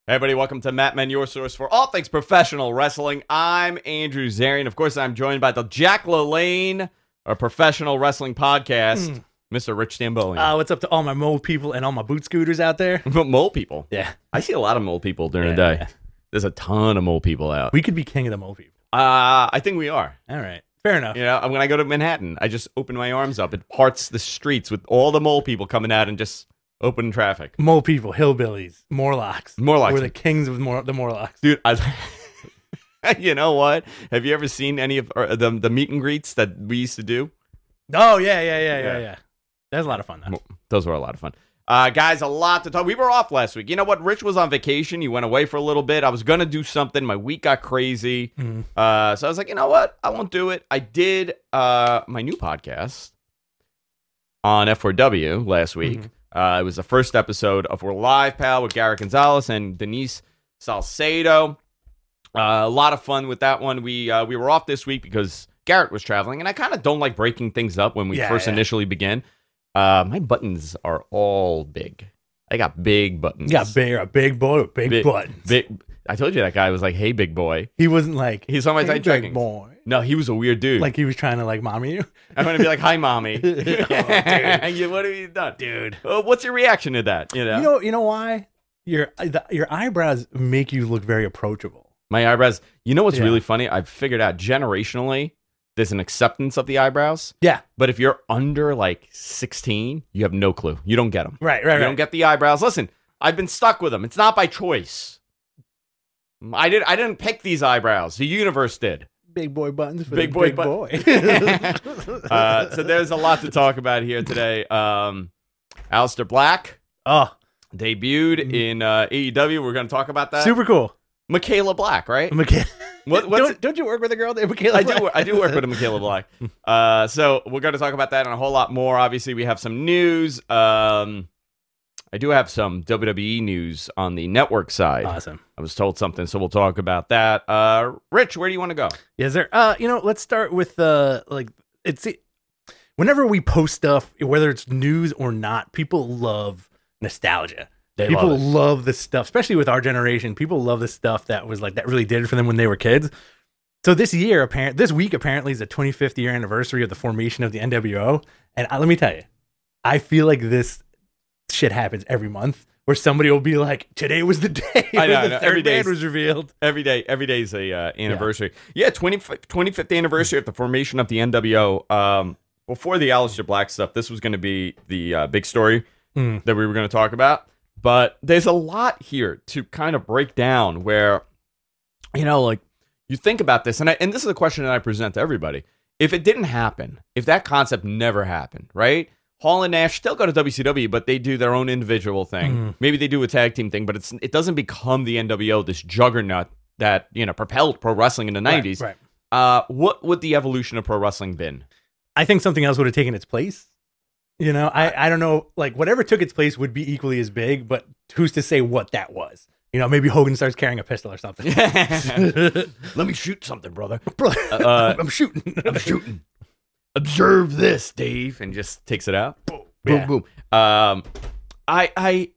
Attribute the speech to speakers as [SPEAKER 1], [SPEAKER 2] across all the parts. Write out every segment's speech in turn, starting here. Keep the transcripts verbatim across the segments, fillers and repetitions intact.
[SPEAKER 1] Hey everybody, welcome to Mat Men, your source for all things professional wrestling. I'm Andrew Zarian. Of course, I'm joined by the Jack LaLanne, our professional wrestling podcast, mm. Mister Rich Stambolian.
[SPEAKER 2] Uh, what's up to all my mole people and all my boot scooters out there?
[SPEAKER 1] Mole people?
[SPEAKER 2] Yeah.
[SPEAKER 1] I see a lot of mole people during
[SPEAKER 2] yeah,
[SPEAKER 1] the day.
[SPEAKER 2] Yeah.
[SPEAKER 1] There's a ton of mole people out.
[SPEAKER 2] We could be king of the mole people.
[SPEAKER 1] Uh, I think we are.
[SPEAKER 2] All right. Fair enough.
[SPEAKER 1] You know, when I go to Manhattan, I just open my arms up. It parts the streets with all the mole people coming out and just... open traffic.
[SPEAKER 2] Mole people, hillbillies, Morlocks.
[SPEAKER 1] Morlocks.
[SPEAKER 2] We're the kings of Mor- the Morlocks.
[SPEAKER 1] Dude, I, you know what? Have you ever seen any of or, the the meet and greets that we used to do?
[SPEAKER 2] Oh, yeah, yeah, yeah, yeah, yeah. That was a lot of fun, though.
[SPEAKER 1] Those were a lot of fun. Uh, guys, a lot to talk. We were off last week. You know what? Rich was on vacation. He went away for a little bit. I was going to do something. My week got crazy. Mm-hmm. Uh, so I was like, you know what? I won't do it. I did uh, my new podcast on F four W last week. Mm-hmm. Uh, it was the first episode of We're Live, Pal, with Garrett Gonzalez and Denise Salcedo. Uh, a lot of fun with that one. We uh, we were off this week because Garrett was traveling, and I kind of don't like breaking things up when we yeah, first yeah. initially begin. Uh, my buttons are all big. I got big buttons.
[SPEAKER 2] You got big, a big boy with big, big buttons.
[SPEAKER 1] Big. I told you that guy was like, "Hey, big boy."
[SPEAKER 2] He wasn't like,
[SPEAKER 1] he's on my
[SPEAKER 2] hey,
[SPEAKER 1] tight
[SPEAKER 2] big
[SPEAKER 1] checking.
[SPEAKER 2] boy.
[SPEAKER 1] No, he was a weird dude.
[SPEAKER 2] Like he was trying to like mommy you.
[SPEAKER 1] I'm gonna be like, "Hi, mommy."
[SPEAKER 2] Oh, dude.
[SPEAKER 1] What have you done,
[SPEAKER 2] dude?
[SPEAKER 1] Well, what's your reaction to that? You know,
[SPEAKER 2] you know, you know why your the, your eyebrows make you look very approachable.
[SPEAKER 1] My eyebrows. You know what's
[SPEAKER 2] yeah.
[SPEAKER 1] really funny? I've figured out generationally, there's an acceptance of the eyebrows.
[SPEAKER 2] Yeah.
[SPEAKER 1] But if you're under like sixteen, you have no clue. You don't get them.
[SPEAKER 2] Right, right,
[SPEAKER 1] You
[SPEAKER 2] right.
[SPEAKER 1] don't get the eyebrows. Listen, I've been stuck with them. It's not by choice. I did. I didn't pick these eyebrows. The universe did.
[SPEAKER 2] Big boy buttons for
[SPEAKER 1] big
[SPEAKER 2] the
[SPEAKER 1] boy
[SPEAKER 2] big
[SPEAKER 1] but-
[SPEAKER 2] boy.
[SPEAKER 1] uh, so there's a lot to talk about here today. Um, Aleister Black
[SPEAKER 2] oh.
[SPEAKER 1] debuted mm-hmm. in uh, A E W. We're going to talk about that.
[SPEAKER 2] Super cool.
[SPEAKER 1] Michaela Black, right?
[SPEAKER 2] Michaela.
[SPEAKER 1] What,
[SPEAKER 2] don't, don't you work with a girl named Michaela
[SPEAKER 1] I
[SPEAKER 2] Black?
[SPEAKER 1] do. I do work with a Michaela Black. Uh, so we're going to talk about that and a whole lot more. Obviously, we have some news. Um, I do have some W W E news on the network side.
[SPEAKER 2] Awesome.
[SPEAKER 1] I was told something, so we'll talk about that. Uh, Rich, where do you want to go?
[SPEAKER 2] Yes, sir. Uh, you know, let's start with uh, like it's whenever we post stuff, whether it's news or not, people love nostalgia.
[SPEAKER 1] They
[SPEAKER 2] people
[SPEAKER 1] love,
[SPEAKER 2] love the stuff, especially with our generation. People love the stuff that was like that really did it for them when they were kids. So this year, apparent this week apparently is the twenty-fifth year anniversary of the formation of the N W O, and I, let me tell you, I feel like this shit happens every month where somebody will be like, today was the day
[SPEAKER 1] I know,
[SPEAKER 2] the
[SPEAKER 1] I know.
[SPEAKER 2] third
[SPEAKER 1] Every day
[SPEAKER 2] man was revealed.
[SPEAKER 1] Every day, every day is a uh, anniversary. Yeah, yeah twenty, twenty-fifth anniversary of the formation of the N W O. Um, before the Aleister Black stuff, this was going to be the uh, big story
[SPEAKER 2] mm.
[SPEAKER 1] that we were going to talk about. But there's a lot here to kind of break down where, you know, like you think about this, and I, and this is a question that I present to everybody. If it didn't happen, if that concept never happened, right? Hall and Nash still go to W C W, but they do their own individual thing. Mm. Maybe they do a tag team thing, but it's it doesn't become the N W O, this juggernaut that, you know, propelled pro wrestling in the nineties.
[SPEAKER 2] Right, right.
[SPEAKER 1] Uh, what would the evolution of pro wrestling been?
[SPEAKER 2] I think something else would have taken its place. You know, I, I don't know, like whatever took its place would be equally as big, but who's to say what that was? You know, maybe Hogan starts carrying a pistol or something.
[SPEAKER 1] Let me shoot something, brother.
[SPEAKER 2] uh, I'm shooting.
[SPEAKER 1] I'm shooting. Observe this, Dave, and just takes it out. Boom,
[SPEAKER 2] yeah.
[SPEAKER 1] boom, boom. Um, I, I,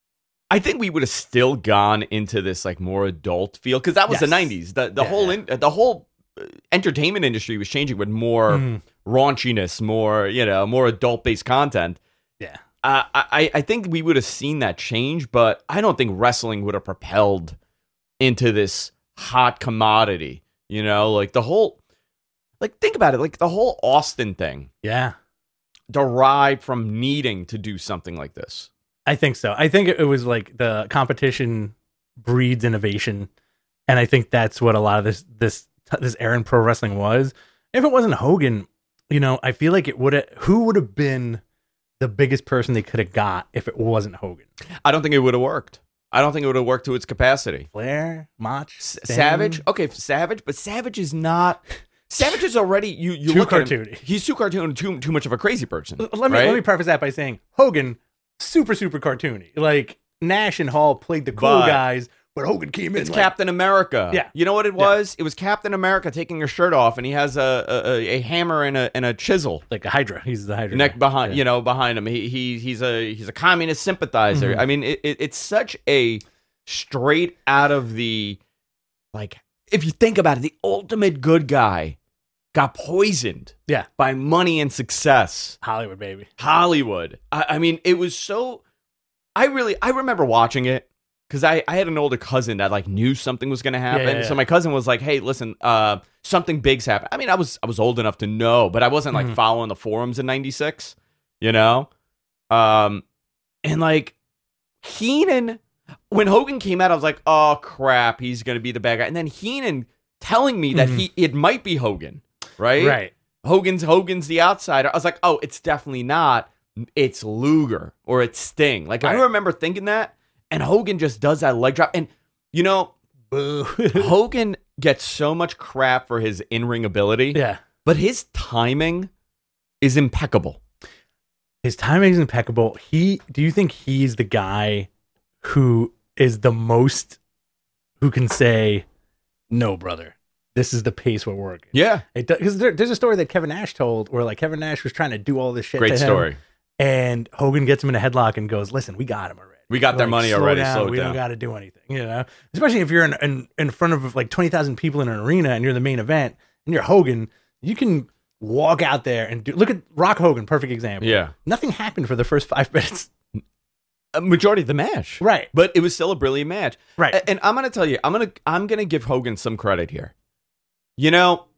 [SPEAKER 1] I think we would have still gone into this like more adult feel because that was
[SPEAKER 2] yes.
[SPEAKER 1] the nineties. The the
[SPEAKER 2] yeah,
[SPEAKER 1] whole
[SPEAKER 2] yeah.
[SPEAKER 1] in, the whole entertainment industry was changing with more mm. raunchiness, more you know, more adult based content.
[SPEAKER 2] Yeah,
[SPEAKER 1] uh, I I think we would have seen that change, but I don't think wrestling would have propelled into this hot commodity. You know, like the whole. Like, think about it. Like, the whole Austin thing.
[SPEAKER 2] Yeah.
[SPEAKER 1] Derived from needing to do something like this.
[SPEAKER 2] I think so. I think it was like the competition breeds innovation. And I think that's what a lot of this this this era in pro wrestling was. If it wasn't Hogan, you know, I feel like it would have... Who would have been the biggest person they could have got if it wasn't Hogan?
[SPEAKER 1] I don't think it would have worked. I don't think it would have worked to its capacity.
[SPEAKER 2] Flair? Mach?
[SPEAKER 1] S- Savage? Okay, Savage. But Savage is not... Savage is already you. You
[SPEAKER 2] too
[SPEAKER 1] look
[SPEAKER 2] cartoony.
[SPEAKER 1] At him, he's too cartoony, too too much of a crazy person.
[SPEAKER 2] Let me
[SPEAKER 1] right?
[SPEAKER 2] let me preface that by saying Hogan, super super cartoony. Like Nash and Hall played the cool
[SPEAKER 1] but
[SPEAKER 2] guys, but Hogan came in.
[SPEAKER 1] It's
[SPEAKER 2] like,
[SPEAKER 1] Captain America.
[SPEAKER 2] Yeah,
[SPEAKER 1] you know what it was? Yeah. It was Captain America taking his shirt off, and he has a a, a hammer and a and a chisel,
[SPEAKER 2] like a Hydra. He's the Hydra.
[SPEAKER 1] Neck behind,
[SPEAKER 2] yeah.
[SPEAKER 1] you know, behind him. He he he's a he's a communist sympathizer. Mm-hmm. I mean, it, it, it's such a straight out of the, like, if you think about it, the ultimate good guy got poisoned
[SPEAKER 2] Yeah.
[SPEAKER 1] by money and success.
[SPEAKER 2] Hollywood, baby.
[SPEAKER 1] Hollywood. I, I mean, it was so, I really, I remember watching it because I, I had an older cousin that like knew something was going to happen.
[SPEAKER 2] Yeah, yeah, yeah.
[SPEAKER 1] So my cousin was like, hey, listen, uh, something big's happened. I mean, I was, I was old enough to know, but I wasn't like
[SPEAKER 2] Mhm.
[SPEAKER 1] following the forums in ninety-six, you know? Um, and like Heenan, when Hogan came out, I was like, oh crap, he's going to be the bad guy. And then Heenan telling me that
[SPEAKER 2] Mhm.
[SPEAKER 1] he, it might be Hogan, right?
[SPEAKER 2] Right.
[SPEAKER 1] Hogan's Hogan's the outsider. I was like, oh, it's definitely not. It's Luger or it's Sting. Like I
[SPEAKER 2] Right.
[SPEAKER 1] remember thinking that, and Hogan just does that leg drop. And you know,
[SPEAKER 2] Boo.
[SPEAKER 1] Hogan gets so much crap for his in-ring ability,
[SPEAKER 2] Yeah.
[SPEAKER 1] but his timing is impeccable.
[SPEAKER 2] His timing is impeccable. He, do you think he's the guy who is the most, who can say, no, brother, this is the pace we're working?
[SPEAKER 1] Yeah,
[SPEAKER 2] Because there, there's a story that Kevin Nash told where like Kevin Nash was trying to do all this shit.
[SPEAKER 1] great
[SPEAKER 2] to him,
[SPEAKER 1] story.
[SPEAKER 2] and Hogan gets him in a headlock and goes, listen, we got him already.
[SPEAKER 1] We got their
[SPEAKER 2] Like,
[SPEAKER 1] money
[SPEAKER 2] slow
[SPEAKER 1] already.
[SPEAKER 2] down.
[SPEAKER 1] Slow it
[SPEAKER 2] we
[SPEAKER 1] down.
[SPEAKER 2] don't got to do anything, you know. Especially if you're in, in in front of like twenty thousand people in an arena and you're the main event and you're Hogan, you can walk out there and do. Look at Rock Hogan, perfect example.
[SPEAKER 1] Yeah,
[SPEAKER 2] Nothing happened for the first five minutes.
[SPEAKER 1] a majority of the match,
[SPEAKER 2] Right,
[SPEAKER 1] but it was still a brilliant match.
[SPEAKER 2] right.
[SPEAKER 1] A- And I'm gonna tell you, I'm gonna I'm gonna give Hogan some credit here. You know,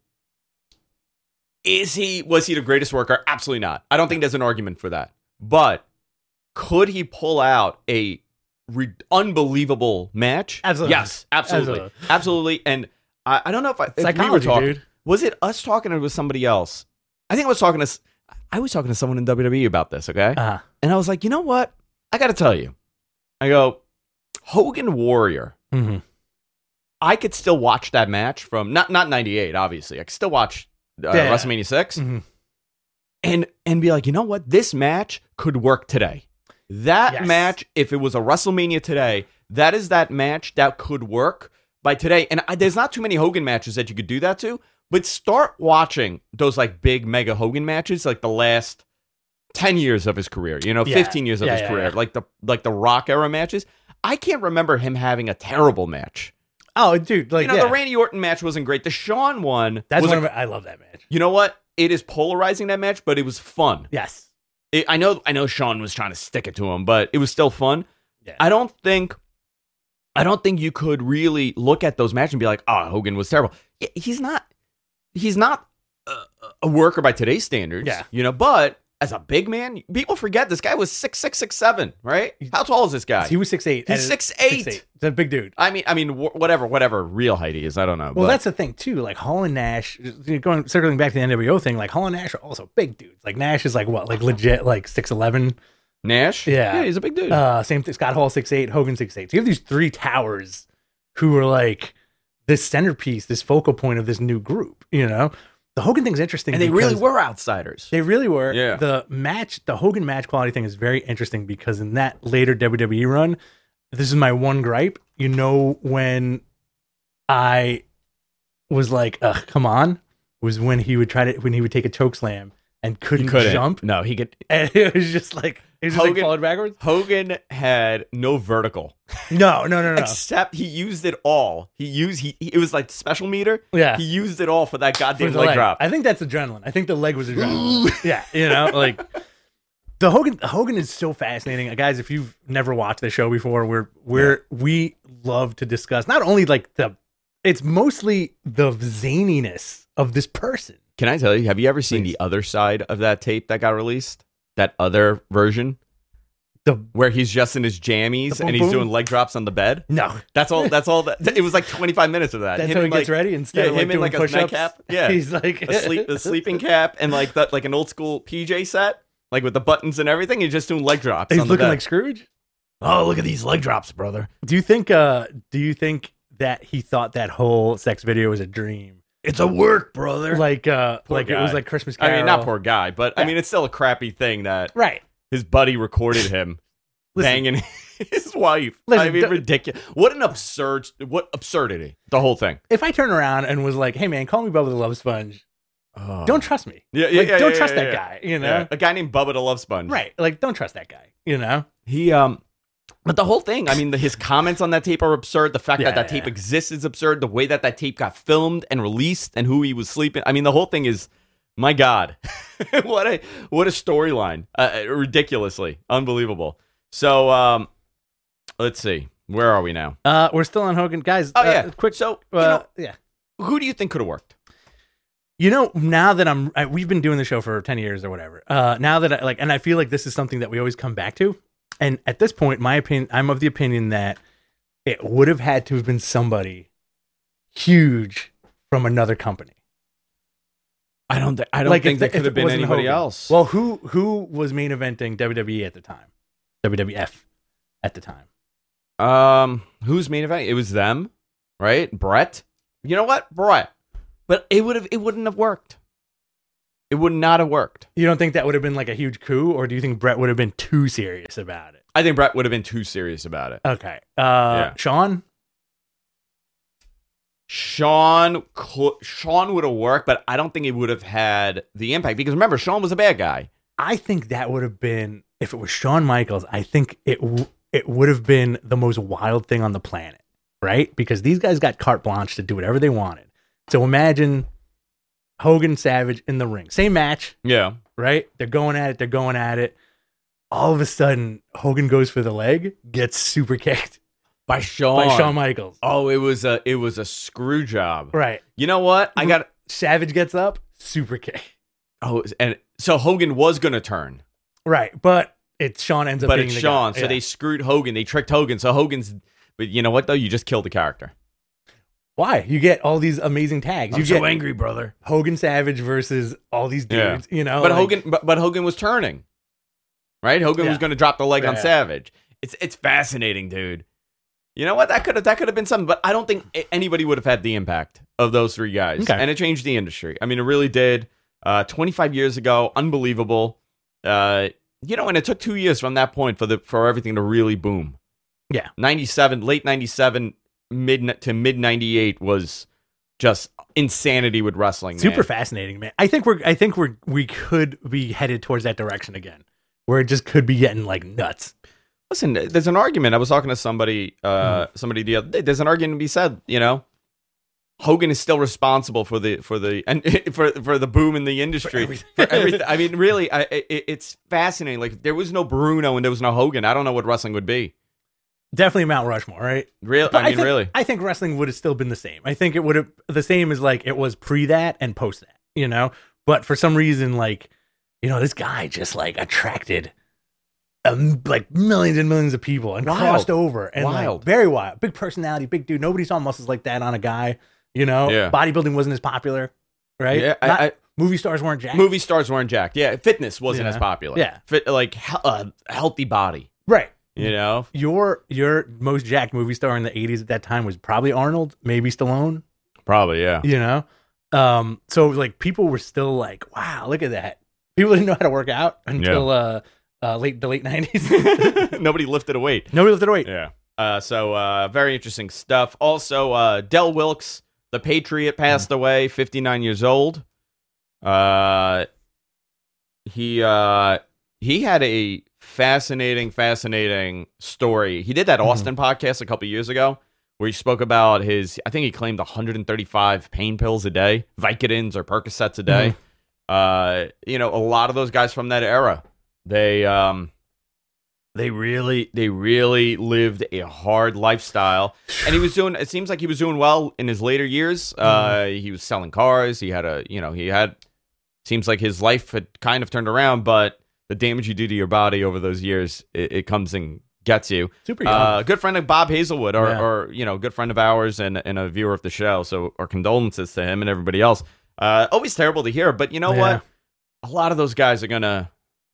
[SPEAKER 1] is he was he the greatest worker? Absolutely not. I don't think there's an argument for that. But could he pull out a re- unbelievable match?
[SPEAKER 2] Absolutely.
[SPEAKER 1] Yes, absolutely, absolutely.
[SPEAKER 2] Absolutely.
[SPEAKER 1] And I, I don't know if I if we were
[SPEAKER 2] Psychology,
[SPEAKER 1] talking,
[SPEAKER 2] dude.
[SPEAKER 1] Was it us talking or was somebody else? I think I was talking to s- I was talking to someone in W W E about this. Okay,
[SPEAKER 2] Uh,
[SPEAKER 1] and I was like, you know what? I got to tell you. I go, Hogan Warrior.
[SPEAKER 2] mhm.
[SPEAKER 1] I could still watch that match from not not ninety-eight, obviously. I could still watch uh,
[SPEAKER 2] Yeah.
[SPEAKER 1] WrestleMania six
[SPEAKER 2] Mhm.
[SPEAKER 1] and and be like, you know what? This match could work today. That
[SPEAKER 2] Yes.
[SPEAKER 1] match, if it was a WrestleMania today, that is that match that could work by today. And I, there's not too many Hogan matches that you could do that to. But start watching those like big mega Hogan matches, like the last ten years of his career. You know,
[SPEAKER 2] Yeah.
[SPEAKER 1] fifteen years of
[SPEAKER 2] Yeah,
[SPEAKER 1] his
[SPEAKER 2] yeah,
[SPEAKER 1] career,
[SPEAKER 2] yeah.
[SPEAKER 1] like the like the Rock era matches. I can't remember him having a terrible match.
[SPEAKER 2] Oh, dude, like
[SPEAKER 1] You know,
[SPEAKER 2] yeah.
[SPEAKER 1] the Randy Orton match wasn't great. The Shawn one
[SPEAKER 2] That's
[SPEAKER 1] was
[SPEAKER 2] one
[SPEAKER 1] a-
[SPEAKER 2] of my, I love that match.
[SPEAKER 1] you know what? It is polarizing, that match, but it was fun.
[SPEAKER 2] Yes.
[SPEAKER 1] It, I know I know Shawn was trying to stick it to him, but it was still fun.
[SPEAKER 2] Yeah.
[SPEAKER 1] I don't think I don't think you could really look at those matches and be like, "Oh, Hogan was terrible." Yeah, He's not he's not a, a worker by today's standards,
[SPEAKER 2] Yeah.
[SPEAKER 1] you know, but as a big man, people forget this guy was six six, six seven, right? How tall is this guy?
[SPEAKER 2] He was six eight.
[SPEAKER 1] He's six eight.
[SPEAKER 2] He's a big dude.
[SPEAKER 1] I mean, I mean, wh- whatever, whatever real height he is, I don't know.
[SPEAKER 2] Well,
[SPEAKER 1] but-
[SPEAKER 2] that's the thing too. Like Hall and Nash, going circling back to the N W O thing. Like Hall and Nash are also big dudes. Like Nash is like what, like legit, like six eleven.
[SPEAKER 1] Nash.
[SPEAKER 2] Yeah.
[SPEAKER 1] yeah, he's a big dude.
[SPEAKER 2] Uh, same thing. Scott Hall six eight, Hogan six eight. So you have these three towers who are like this centerpiece, this focal point of this new group. You know, the Hogan thing's interesting,
[SPEAKER 1] and they really
[SPEAKER 2] because
[SPEAKER 1] were outsiders.
[SPEAKER 2] They really were.
[SPEAKER 1] Yeah.
[SPEAKER 2] The match, the Hogan match quality thing is very interesting because in that later W W E run, this is my one gripe. You know, when I was like, ugh, come on, was when he would try to, when he would take a choke slam and
[SPEAKER 1] He
[SPEAKER 2] couldn't,
[SPEAKER 1] couldn't
[SPEAKER 2] jump.
[SPEAKER 1] No, he could.
[SPEAKER 2] And it was just like, it was just like
[SPEAKER 1] Hogan-
[SPEAKER 2] falling backwards.
[SPEAKER 1] Hogan had no vertical,
[SPEAKER 2] No, no, no, no.
[SPEAKER 1] except he used it all. He used he, he it was like special meter.
[SPEAKER 2] Yeah.
[SPEAKER 1] he used it all for that
[SPEAKER 2] For
[SPEAKER 1] goddamn
[SPEAKER 2] the
[SPEAKER 1] leg,
[SPEAKER 2] leg.
[SPEAKER 1] drop.
[SPEAKER 2] I think that's adrenaline. I think the leg was adrenaline. Yeah, you know, like the Hogan. Hogan is so fascinating, guys. If you've never watched the show before, we're we're we love to discuss not only like the, it's mostly the zaniness of this person.
[SPEAKER 1] Can I tell you? Have you ever seen
[SPEAKER 2] Please.
[SPEAKER 1] the other side of that tape that got released? That other version
[SPEAKER 2] The
[SPEAKER 1] where he's just in his jammies
[SPEAKER 2] The boom
[SPEAKER 1] and he's
[SPEAKER 2] boom?
[SPEAKER 1] doing leg drops on the bed.
[SPEAKER 2] no,
[SPEAKER 1] That's all. That's all. That it was like twenty-five minutes of that.
[SPEAKER 2] that's
[SPEAKER 1] Him
[SPEAKER 2] how he
[SPEAKER 1] in,
[SPEAKER 2] gets
[SPEAKER 1] like,
[SPEAKER 2] ready instead
[SPEAKER 1] yeah,
[SPEAKER 2] of like
[SPEAKER 1] him in
[SPEAKER 2] doing
[SPEAKER 1] like a
[SPEAKER 2] push-ups.
[SPEAKER 1] nightcap. Yeah,
[SPEAKER 2] he's like
[SPEAKER 1] a sleep, a sleeping cap, and like that, like an old school P J set, like with the buttons and everything. He's just doing leg drops.
[SPEAKER 2] He's
[SPEAKER 1] on the
[SPEAKER 2] looking
[SPEAKER 1] bed.
[SPEAKER 2] like Scrooge.
[SPEAKER 1] oh, look at these leg drops, brother.
[SPEAKER 2] Do you think? Uh, do you think that he thought that whole sex video was a dream?
[SPEAKER 1] It's a work, brother.
[SPEAKER 2] Like, uh,
[SPEAKER 1] Poor
[SPEAKER 2] like it was
[SPEAKER 1] guy.
[SPEAKER 2] like Christmas
[SPEAKER 1] I
[SPEAKER 2] Carol.
[SPEAKER 1] mean, not poor guy, but I
[SPEAKER 2] Yeah.
[SPEAKER 1] mean, it's still a crappy thing that
[SPEAKER 2] Right.
[SPEAKER 1] his buddy recorded him
[SPEAKER 2] Listen,
[SPEAKER 1] banging his wife.
[SPEAKER 2] Listen,
[SPEAKER 1] I mean,
[SPEAKER 2] don't-
[SPEAKER 1] ridiculous. What an absurd, what absurdity. The whole thing.
[SPEAKER 2] if I turn around and was like, "Hey, man, call me Bubba the Love Sponge,"
[SPEAKER 1] Oh.
[SPEAKER 2] don't trust me.
[SPEAKER 1] Yeah, yeah,
[SPEAKER 2] Like,
[SPEAKER 1] yeah,
[SPEAKER 2] don't
[SPEAKER 1] yeah,
[SPEAKER 2] trust
[SPEAKER 1] yeah,
[SPEAKER 2] that
[SPEAKER 1] yeah.
[SPEAKER 2] guy. You know,
[SPEAKER 1] Yeah. A guy named Bubba the Love Sponge.
[SPEAKER 2] right? Like, don't trust that guy. You know,
[SPEAKER 1] He um, But the whole thing, I mean, the, his comments on that tape are absurd. The fact
[SPEAKER 2] Yeah,
[SPEAKER 1] that that
[SPEAKER 2] yeah,
[SPEAKER 1] tape
[SPEAKER 2] yeah.
[SPEAKER 1] exists is absurd. The way that that tape got filmed and released and who he was sleeping. I mean, the whole thing is, my God, what a what a storyline. Uh, ridiculously. Unbelievable. So, um, let's see. Where are we now?
[SPEAKER 2] Uh, we're still on Hogan, guys.
[SPEAKER 1] Oh,
[SPEAKER 2] uh,
[SPEAKER 1] yeah.
[SPEAKER 2] quick.
[SPEAKER 1] So, you
[SPEAKER 2] Uh,
[SPEAKER 1] know,
[SPEAKER 2] yeah.
[SPEAKER 1] who do you think could have worked?
[SPEAKER 2] You know, now that I'm, I, we've been doing the show for ten years or whatever. Uh, now that I like, and I feel like this is something that we always come back to. And at this point, my opinion, I'm of the opinion that it would have had to have been somebody huge from another company.
[SPEAKER 1] I don't, th- I don't
[SPEAKER 2] Like,
[SPEAKER 1] think
[SPEAKER 2] if
[SPEAKER 1] that
[SPEAKER 2] the-
[SPEAKER 1] could
[SPEAKER 2] if
[SPEAKER 1] have
[SPEAKER 2] it
[SPEAKER 1] been
[SPEAKER 2] wasn't
[SPEAKER 1] anybody
[SPEAKER 2] Hogan.
[SPEAKER 1] else.
[SPEAKER 2] Well, who who was main eventing W W E at the time? W W F at the time.
[SPEAKER 1] Um, who's main event? It was them, right? Brett. You know what, Brett? But it would have. It wouldn't have worked. It would not have worked.
[SPEAKER 2] You don't think that would have been like a huge coup, or do you think Brett would have been too serious about it?
[SPEAKER 1] I think Brett would have been too serious about it.
[SPEAKER 2] Okay. Uh,
[SPEAKER 1] Yeah.
[SPEAKER 2] Sean?
[SPEAKER 1] Sean, cl- Sean would have worked, but I don't think it would have had the impact because remember, Sean was a bad guy.
[SPEAKER 2] I think that would have been, if it was Shawn Michaels, I think it w- it would have been the most wild thing on the planet, right? Because these guys got carte blanche to do whatever they wanted. So imagine Hogan Savage in the ring. Same match,
[SPEAKER 1] Yeah.
[SPEAKER 2] right? They're going at it, they're going at it. All of a sudden, Hogan goes for the leg, gets super kicked
[SPEAKER 1] By Sean.
[SPEAKER 2] by Shawn Michaels.
[SPEAKER 1] Oh, it was a it was a screw job.
[SPEAKER 2] Right.
[SPEAKER 1] You know what? I got
[SPEAKER 2] Savage gets up, super kick.
[SPEAKER 1] oh, and so Hogan was gonna turn,
[SPEAKER 2] Right. But it's Shawn ends up
[SPEAKER 1] but
[SPEAKER 2] being
[SPEAKER 1] it's
[SPEAKER 2] the
[SPEAKER 1] Sean.
[SPEAKER 2] guy.
[SPEAKER 1] So
[SPEAKER 2] Yeah.
[SPEAKER 1] they screwed Hogan. They tricked Hogan. So Hogan's. But you know what though? You just killed the character.
[SPEAKER 2] Why? You get all these amazing tags.
[SPEAKER 1] I'm
[SPEAKER 2] you
[SPEAKER 1] so
[SPEAKER 2] get
[SPEAKER 1] angry, brother.
[SPEAKER 2] Hogan Savage versus all these
[SPEAKER 1] Yeah.
[SPEAKER 2] dudes, you know?
[SPEAKER 1] But
[SPEAKER 2] like-
[SPEAKER 1] Hogan, but, but Hogan was turning, right? Hogan
[SPEAKER 2] Yeah.
[SPEAKER 1] was going to drop the leg
[SPEAKER 2] Yeah,
[SPEAKER 1] on
[SPEAKER 2] yeah.
[SPEAKER 1] Savage. It's it's fascinating, dude. You know what? That could have that could have been something, but I don't think a- anybody would have had the impact of those three guys,
[SPEAKER 2] Okay.
[SPEAKER 1] and it changed the industry. I mean, it really did. Uh, twenty-five years ago, unbelievable. Uh, you know, and it took two years from that point for the for everything to really boom.
[SPEAKER 2] Yeah.
[SPEAKER 1] ninety-seven, late ninety-seven, mid to mid ninety-eight was just insanity with wrestling.
[SPEAKER 2] Super
[SPEAKER 1] man.
[SPEAKER 2] fascinating, man. I think we're I think we're we could be headed towards that direction again. Where it just could be getting like nuts.
[SPEAKER 1] Listen, there's an argument. I was talking to somebody, uh,
[SPEAKER 2] Mm-hmm.
[SPEAKER 1] somebody the other day. There's an argument to be said. You know, Hogan is still responsible for the for the and for for the boom in the industry.
[SPEAKER 2] For
[SPEAKER 1] For everything. I mean, really, I, it, it's fascinating. Like, if there was no Bruno and there was no Hogan, I don't know what wrestling would be.
[SPEAKER 2] Definitely Mount Rushmore, right?
[SPEAKER 1] Real,
[SPEAKER 2] But
[SPEAKER 1] I mean,
[SPEAKER 2] think,
[SPEAKER 1] really.
[SPEAKER 2] I think wrestling would have still been the same. I think it would have the same as like it was pre that and post that, you know? But for some reason, like, you know, this guy just like attracted um, like millions and millions of people and
[SPEAKER 1] Wild.
[SPEAKER 2] crossed over and
[SPEAKER 1] Wild.
[SPEAKER 2] like very wild. Big personality, big dude. Nobody saw muscles like that on a guy, you know?
[SPEAKER 1] Yeah.
[SPEAKER 2] Bodybuilding wasn't as popular, right?
[SPEAKER 1] Yeah, I-
[SPEAKER 2] Not-
[SPEAKER 1] I-
[SPEAKER 2] movie stars weren't jacked.
[SPEAKER 1] Movie stars weren't jacked. Yeah, fitness wasn't
[SPEAKER 2] Yeah.
[SPEAKER 1] as popular.
[SPEAKER 2] Yeah.
[SPEAKER 1] Fit, like he- a healthy body.
[SPEAKER 2] Right.
[SPEAKER 1] You know,
[SPEAKER 2] Your your most jacked movie star in the eighties at that time was probably Arnold, maybe Stallone,
[SPEAKER 1] probably. Yeah.
[SPEAKER 2] you know? Um, so like people were still like, wow, look at that. People didn't know how to work out until uh, uh late the late nineties.
[SPEAKER 1] Nobody lifted a weight.
[SPEAKER 2] Nobody lifted a weight.
[SPEAKER 1] Yeah. Uh, so uh, very interesting stuff. Also, uh, Del Wilkes, the Patriot, passed away, fifty-nine years old. Uh, he uh, he had a fascinating, fascinating story. He did that Austin podcast a couple years ago where he spoke about his. I think he claimed one hundred thirty-five pain pills a day, Vicodins or Percocets a day. Uh, you know, a lot of those guys from that era, they um. They really, they really lived a hard lifestyle, and he was doing. It seems like he was doing well in his later years. Uh, he was selling cars. He had a, you know, he had. Seems like his life had kind of turned around, but the damage you do to your body over those years, it, it comes and gets you.
[SPEAKER 2] Super young.
[SPEAKER 1] Uh, good friend of Bob Hazelwood, or,
[SPEAKER 2] Yeah.
[SPEAKER 1] or you know, good friend of ours, and and a viewer of the show. So, our condolences to him and everybody else. Uh, always terrible to hear, but you know
[SPEAKER 2] Yeah.
[SPEAKER 1] what? A lot of those guys are gonna.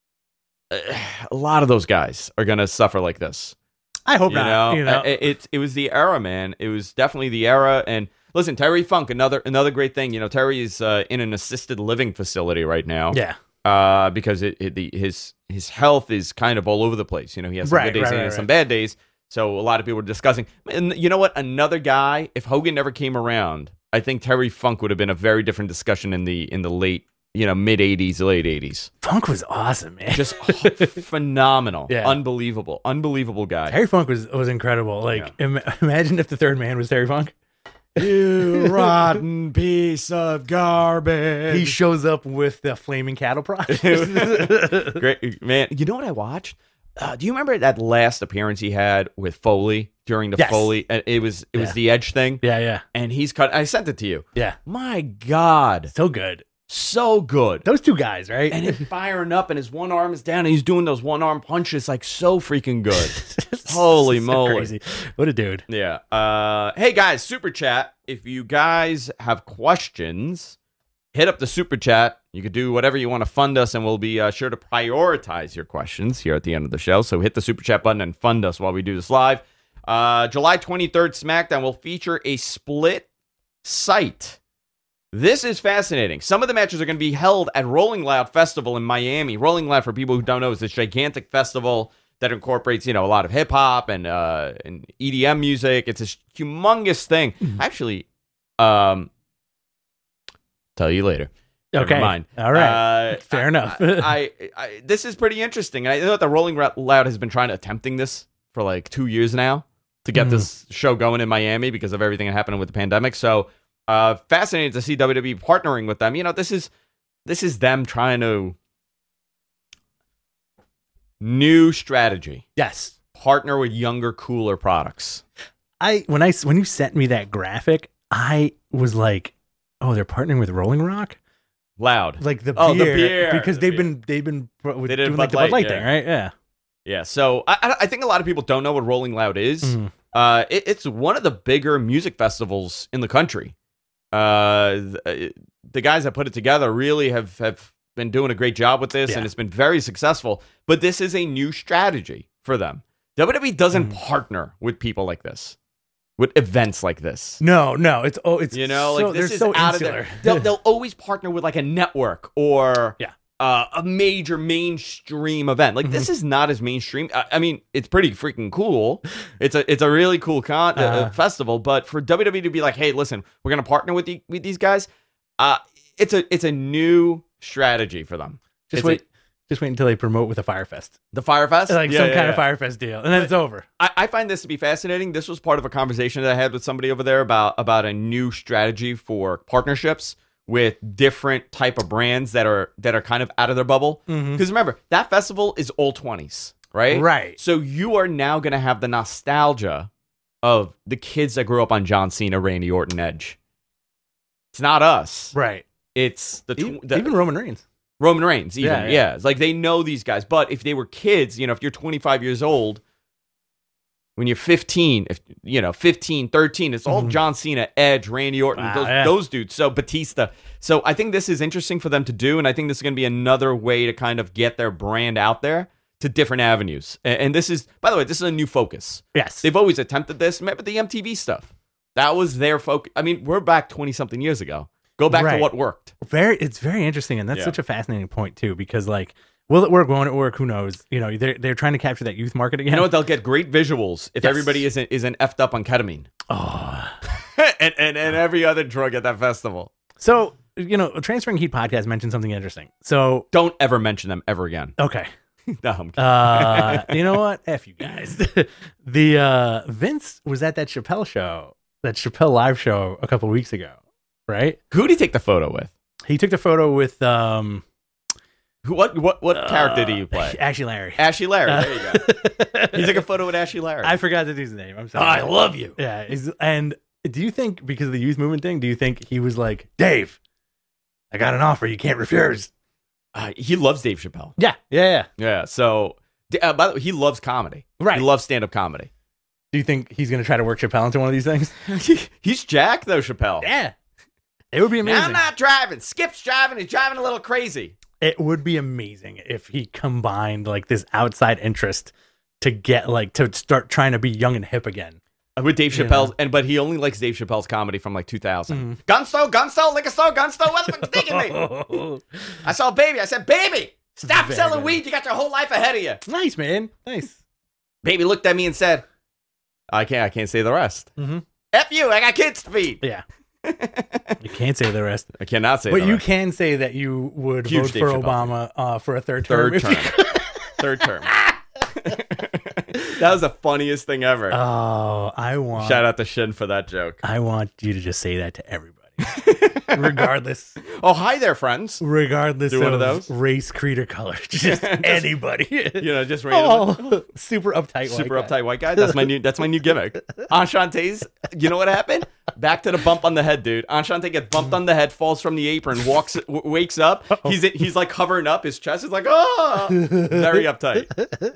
[SPEAKER 1] A lot of those guys are gonna suffer like this.
[SPEAKER 2] I hope
[SPEAKER 1] You
[SPEAKER 2] not.
[SPEAKER 1] know,
[SPEAKER 2] you know?
[SPEAKER 1] it, it it was the era, man. It was definitely the era. And listen, Terry Funk, another another great thing. You know, Terry is uh, in an assisted living facility right now.
[SPEAKER 2] yeah.
[SPEAKER 1] Uh, because it, it the his his health is kind of all over the place. You know, he has some
[SPEAKER 2] Right,
[SPEAKER 1] good days
[SPEAKER 2] right,
[SPEAKER 1] and he
[SPEAKER 2] right,
[SPEAKER 1] has some
[SPEAKER 2] right.
[SPEAKER 1] bad days. So a lot of people were discussing. And you know what? Another guy, if Hogan never came around, I think Terry Funk would have been a very different discussion in the in the late you know, mid eighties, late eighties.
[SPEAKER 2] Funk was awesome, man.
[SPEAKER 1] Just phenomenal.
[SPEAKER 2] Yeah.
[SPEAKER 1] Unbelievable. Unbelievable guy.
[SPEAKER 2] Terry Funk was was incredible. Like,
[SPEAKER 1] Yeah.
[SPEAKER 2] Im- imagine if the third man was Terry Funk.
[SPEAKER 1] You rotten piece of garbage.
[SPEAKER 2] He shows up with the flaming cattle prod.
[SPEAKER 1] Great, man. You know what I watched? Uh, do you remember that last appearance he had with Foley during the
[SPEAKER 2] Yes.
[SPEAKER 1] Foley? uh, It was it was
[SPEAKER 2] Yeah.
[SPEAKER 1] the Edge thing,
[SPEAKER 2] Yeah, yeah,
[SPEAKER 1] and he's cut. I sent it to you.
[SPEAKER 2] yeah.
[SPEAKER 1] My God,
[SPEAKER 2] So good.
[SPEAKER 1] so good.
[SPEAKER 2] Those two guys, right?
[SPEAKER 1] And he's firing up, and his one arm is down, and he's doing those one arm punches like so freaking good. Holy
[SPEAKER 2] So
[SPEAKER 1] moly.
[SPEAKER 2] crazy. What a dude.
[SPEAKER 1] Yeah. Uh, hey guys, super chat. If you guys have questions, hit up the super chat. You could do whatever you want to fund us, and we'll be uh, sure to prioritize your questions here at the end of the show. So hit the super chat button and fund us while we do this live. Uh, July twenty-third, SmackDown will feature a split site. This is fascinating. Some of the matches are going to be held at Rolling Loud Festival in Miami. Rolling Loud, for people who don't know, is this gigantic festival that incorporates, you know, a lot of hip hop and uh, and E D M music. It's a humongous thing.
[SPEAKER 2] Mm-hmm.
[SPEAKER 1] Actually, um, tell you later. Never
[SPEAKER 2] Okay.
[SPEAKER 1] mind.
[SPEAKER 2] All right.
[SPEAKER 1] Uh,
[SPEAKER 2] Fair
[SPEAKER 1] I-
[SPEAKER 2] enough.
[SPEAKER 1] I, I, I this is pretty interesting. I know that the Rolling Loud has been trying to attempting this for like two years now to get
[SPEAKER 2] Mhm.
[SPEAKER 1] this show going in Miami because of everything that happened with the pandemic. So, uh, fascinating to see W W E partnering with them. You know, this is this is them trying to new strategy.
[SPEAKER 2] Yes.
[SPEAKER 1] Partner with younger, cooler products.
[SPEAKER 2] I when I when you sent me that graphic, I was like, "Oh, they're partnering with Rolling Rock."
[SPEAKER 1] Loud.
[SPEAKER 2] Like the
[SPEAKER 1] Oh,
[SPEAKER 2] beer,
[SPEAKER 1] the beer.
[SPEAKER 2] because
[SPEAKER 1] The
[SPEAKER 2] they've
[SPEAKER 1] beer.
[SPEAKER 2] been they've been pro- with
[SPEAKER 1] They did
[SPEAKER 2] doing
[SPEAKER 1] Bud
[SPEAKER 2] like the Bud
[SPEAKER 1] Light,
[SPEAKER 2] Light
[SPEAKER 1] yeah.
[SPEAKER 2] thing, right? Yeah.
[SPEAKER 1] Yeah, so I, I- I think a lot of people don't know what Rolling Loud is.
[SPEAKER 2] Mhm.
[SPEAKER 1] Uh, it, it's one of the bigger music festivals in the country. Uh, the, the guys that put it together really have, have been doing a great job with this,
[SPEAKER 2] Yeah.
[SPEAKER 1] and it's been very successful. But this is a new strategy for them. W W E doesn't
[SPEAKER 2] Mm.
[SPEAKER 1] partner with people like this, with events like this.
[SPEAKER 2] No, no, it's oh, it's
[SPEAKER 1] You know,
[SPEAKER 2] so,
[SPEAKER 1] like this
[SPEAKER 2] they're
[SPEAKER 1] is
[SPEAKER 2] so
[SPEAKER 1] out
[SPEAKER 2] insular.
[SPEAKER 1] of there. They'll, they'll always partner with like a network or
[SPEAKER 2] Yeah.
[SPEAKER 1] uh, a major mainstream event. Like this is not as mainstream. I, I mean, it's pretty freaking cool. It's a it's a really cool con uh,
[SPEAKER 2] Uh-huh.
[SPEAKER 1] festival. But for W W E to be like, hey, listen, we're gonna partner with the, with these guys. Uh, it's a it's a new strategy for them.
[SPEAKER 2] just
[SPEAKER 1] It's
[SPEAKER 2] wait,
[SPEAKER 1] a-
[SPEAKER 2] just wait until they promote with a Firefest,
[SPEAKER 1] the Firefest,
[SPEAKER 2] like
[SPEAKER 1] Yeah,
[SPEAKER 2] some
[SPEAKER 1] yeah,
[SPEAKER 2] kind
[SPEAKER 1] yeah.
[SPEAKER 2] of Firefest deal, and then it's over.
[SPEAKER 1] I, I find this to be fascinating. This was part of a conversation that I had with somebody over there about about a new strategy for partnerships with different type of brands that are that are kind of out of their bubble.
[SPEAKER 2] Mhm.
[SPEAKER 1] Because remember, that festival is all twenties, right?
[SPEAKER 2] Right.
[SPEAKER 1] So you are now going to have the nostalgia of the kids that grew up on John Cena, Randy Orton, Edge. It's not us.
[SPEAKER 2] Right.
[SPEAKER 1] It's the,
[SPEAKER 2] Even,
[SPEAKER 1] tw- the
[SPEAKER 2] even Roman Reigns.
[SPEAKER 1] Roman Reigns, even.
[SPEAKER 2] Yeah,
[SPEAKER 1] Yeah,
[SPEAKER 2] yeah.
[SPEAKER 1] It's like they know these guys. But if they were kids, you know, if you're twenty-five years old, when you're fifteen, if you know, fifteen, thirteen, it's all
[SPEAKER 2] Mhm.
[SPEAKER 1] John Cena, Edge, Randy Orton,
[SPEAKER 2] Wow,
[SPEAKER 1] those,
[SPEAKER 2] yeah.
[SPEAKER 1] those dudes. So Batista. So I think this is interesting for them to do, and I think this is going to be another way to kind of get their brand out there to different avenues. And, and this is, by the way, this is a new focus.
[SPEAKER 2] Yes.
[SPEAKER 1] They've always attempted this. Remember the M T V stuff? That was their focus. I mean, we're back twenty something years ago. Go back
[SPEAKER 2] Right.
[SPEAKER 1] to what worked.
[SPEAKER 2] Very, it's very interesting, and that's
[SPEAKER 1] Yeah.
[SPEAKER 2] such a fascinating point too, because like, will it work? Won't it work? Who knows? You know, they're they're trying to capture that youth market again.
[SPEAKER 1] You know what? They'll get great visuals if
[SPEAKER 2] Yes.
[SPEAKER 1] everybody isn't isn't effed up on ketamine
[SPEAKER 2] Oh.
[SPEAKER 1] and, and and every other drug at that festival.
[SPEAKER 2] So you know, Transferring Heat podcast mentioned something interesting. So
[SPEAKER 1] Don't ever mention them ever again.
[SPEAKER 2] okay,
[SPEAKER 1] No, I'm kidding.
[SPEAKER 2] uh, you know what? F you guys. the uh, Vince was at that Chappelle show, that Chappelle live show a couple weeks ago, right?
[SPEAKER 1] Who did he take the photo with?
[SPEAKER 2] He took the photo with um,
[SPEAKER 1] Who? What? What? What
[SPEAKER 2] uh,
[SPEAKER 1] character did you play?
[SPEAKER 2] Ashley Larry.
[SPEAKER 1] Ashley Larry. There you go.
[SPEAKER 2] go.
[SPEAKER 1] He took a photo with Ashley Larry.
[SPEAKER 2] I forgot the dude's name. I'm
[SPEAKER 1] Oh,
[SPEAKER 2] sorry.
[SPEAKER 1] I love you.
[SPEAKER 2] Yeah, he's, and do you think because of the youth movement thing, do you think he was like, Dave, I got an offer you can't refuse?
[SPEAKER 1] Uh, he loves Dave Chappelle.
[SPEAKER 2] Yeah, yeah, yeah.
[SPEAKER 1] Yeah. So, uh, by the way, he loves comedy.
[SPEAKER 2] Right.
[SPEAKER 1] He loves stand-up comedy.
[SPEAKER 2] Do you think he's gonna try to work Chappelle into one of these things?
[SPEAKER 1] He's Jack though, Chappelle.
[SPEAKER 2] Yeah, it would be amazing.
[SPEAKER 1] Now I'm not driving. Skip's driving. He's driving a little crazy.
[SPEAKER 2] It would be amazing if he combined like this outside interest to get like to start trying to be young and hip again.
[SPEAKER 1] With Dave
[SPEAKER 2] You
[SPEAKER 1] Chappelle's,
[SPEAKER 2] know.
[SPEAKER 1] and but he only likes Dave Chappelle's comedy from like two thousand.
[SPEAKER 2] Mhm.
[SPEAKER 1] Gunstone, Gunstone, liquor store, Gunstone. What the fuck you thinking me? I saw a baby. I said, baby, stop
[SPEAKER 2] Very
[SPEAKER 1] selling
[SPEAKER 2] good.
[SPEAKER 1] weed. You got your whole life ahead of you.
[SPEAKER 2] Nice, man. Nice.
[SPEAKER 1] Baby looked at me and said, I can't, I can't say the rest.
[SPEAKER 2] Mm-hmm.
[SPEAKER 1] F you, I got kids to feed.
[SPEAKER 2] Yeah. You can't say the rest.
[SPEAKER 1] I cannot say
[SPEAKER 2] But
[SPEAKER 1] the
[SPEAKER 2] you
[SPEAKER 1] rest.
[SPEAKER 2] can say that you would
[SPEAKER 1] Huge
[SPEAKER 2] vote
[SPEAKER 1] Dave
[SPEAKER 2] for
[SPEAKER 1] Chappelle
[SPEAKER 2] Obama uh, for a third term.
[SPEAKER 1] Third
[SPEAKER 2] if you
[SPEAKER 1] term. Third term. That was the funniest thing ever.
[SPEAKER 2] Oh, I want.
[SPEAKER 1] Shout out to Shin for that joke.
[SPEAKER 2] I want you to just say that to everybody, regardless,
[SPEAKER 1] Oh, hi there, friends.
[SPEAKER 2] regardless
[SPEAKER 1] Do
[SPEAKER 2] of,
[SPEAKER 1] one of those?
[SPEAKER 2] race, creed, or color. Just anybody.
[SPEAKER 1] You know, just random.
[SPEAKER 2] Oh, super uptight.
[SPEAKER 1] Super
[SPEAKER 2] white guy.
[SPEAKER 1] uptight white guy. That's my new. That's my new gimmick. Enchante's. You know what happened? Back to the bump on the head, dude. Enchante gets bumped on the head, falls from the apron, walks, w- wakes up. He's he's like hovering up. His chest is like, oh, very uptight.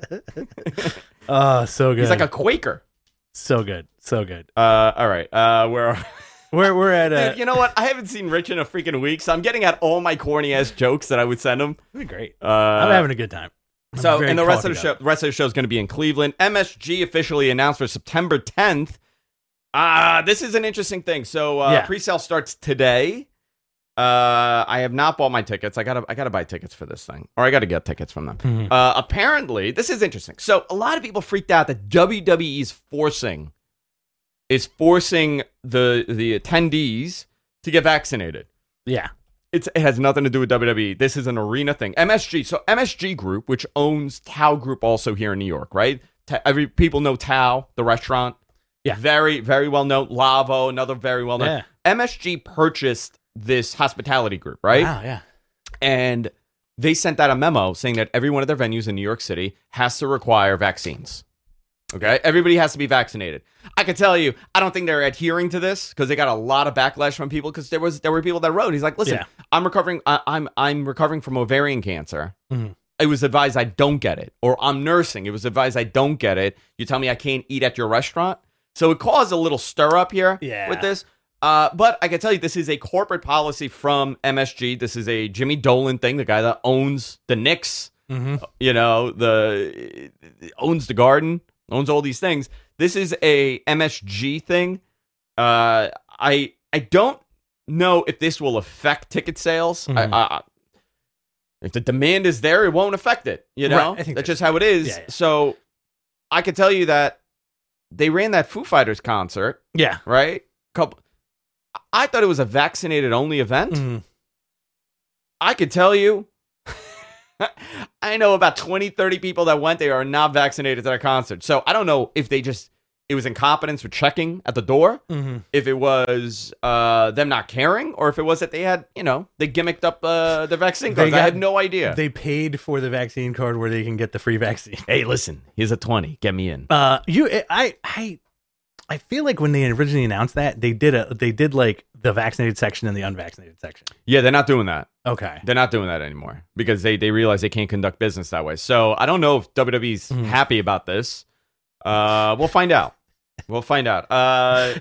[SPEAKER 2] Oh, so good.
[SPEAKER 1] He's like a Quaker.
[SPEAKER 2] so good, so good.
[SPEAKER 1] Uh, all right. Uh, where are?
[SPEAKER 2] We're we're at a.
[SPEAKER 1] Dude, you know what? I haven't seen Rich in a freaking week, so I'm getting at all my corny ass jokes that I would send him.
[SPEAKER 2] Great.
[SPEAKER 1] Uh,
[SPEAKER 2] I'm having a good time. I'm
[SPEAKER 1] So,
[SPEAKER 2] very
[SPEAKER 1] and the rest of the
[SPEAKER 2] coffeed
[SPEAKER 1] show,
[SPEAKER 2] up.
[SPEAKER 1] the rest of the show is going to be in Cleveland. M S G officially announced for September tenth. Uh, this is an interesting thing. So, uh,
[SPEAKER 2] Yeah.
[SPEAKER 1] pre-sale starts today. Uh, I have not bought my tickets. I gotta, I gotta buy tickets for this thing, or I gotta get tickets from them.
[SPEAKER 2] Mhm.
[SPEAKER 1] Uh, apparently, this is interesting. So, a lot of people freaked out that W W E is forcing, is forcing the the attendees to get vaccinated.
[SPEAKER 2] Yeah.
[SPEAKER 1] It's, it has nothing to do with W W E. This is an arena thing. M S G. So M S G Group, which owns Tao Group also here in New York, right? Ta- every people know Tao, the restaurant.
[SPEAKER 2] Yeah.
[SPEAKER 1] Very, very well known. Lavo, another very well known.
[SPEAKER 2] Yeah.
[SPEAKER 1] M S G purchased this hospitality group, right?
[SPEAKER 2] Wow. Yeah.
[SPEAKER 1] And they sent out a memo saying that every one of their venues in New York City has to require vaccines. Okay? Everybody has to be vaccinated. I can tell you, I don't think they're adhering to this because they got a lot of backlash from people because there was there were people that wrote. He's like, listen,
[SPEAKER 2] Yeah.
[SPEAKER 1] I'm recovering. I, I'm I'm recovering from ovarian cancer.
[SPEAKER 2] Mhm.
[SPEAKER 1] It was advised I don't get it, or I'm nursing. It was advised I don't get it. You tell me I can't eat at your restaurant, so it caused a little stir up here
[SPEAKER 2] Yeah.
[SPEAKER 1] with this. Uh, but I can tell you, this is a corporate policy from M S G. This is a Jimmy Dolan thing, the guy that owns the Knicks.
[SPEAKER 2] Mm-hmm.
[SPEAKER 1] You know, the owns the Garden, owns all these things. This is a M S G thing. Uh, I I don't know if this will affect ticket sales.
[SPEAKER 2] Mhm.
[SPEAKER 1] I, I, if the demand is there, it won't affect it. You know,
[SPEAKER 2] Right, I think
[SPEAKER 1] that's
[SPEAKER 2] that's-
[SPEAKER 1] just how it is.
[SPEAKER 2] Yeah, yeah.
[SPEAKER 1] So I can tell you that they ran that Foo Fighters concert,
[SPEAKER 2] Yeah.
[SPEAKER 1] right? Couple. I thought it was a vaccinated only event.
[SPEAKER 2] Mhm.
[SPEAKER 1] I could tell you, I know about twenty, thirty people that went there are not vaccinated to that concert. So I don't know if they just, it was incompetence with checking at the door,
[SPEAKER 2] Mhm.
[SPEAKER 1] if it was uh, them not caring, or if it was that they had, you know, they gimmicked up uh, the vaccine
[SPEAKER 2] They
[SPEAKER 1] cards. I
[SPEAKER 2] got-
[SPEAKER 1] had no idea.
[SPEAKER 2] They paid for the vaccine card where they can get the free vaccine.
[SPEAKER 1] hey, listen, here's a twenty. Get me in.
[SPEAKER 2] Uh, you, I, I, I feel like when they originally announced that, they did a, they did like the vaccinated section and the unvaccinated section.
[SPEAKER 1] Yeah, they're not doing that.
[SPEAKER 2] Okay.
[SPEAKER 1] They're not doing that anymore because they, they realize they can't conduct business that way. So I don't know if W W E's
[SPEAKER 2] Mhm.
[SPEAKER 1] happy about this. Uh, we'll find out. We'll find out. Uh,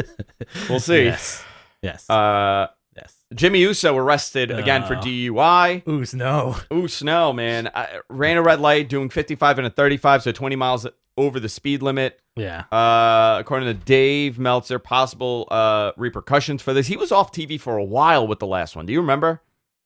[SPEAKER 1] we'll see.
[SPEAKER 2] Yes. Yes.
[SPEAKER 1] Uh,
[SPEAKER 2] yes.
[SPEAKER 1] Jimmy Uso arrested again for
[SPEAKER 2] Oh.
[SPEAKER 1] D U I.
[SPEAKER 2] Ooh, no.
[SPEAKER 1] Ooh, snow, man. I ran a red light doing fifty-five and a thirty-five, so twenty miles over the speed limit.
[SPEAKER 2] Yeah.
[SPEAKER 1] Uh, according to Dave Meltzer, possible uh, repercussions for this. He was off T V for a while with the last one. Do you remember?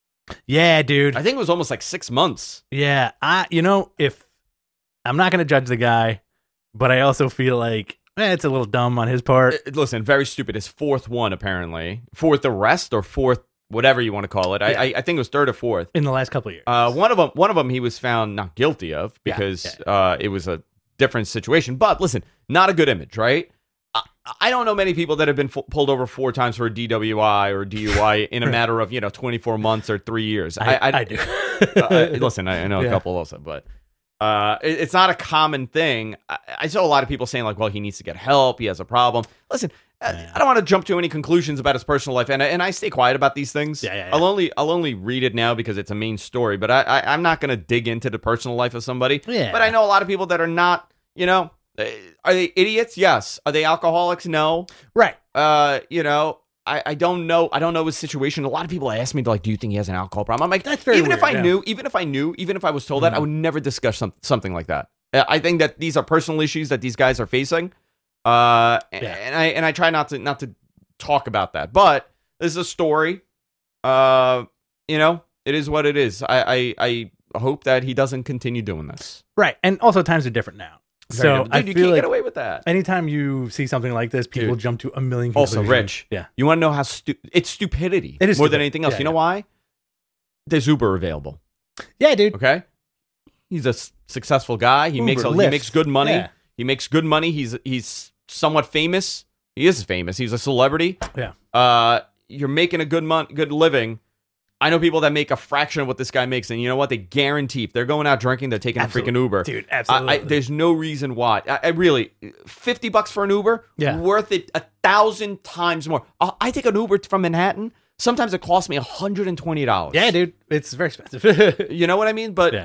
[SPEAKER 2] Yeah, dude.
[SPEAKER 1] I think it was almost like six months.
[SPEAKER 2] Yeah. I, you know, if I'm not going to judge the guy, but I also feel like eh, it's a little dumb on his part.
[SPEAKER 1] Uh, Listen, very stupid. His fourth one, apparently. Fourth arrest or fourth, whatever you want to call it. I,
[SPEAKER 2] Yeah.
[SPEAKER 1] I, I think it was third or fourth.
[SPEAKER 2] In the last couple of years.
[SPEAKER 1] Uh, one of them, one of them, he was found not guilty of
[SPEAKER 2] Yeah,
[SPEAKER 1] because
[SPEAKER 2] yeah.
[SPEAKER 1] Uh, it was a different situation. But listen, not a good image, right? I, I don't know many people that have been fu- pulled over four times for a D W I or D U I in a matter of you know twenty-four months or three years.
[SPEAKER 2] I, I,
[SPEAKER 1] I,
[SPEAKER 2] do.
[SPEAKER 1] uh, I- listen, I, I know a
[SPEAKER 2] Yeah.
[SPEAKER 1] couple also, but uh, it- it's not a common thing. I, I saw a lot of people saying like, "Well, he needs to get help. He has a problem." Listen, I-
[SPEAKER 2] Yeah.
[SPEAKER 1] I don't want to jump to any conclusions about his personal life, and I- and I stay quiet about these things.
[SPEAKER 2] Yeah, yeah, yeah.
[SPEAKER 1] I'll only I'll only read it now because it's a main story, but I, I I'm not going to dig into the personal life of somebody.
[SPEAKER 2] Yeah.
[SPEAKER 1] But I know a lot of people that are not. You know, uh, are they idiots? Yes. Are they alcoholics? No.
[SPEAKER 2] Right.
[SPEAKER 1] Uh, you know. I, I don't know. I don't know his situation. A lot of people ask me like, "Do you think he has an alcohol problem?" I'm like,
[SPEAKER 2] That's very
[SPEAKER 1] even if
[SPEAKER 2] weird,
[SPEAKER 1] I
[SPEAKER 2] yeah.
[SPEAKER 1] knew, even if I knew, even if I was told that,
[SPEAKER 2] Mhm.
[SPEAKER 1] I would never discuss some, something like that. Uh, I think that these are personal issues that these guys are facing, uh, and,
[SPEAKER 2] Yeah.
[SPEAKER 1] and I and I try not to not to talk about that. But this is a story. Uh, you know, it is what it is. I I, I hope that he doesn't continue doing this.
[SPEAKER 2] Right. And also times are different now. So
[SPEAKER 1] Dude,
[SPEAKER 2] I
[SPEAKER 1] you
[SPEAKER 2] feel
[SPEAKER 1] can't
[SPEAKER 2] like
[SPEAKER 1] get away with that.
[SPEAKER 2] anytime you see something like this, people
[SPEAKER 1] Dude.
[SPEAKER 2] jump to a million
[SPEAKER 1] Also,
[SPEAKER 2] conclusions.
[SPEAKER 1] Rich,
[SPEAKER 2] Yeah.
[SPEAKER 1] you want to know how stu- it's stupidity
[SPEAKER 2] It is
[SPEAKER 1] more
[SPEAKER 2] stupid.
[SPEAKER 1] than anything else.
[SPEAKER 2] Yeah,
[SPEAKER 1] you know
[SPEAKER 2] yeah.
[SPEAKER 1] why? There's Uber available.
[SPEAKER 2] Yeah, dude.
[SPEAKER 1] Okay, he's a s- successful guy. He
[SPEAKER 2] Uber,
[SPEAKER 1] makes a, he
[SPEAKER 2] Lyft.
[SPEAKER 1] makes good money.
[SPEAKER 2] Yeah.
[SPEAKER 1] He makes good money. He's he's somewhat famous. He is famous. He's a celebrity.
[SPEAKER 2] Yeah.
[SPEAKER 1] Uh, you're making a good mon- good living. I know people that make a fraction of what this guy makes, and you know what? They guarantee if they're going out drinking, they're taking
[SPEAKER 2] Absolutely.
[SPEAKER 1] a freaking Uber.
[SPEAKER 2] Dude,
[SPEAKER 1] I,
[SPEAKER 2] absolutely.
[SPEAKER 1] I, there's no reason why. I, I really, fifty bucks for an Uber,
[SPEAKER 2] Yeah.
[SPEAKER 1] worth it a thousand times more. I, I take an Uber from Manhattan. Sometimes it costs me one hundred twenty dollars.
[SPEAKER 2] yeah, dude. It's very expensive.
[SPEAKER 1] You know what I mean? But
[SPEAKER 2] Yeah.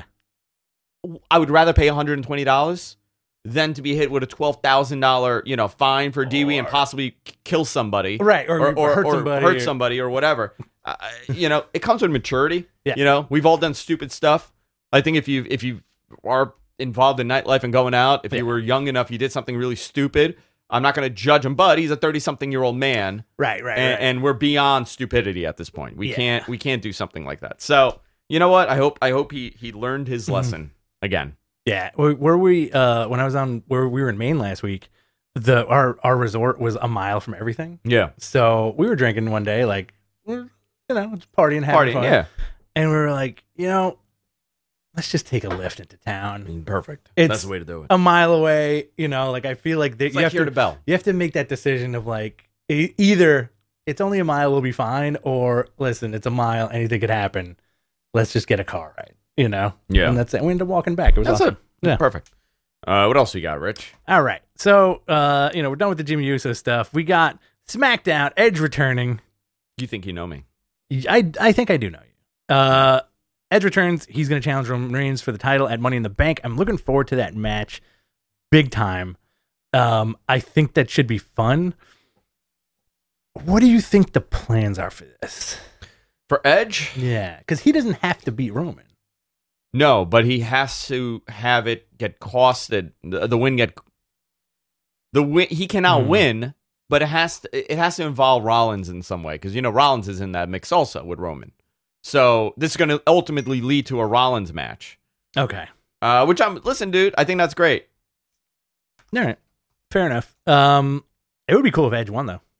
[SPEAKER 1] I would rather pay one hundred twenty dollars than to be hit with a twelve thousand dollars, you know, fine for D W and possibly k- kill somebody.
[SPEAKER 2] Right, or- or hurt
[SPEAKER 1] or
[SPEAKER 2] somebody
[SPEAKER 1] hurt
[SPEAKER 2] or-
[SPEAKER 1] somebody or whatever. Uh, you know, it comes with maturity.
[SPEAKER 2] Yeah.
[SPEAKER 1] You know, we've all done stupid stuff. I think if you if you are involved in nightlife and going out, if
[SPEAKER 2] Yeah.
[SPEAKER 1] you were young enough, you did something really stupid. I'm not going to judge him, but he's a thirty-something-year-old man,
[SPEAKER 2] right, right,
[SPEAKER 1] and,
[SPEAKER 2] right.
[SPEAKER 1] and we're beyond stupidity at this point. We
[SPEAKER 2] Yeah.
[SPEAKER 1] can't we can't do something like that. So you know what? I hope I hope he he learned his
[SPEAKER 2] Mm-hmm.
[SPEAKER 1] lesson again.
[SPEAKER 2] Yeah, where where we uh when I was on where we were in Maine last week, the our our resort was a mile from everything.
[SPEAKER 1] Yeah,
[SPEAKER 2] So we were drinking one day, like we're you know just partying, having
[SPEAKER 1] partying.
[SPEAKER 2] fun,
[SPEAKER 1] Yeah,
[SPEAKER 2] and we were like, you know, let's just take a lift into town.
[SPEAKER 1] I mean, perfect.
[SPEAKER 2] It's-
[SPEAKER 1] That's the way to do it.
[SPEAKER 2] A mile away, you know, like I feel like they,
[SPEAKER 1] It's
[SPEAKER 2] you
[SPEAKER 1] like
[SPEAKER 2] have
[SPEAKER 1] here
[SPEAKER 2] to
[SPEAKER 1] to Bell.
[SPEAKER 2] you have to make that decision of like e- either it's only a mile, we'll be fine, or listen, it's a mile, anything could happen. Let's just get a car ride, you know.
[SPEAKER 1] Yeah.
[SPEAKER 2] and that's it. We ended up walking back. It was
[SPEAKER 1] That's
[SPEAKER 2] awesome.
[SPEAKER 1] it.
[SPEAKER 2] Yeah.
[SPEAKER 1] Perfect. Uh, what else you got, Rich?
[SPEAKER 2] All right. So, uh, you know, we're done with the Jimmy Uso stuff. We got SmackDown, Edge returning.
[SPEAKER 1] You think you know me?
[SPEAKER 2] I, I think I do know you. Uh, Edge returns. He's going to challenge Roman Reigns for the title at Money in the Bank. I'm looking forward to that match big time. Um, I think that should be fun. What do you think the plans are for this?
[SPEAKER 1] For Edge?
[SPEAKER 2] Yeah, because he doesn't have to beat Roman.
[SPEAKER 1] No, but he has to have it get costed. The, the win get the win. He cannot
[SPEAKER 2] Hmm.
[SPEAKER 1] win, but it has to. It has to involve Rollins in some way because you know Rollins is in that mix also with Roman. So this is going to ultimately lead to a Rollins match.
[SPEAKER 2] Okay.
[SPEAKER 1] Uh, which I'm listen, dude. I think that's great.
[SPEAKER 2] All right. Fair enough. Um, it would be cool if Edge won, though.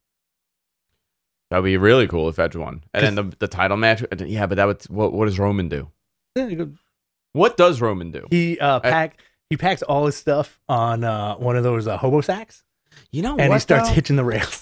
[SPEAKER 1] That'd be really cool if Edge won, and then the the title match. Yeah, but that would what? What does Roman do?
[SPEAKER 2] Yeah, you could-
[SPEAKER 1] What does Roman do?
[SPEAKER 2] He uh pack he packs all his stuff on uh one of those uh, hobo sacks,
[SPEAKER 1] You know
[SPEAKER 2] and
[SPEAKER 1] what?
[SPEAKER 2] he starts
[SPEAKER 1] though?
[SPEAKER 2] hitching the rails.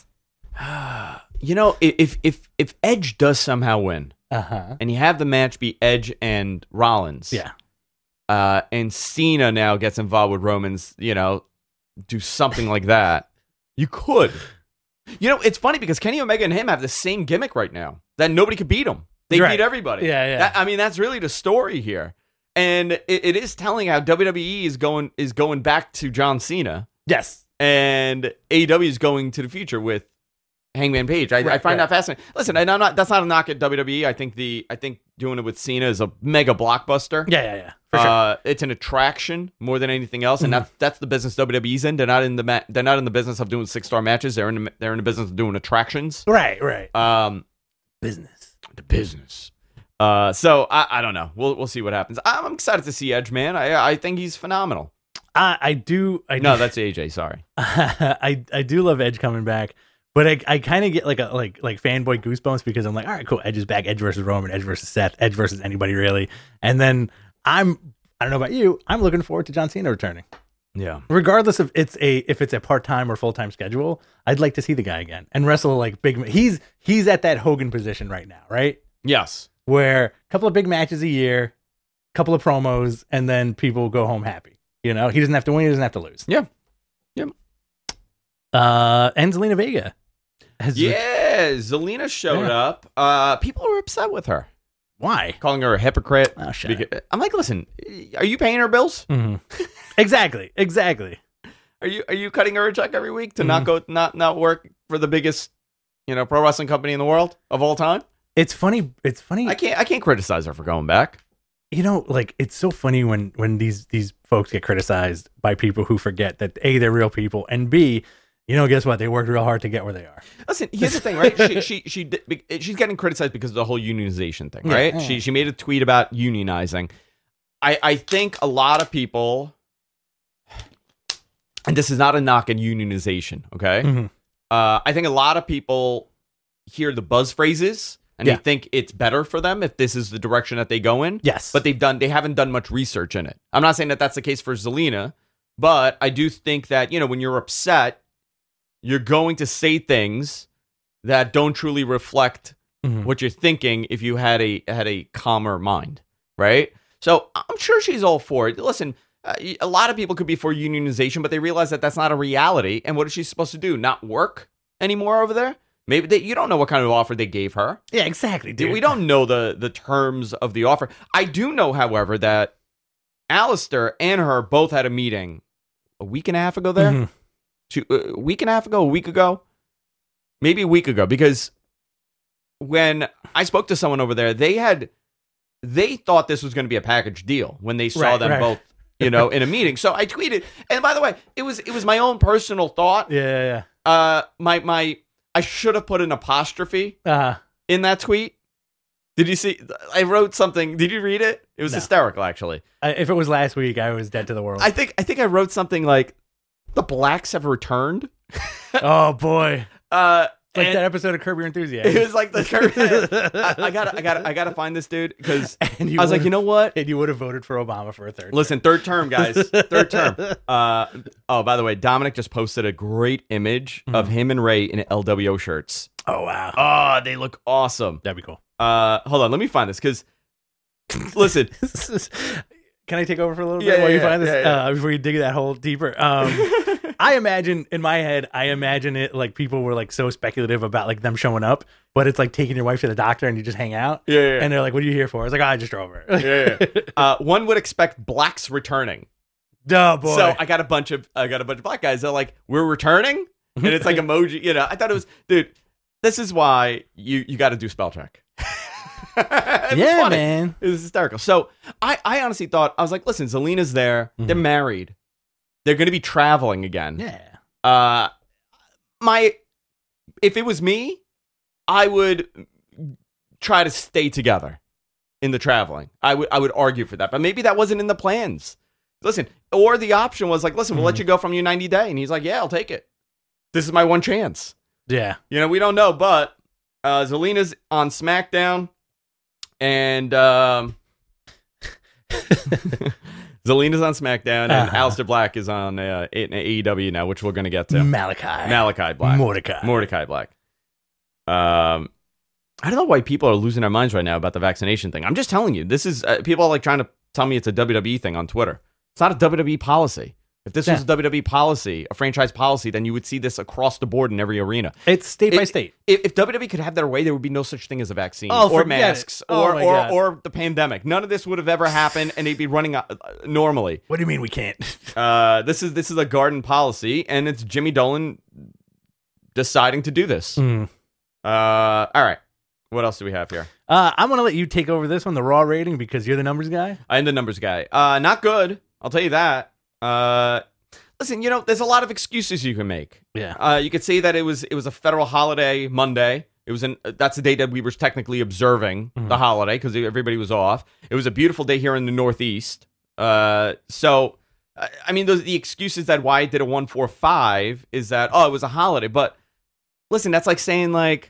[SPEAKER 1] You know, if if if Edge does somehow win,
[SPEAKER 2] Uh huh.
[SPEAKER 1] and you have the match be Edge and Rollins,
[SPEAKER 2] Yeah.
[SPEAKER 1] uh, and Cena now gets involved with Roman's, you know, do something like that, you could. You know, it's funny because Kenny Omega and him have the same gimmick right now that nobody could beat them. They
[SPEAKER 2] Right.
[SPEAKER 1] beat everybody.
[SPEAKER 2] Yeah, yeah.
[SPEAKER 1] That- I mean, that's really the story here, and it, it is telling how W W E is going is going back to John Cena,
[SPEAKER 2] Yes.
[SPEAKER 1] and A E W is going to the future with Hangman Page. I, I
[SPEAKER 2] Right,
[SPEAKER 1] find
[SPEAKER 2] right.
[SPEAKER 1] that fascinating. Listen, and I'm not. That's not a knock at W W E. I think the I think doing it with Cena is a mega blockbuster.
[SPEAKER 2] Yeah, yeah, yeah. For sure.
[SPEAKER 1] Uh, it's an attraction more than anything else, and
[SPEAKER 2] Mhm.
[SPEAKER 1] that's that's the business W W E's in. They're not in the ma- they're not in the business of doing six star matches. They're in the, they're in the business of doing attractions.
[SPEAKER 2] Right, right.
[SPEAKER 1] Um,
[SPEAKER 2] Business.
[SPEAKER 1] the business. Uh, so I, I don't know. We'll we'll see what happens. I'm excited to see Edge, man. I I think he's phenomenal.
[SPEAKER 2] I I do. I
[SPEAKER 1] No,
[SPEAKER 2] do,
[SPEAKER 1] that's A J. Sorry.
[SPEAKER 2] I I do love Edge coming back, but I I kind of get like a like like fanboy goosebumps because I'm like, all right, cool. Edge is back. Edge versus Roman. Edge versus Seth. Edge versus anybody really. And then I'm I don't know about you. I'm looking forward to John Cena returning.
[SPEAKER 1] Yeah.
[SPEAKER 2] Regardless of it's a if it's a part time or full time schedule, I'd like to see the guy again and wrestle like big. He's he's at that Hogan position right now, right?
[SPEAKER 1] Yes.
[SPEAKER 2] Where a couple of big matches a year, couple of promos, and then people go home happy. You know, he doesn't have to win. He doesn't have to lose.
[SPEAKER 1] Yeah. Yep.
[SPEAKER 2] Uh, and Zelina Vega. Has
[SPEAKER 1] Yeah. Zelina showed
[SPEAKER 2] Yeah.
[SPEAKER 1] up. Uh, people were upset with her,
[SPEAKER 2] Why?
[SPEAKER 1] calling her a hypocrite.
[SPEAKER 2] Oh, shut up.
[SPEAKER 1] Beca- I'm like, listen, are you paying her bills?
[SPEAKER 2] Mhm. Exactly. Exactly.
[SPEAKER 1] Are you are you cutting her a check every week to
[SPEAKER 2] Mhm.
[SPEAKER 1] not go not not work for the biggest, you know, pro wrestling company in the world of all time?
[SPEAKER 2] It's funny. It's funny.
[SPEAKER 1] I can't I can't criticize her for going back.
[SPEAKER 2] You know, like it's so funny when when these these folks get criticized by people who forget that A, they're real people, and B, you know, guess what? They worked real hard to get where they are.
[SPEAKER 1] Listen, here's the thing, right? She she she did- she's getting criticized because of the whole unionization thing, right?
[SPEAKER 2] Yeah, yeah.
[SPEAKER 1] She she made a tweet about unionizing. I I think a lot of people and this is not a knock on unionization, okay?
[SPEAKER 2] Mm-hmm.
[SPEAKER 1] Uh, I think a lot of people hear the buzz phrases and
[SPEAKER 2] Yeah.
[SPEAKER 1] they think it's better for them if this is the direction that they go in.
[SPEAKER 2] Yes.
[SPEAKER 1] But they've done, they haven't done much research in it. I'm not saying that that's the case for Zelina, but I do think that, you know, when you're upset, you're going to say things that don't truly reflect
[SPEAKER 2] Mhm.
[SPEAKER 1] what you're thinking if you had a had a calmer mind, right? So I'm sure she's all for it. Listen, uh, a lot of people could be for unionization, but they realize that that's not a reality. And what is she supposed to do? Not work anymore over there? Maybe they, you don't know what kind of offer they gave her.
[SPEAKER 2] Yeah, exactly, dude.
[SPEAKER 1] We don't know the the terms of the offer. I do know, however, that Alistair and her both had a meeting a week and a half ago there.
[SPEAKER 2] Mhm.
[SPEAKER 1] Two, uh, a week and a half ago, a week ago, maybe a week ago, because when I spoke to someone over there, they had they thought this was going to be a package deal when they saw
[SPEAKER 2] Right,
[SPEAKER 1] them
[SPEAKER 2] right.
[SPEAKER 1] both, you know, in a meeting. So I tweeted, and by the way, it was it was my own personal thought.
[SPEAKER 2] Yeah, yeah,
[SPEAKER 1] Uh, my my I should have put an apostrophe
[SPEAKER 2] yeah. Uh,
[SPEAKER 1] in that tweet. Did you see? I wrote something. Did you read it? It was
[SPEAKER 2] No.
[SPEAKER 1] hysterical, actually.
[SPEAKER 2] I, if it was last week, I was dead to the world.
[SPEAKER 1] I think I think I wrote something like, "The blacks have returned."
[SPEAKER 2] oh boy,
[SPEAKER 1] Uh,
[SPEAKER 2] like
[SPEAKER 1] and
[SPEAKER 2] that episode of Curb Your Enthusiasm.
[SPEAKER 1] it was like the. I, I gotta, I gotta, I gotta find this dude because
[SPEAKER 2] and
[SPEAKER 1] I was like, you know what?
[SPEAKER 2] and you would have voted for Obama for a third.
[SPEAKER 1] Listen, third term, guys, third term. Uh, oh, by the way, Dominic just posted a great image of him and Ray in L W O shirts.
[SPEAKER 2] Oh wow,
[SPEAKER 1] Oh, they look awesome.
[SPEAKER 2] that'd be cool.
[SPEAKER 1] Uh, hold on, let me find this because, listen,
[SPEAKER 2] Can I take over for a little bit
[SPEAKER 1] Yeah,
[SPEAKER 2] while
[SPEAKER 1] yeah,
[SPEAKER 2] you find
[SPEAKER 1] yeah,
[SPEAKER 2] this?
[SPEAKER 1] yeah, yeah.
[SPEAKER 2] Uh, before you dig that hole deeper. Um, I imagine in my head, I imagine it like people were like so speculative about like them showing up, but it's like taking your wife to the doctor and you just hang out.
[SPEAKER 1] Yeah, yeah, yeah.
[SPEAKER 2] And they're like, "What are you here for?" I was like, oh, "I just drove her."
[SPEAKER 1] yeah, yeah. Uh, one would expect blacks returning.
[SPEAKER 2] Oh boy.
[SPEAKER 1] So I got a bunch of I got a bunch of black guys. They're like, "We're returning," and it's like emoji. You know, I thought it was, dude. This is why you you got to do spell check. It was
[SPEAKER 2] yeah,
[SPEAKER 1] funny.
[SPEAKER 2] man.
[SPEAKER 1] It was hysterical. So I I honestly thought I was like, listen, Zelina's there. They're
[SPEAKER 2] Mhm.
[SPEAKER 1] married. They're going to be traveling again.
[SPEAKER 2] Yeah.
[SPEAKER 1] Uh, my if it was me, I would try to stay together in the traveling. I would I would argue for that, but maybe that wasn't in the plans. Listen, or the option was like, listen, we'll let
[SPEAKER 2] Mhm.
[SPEAKER 1] you go from your ninety day, and he's like, yeah, I'll take it. This is my one chance.
[SPEAKER 2] Yeah.
[SPEAKER 1] You know, we don't know, but uh, Zelina's on SmackDown, and um, Zelina's on SmackDown, and
[SPEAKER 2] Uh-huh.
[SPEAKER 1] Aleister Black is on uh, A E W now, which we're going to get to.
[SPEAKER 2] Malachi.
[SPEAKER 1] Malachi Black.
[SPEAKER 2] Mordecai.
[SPEAKER 1] Mordecai Black. Um, I don't know why people are losing their minds right now about the vaccination thing. I'm just telling you, this is uh, people are like trying to tell me it's a W W E thing on Twitter. It's not a W W E policy. If this was
[SPEAKER 2] Yeah.
[SPEAKER 1] a W W E policy, a franchise policy, then you would see this across the board in every arena.
[SPEAKER 2] It's state by
[SPEAKER 1] It-
[SPEAKER 2] state.
[SPEAKER 1] If, if W W E could have their way, there would be no such thing as a vaccine
[SPEAKER 2] Oh,
[SPEAKER 1] or
[SPEAKER 2] forget it.
[SPEAKER 1] masks
[SPEAKER 2] Oh
[SPEAKER 1] or
[SPEAKER 2] my
[SPEAKER 1] or,
[SPEAKER 2] God.
[SPEAKER 1] or the pandemic. None of this would have ever happened, and they'd be running uh, normally.
[SPEAKER 2] What do you mean we can't?
[SPEAKER 1] Uh, this is this is a garden policy, and it's Jimmy Dolan deciding to do this.
[SPEAKER 2] Mm.
[SPEAKER 1] Uh, all right. What else do we have here?
[SPEAKER 2] Uh, I'm gonna let you take over this one, the raw rating, because you're the numbers guy.
[SPEAKER 1] I'm the numbers guy. Uh, not good. I'll tell you that. Uh, listen, you know, there's a lot of excuses you can make.
[SPEAKER 2] Yeah.
[SPEAKER 1] Uh, you could say that it was it was a federal holiday Monday. It was an that's the day that we were technically observing
[SPEAKER 2] Mhm.
[SPEAKER 1] the holiday because everybody was off. It was a beautiful day here in the Northeast. Uh, so I I mean, those the excuses that why I did a one four five is that oh it was a holiday. But listen, that's like saying like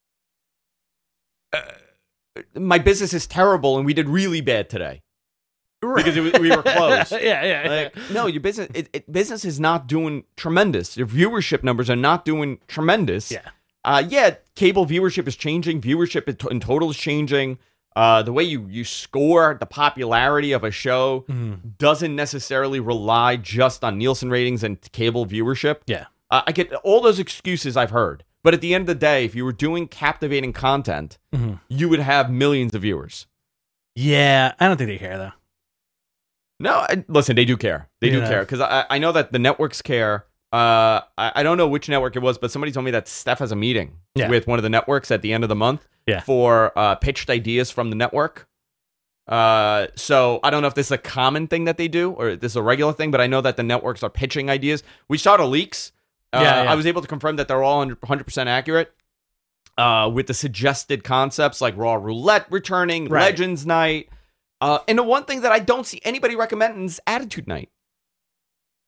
[SPEAKER 1] uh, my business is terrible and we did really bad today because it was, we were closed.
[SPEAKER 2] yeah, yeah.
[SPEAKER 1] Like, no, your business it, it, business is not doing tremendous. Your viewership numbers are not doing tremendous.
[SPEAKER 2] yeah.
[SPEAKER 1] Uh, yeah, cable viewership is changing. Viewership in, in total is changing. Uh, the way you, you score the popularity of a show
[SPEAKER 2] Mhm.
[SPEAKER 1] doesn't necessarily rely just on Nielsen ratings and cable viewership.
[SPEAKER 2] Yeah.
[SPEAKER 1] Uh, I get all those excuses I've heard. But at the end of the day, if you were doing captivating content,
[SPEAKER 2] Mhm.
[SPEAKER 1] you would have millions of viewers.
[SPEAKER 2] Yeah. I don't think they care though.
[SPEAKER 1] No, I, listen, they do care. They do
[SPEAKER 2] Yeah.
[SPEAKER 1] care because I, I know that the networks care. Uh, I, I don't know which network it was, but somebody told me that Steph has a meeting
[SPEAKER 2] Yeah.
[SPEAKER 1] with one of the networks at the end of the month
[SPEAKER 2] Yeah.
[SPEAKER 1] for uh, pitched ideas from the network. Uh, so I don't know if this is a common thing that they do or this is a regular thing, but I know that the networks are pitching ideas. We saw the leaks. Uh,
[SPEAKER 2] Yeah, yeah.
[SPEAKER 1] I was able to confirm that they're all one hundred percent accurate. Uh, with the suggested concepts like Raw Roulette returning,
[SPEAKER 2] Right.
[SPEAKER 1] Legends Night. Uh, and the one thing that I don't see anybody recommending is Attitude Night.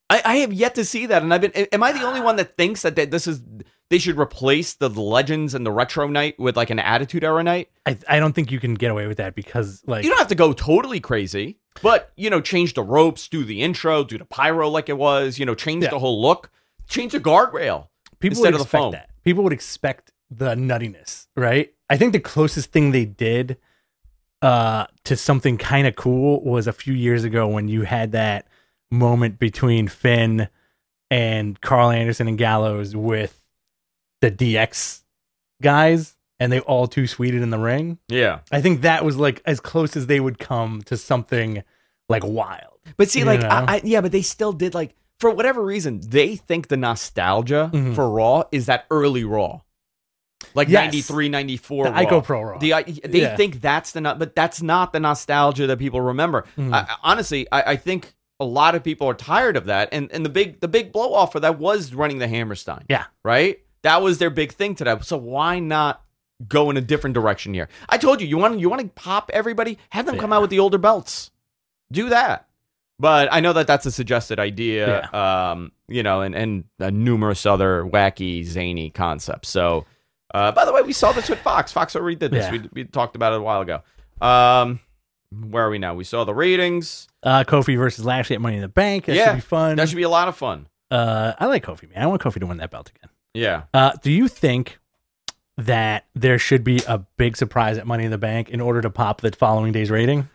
[SPEAKER 1] I, I have yet to see that, and I've been. Am I the only one that thinks that they, this is they should replace the Legends and the Retro Night with like an Attitude Era night?
[SPEAKER 2] I I don't think you can get away with that because like
[SPEAKER 1] You don't have to go totally crazy, but you know, change the ropes, do the intro, do the pyro like it was. You know, change
[SPEAKER 2] Yeah.
[SPEAKER 1] the whole look, change the guardrail
[SPEAKER 2] people
[SPEAKER 1] instead
[SPEAKER 2] would
[SPEAKER 1] of the
[SPEAKER 2] expect
[SPEAKER 1] foam.
[SPEAKER 2] that. People would expect the nuttiness, right? I think the closest thing they did uh, to something kind of cool was a few years ago when you had that moment between Finn and Carl Anderson and Gallows with the D X guys, and they all too sweeted in the ring.
[SPEAKER 1] Yeah,
[SPEAKER 2] I think that was like as close as they would come to something like wild.
[SPEAKER 1] but see,
[SPEAKER 2] You
[SPEAKER 1] like,
[SPEAKER 2] know?
[SPEAKER 1] I, I, yeah, but they still did like for whatever reason they think the nostalgia
[SPEAKER 2] Mhm.
[SPEAKER 1] for Raw is that early Raw, like
[SPEAKER 2] Yes.
[SPEAKER 1] ninety-three, ninety-four
[SPEAKER 2] The
[SPEAKER 1] Raw.
[SPEAKER 2] Ico Pro Raw.
[SPEAKER 1] The I- they
[SPEAKER 2] Yeah.
[SPEAKER 1] think that's the no- but that's not the nostalgia that people remember.
[SPEAKER 2] Mhm.
[SPEAKER 1] I, I- honestly, I, I think a lot of people are tired of that, and and the big the big blow off for that was running the Hammerstein.
[SPEAKER 2] Yeah.
[SPEAKER 1] Right. That was their big thing to that. So why not go in a different direction here? I told you, you want you want to pop everybody, have them come
[SPEAKER 2] Yeah.
[SPEAKER 1] out with the older belts, do that. But I know that that's a suggested idea, um, you know, and and uh, numerous other wacky, zany concepts. So. Uh, by the way, we saw this with Fox. Fox already did this.
[SPEAKER 2] Yeah.
[SPEAKER 1] We, we talked about it a while ago. Um, where are we now? We saw the ratings.
[SPEAKER 2] Uh, Kofi versus Lashley at Money in the Bank. That
[SPEAKER 1] Yeah,
[SPEAKER 2] should be fun.
[SPEAKER 1] That should be a lot of fun.
[SPEAKER 2] uh, I like Kofi, man. I want Kofi to win that belt again.
[SPEAKER 1] Yeah.
[SPEAKER 2] Uh, do you think that there should be a big surprise at Money in the Bank in order to pop the following day's rating?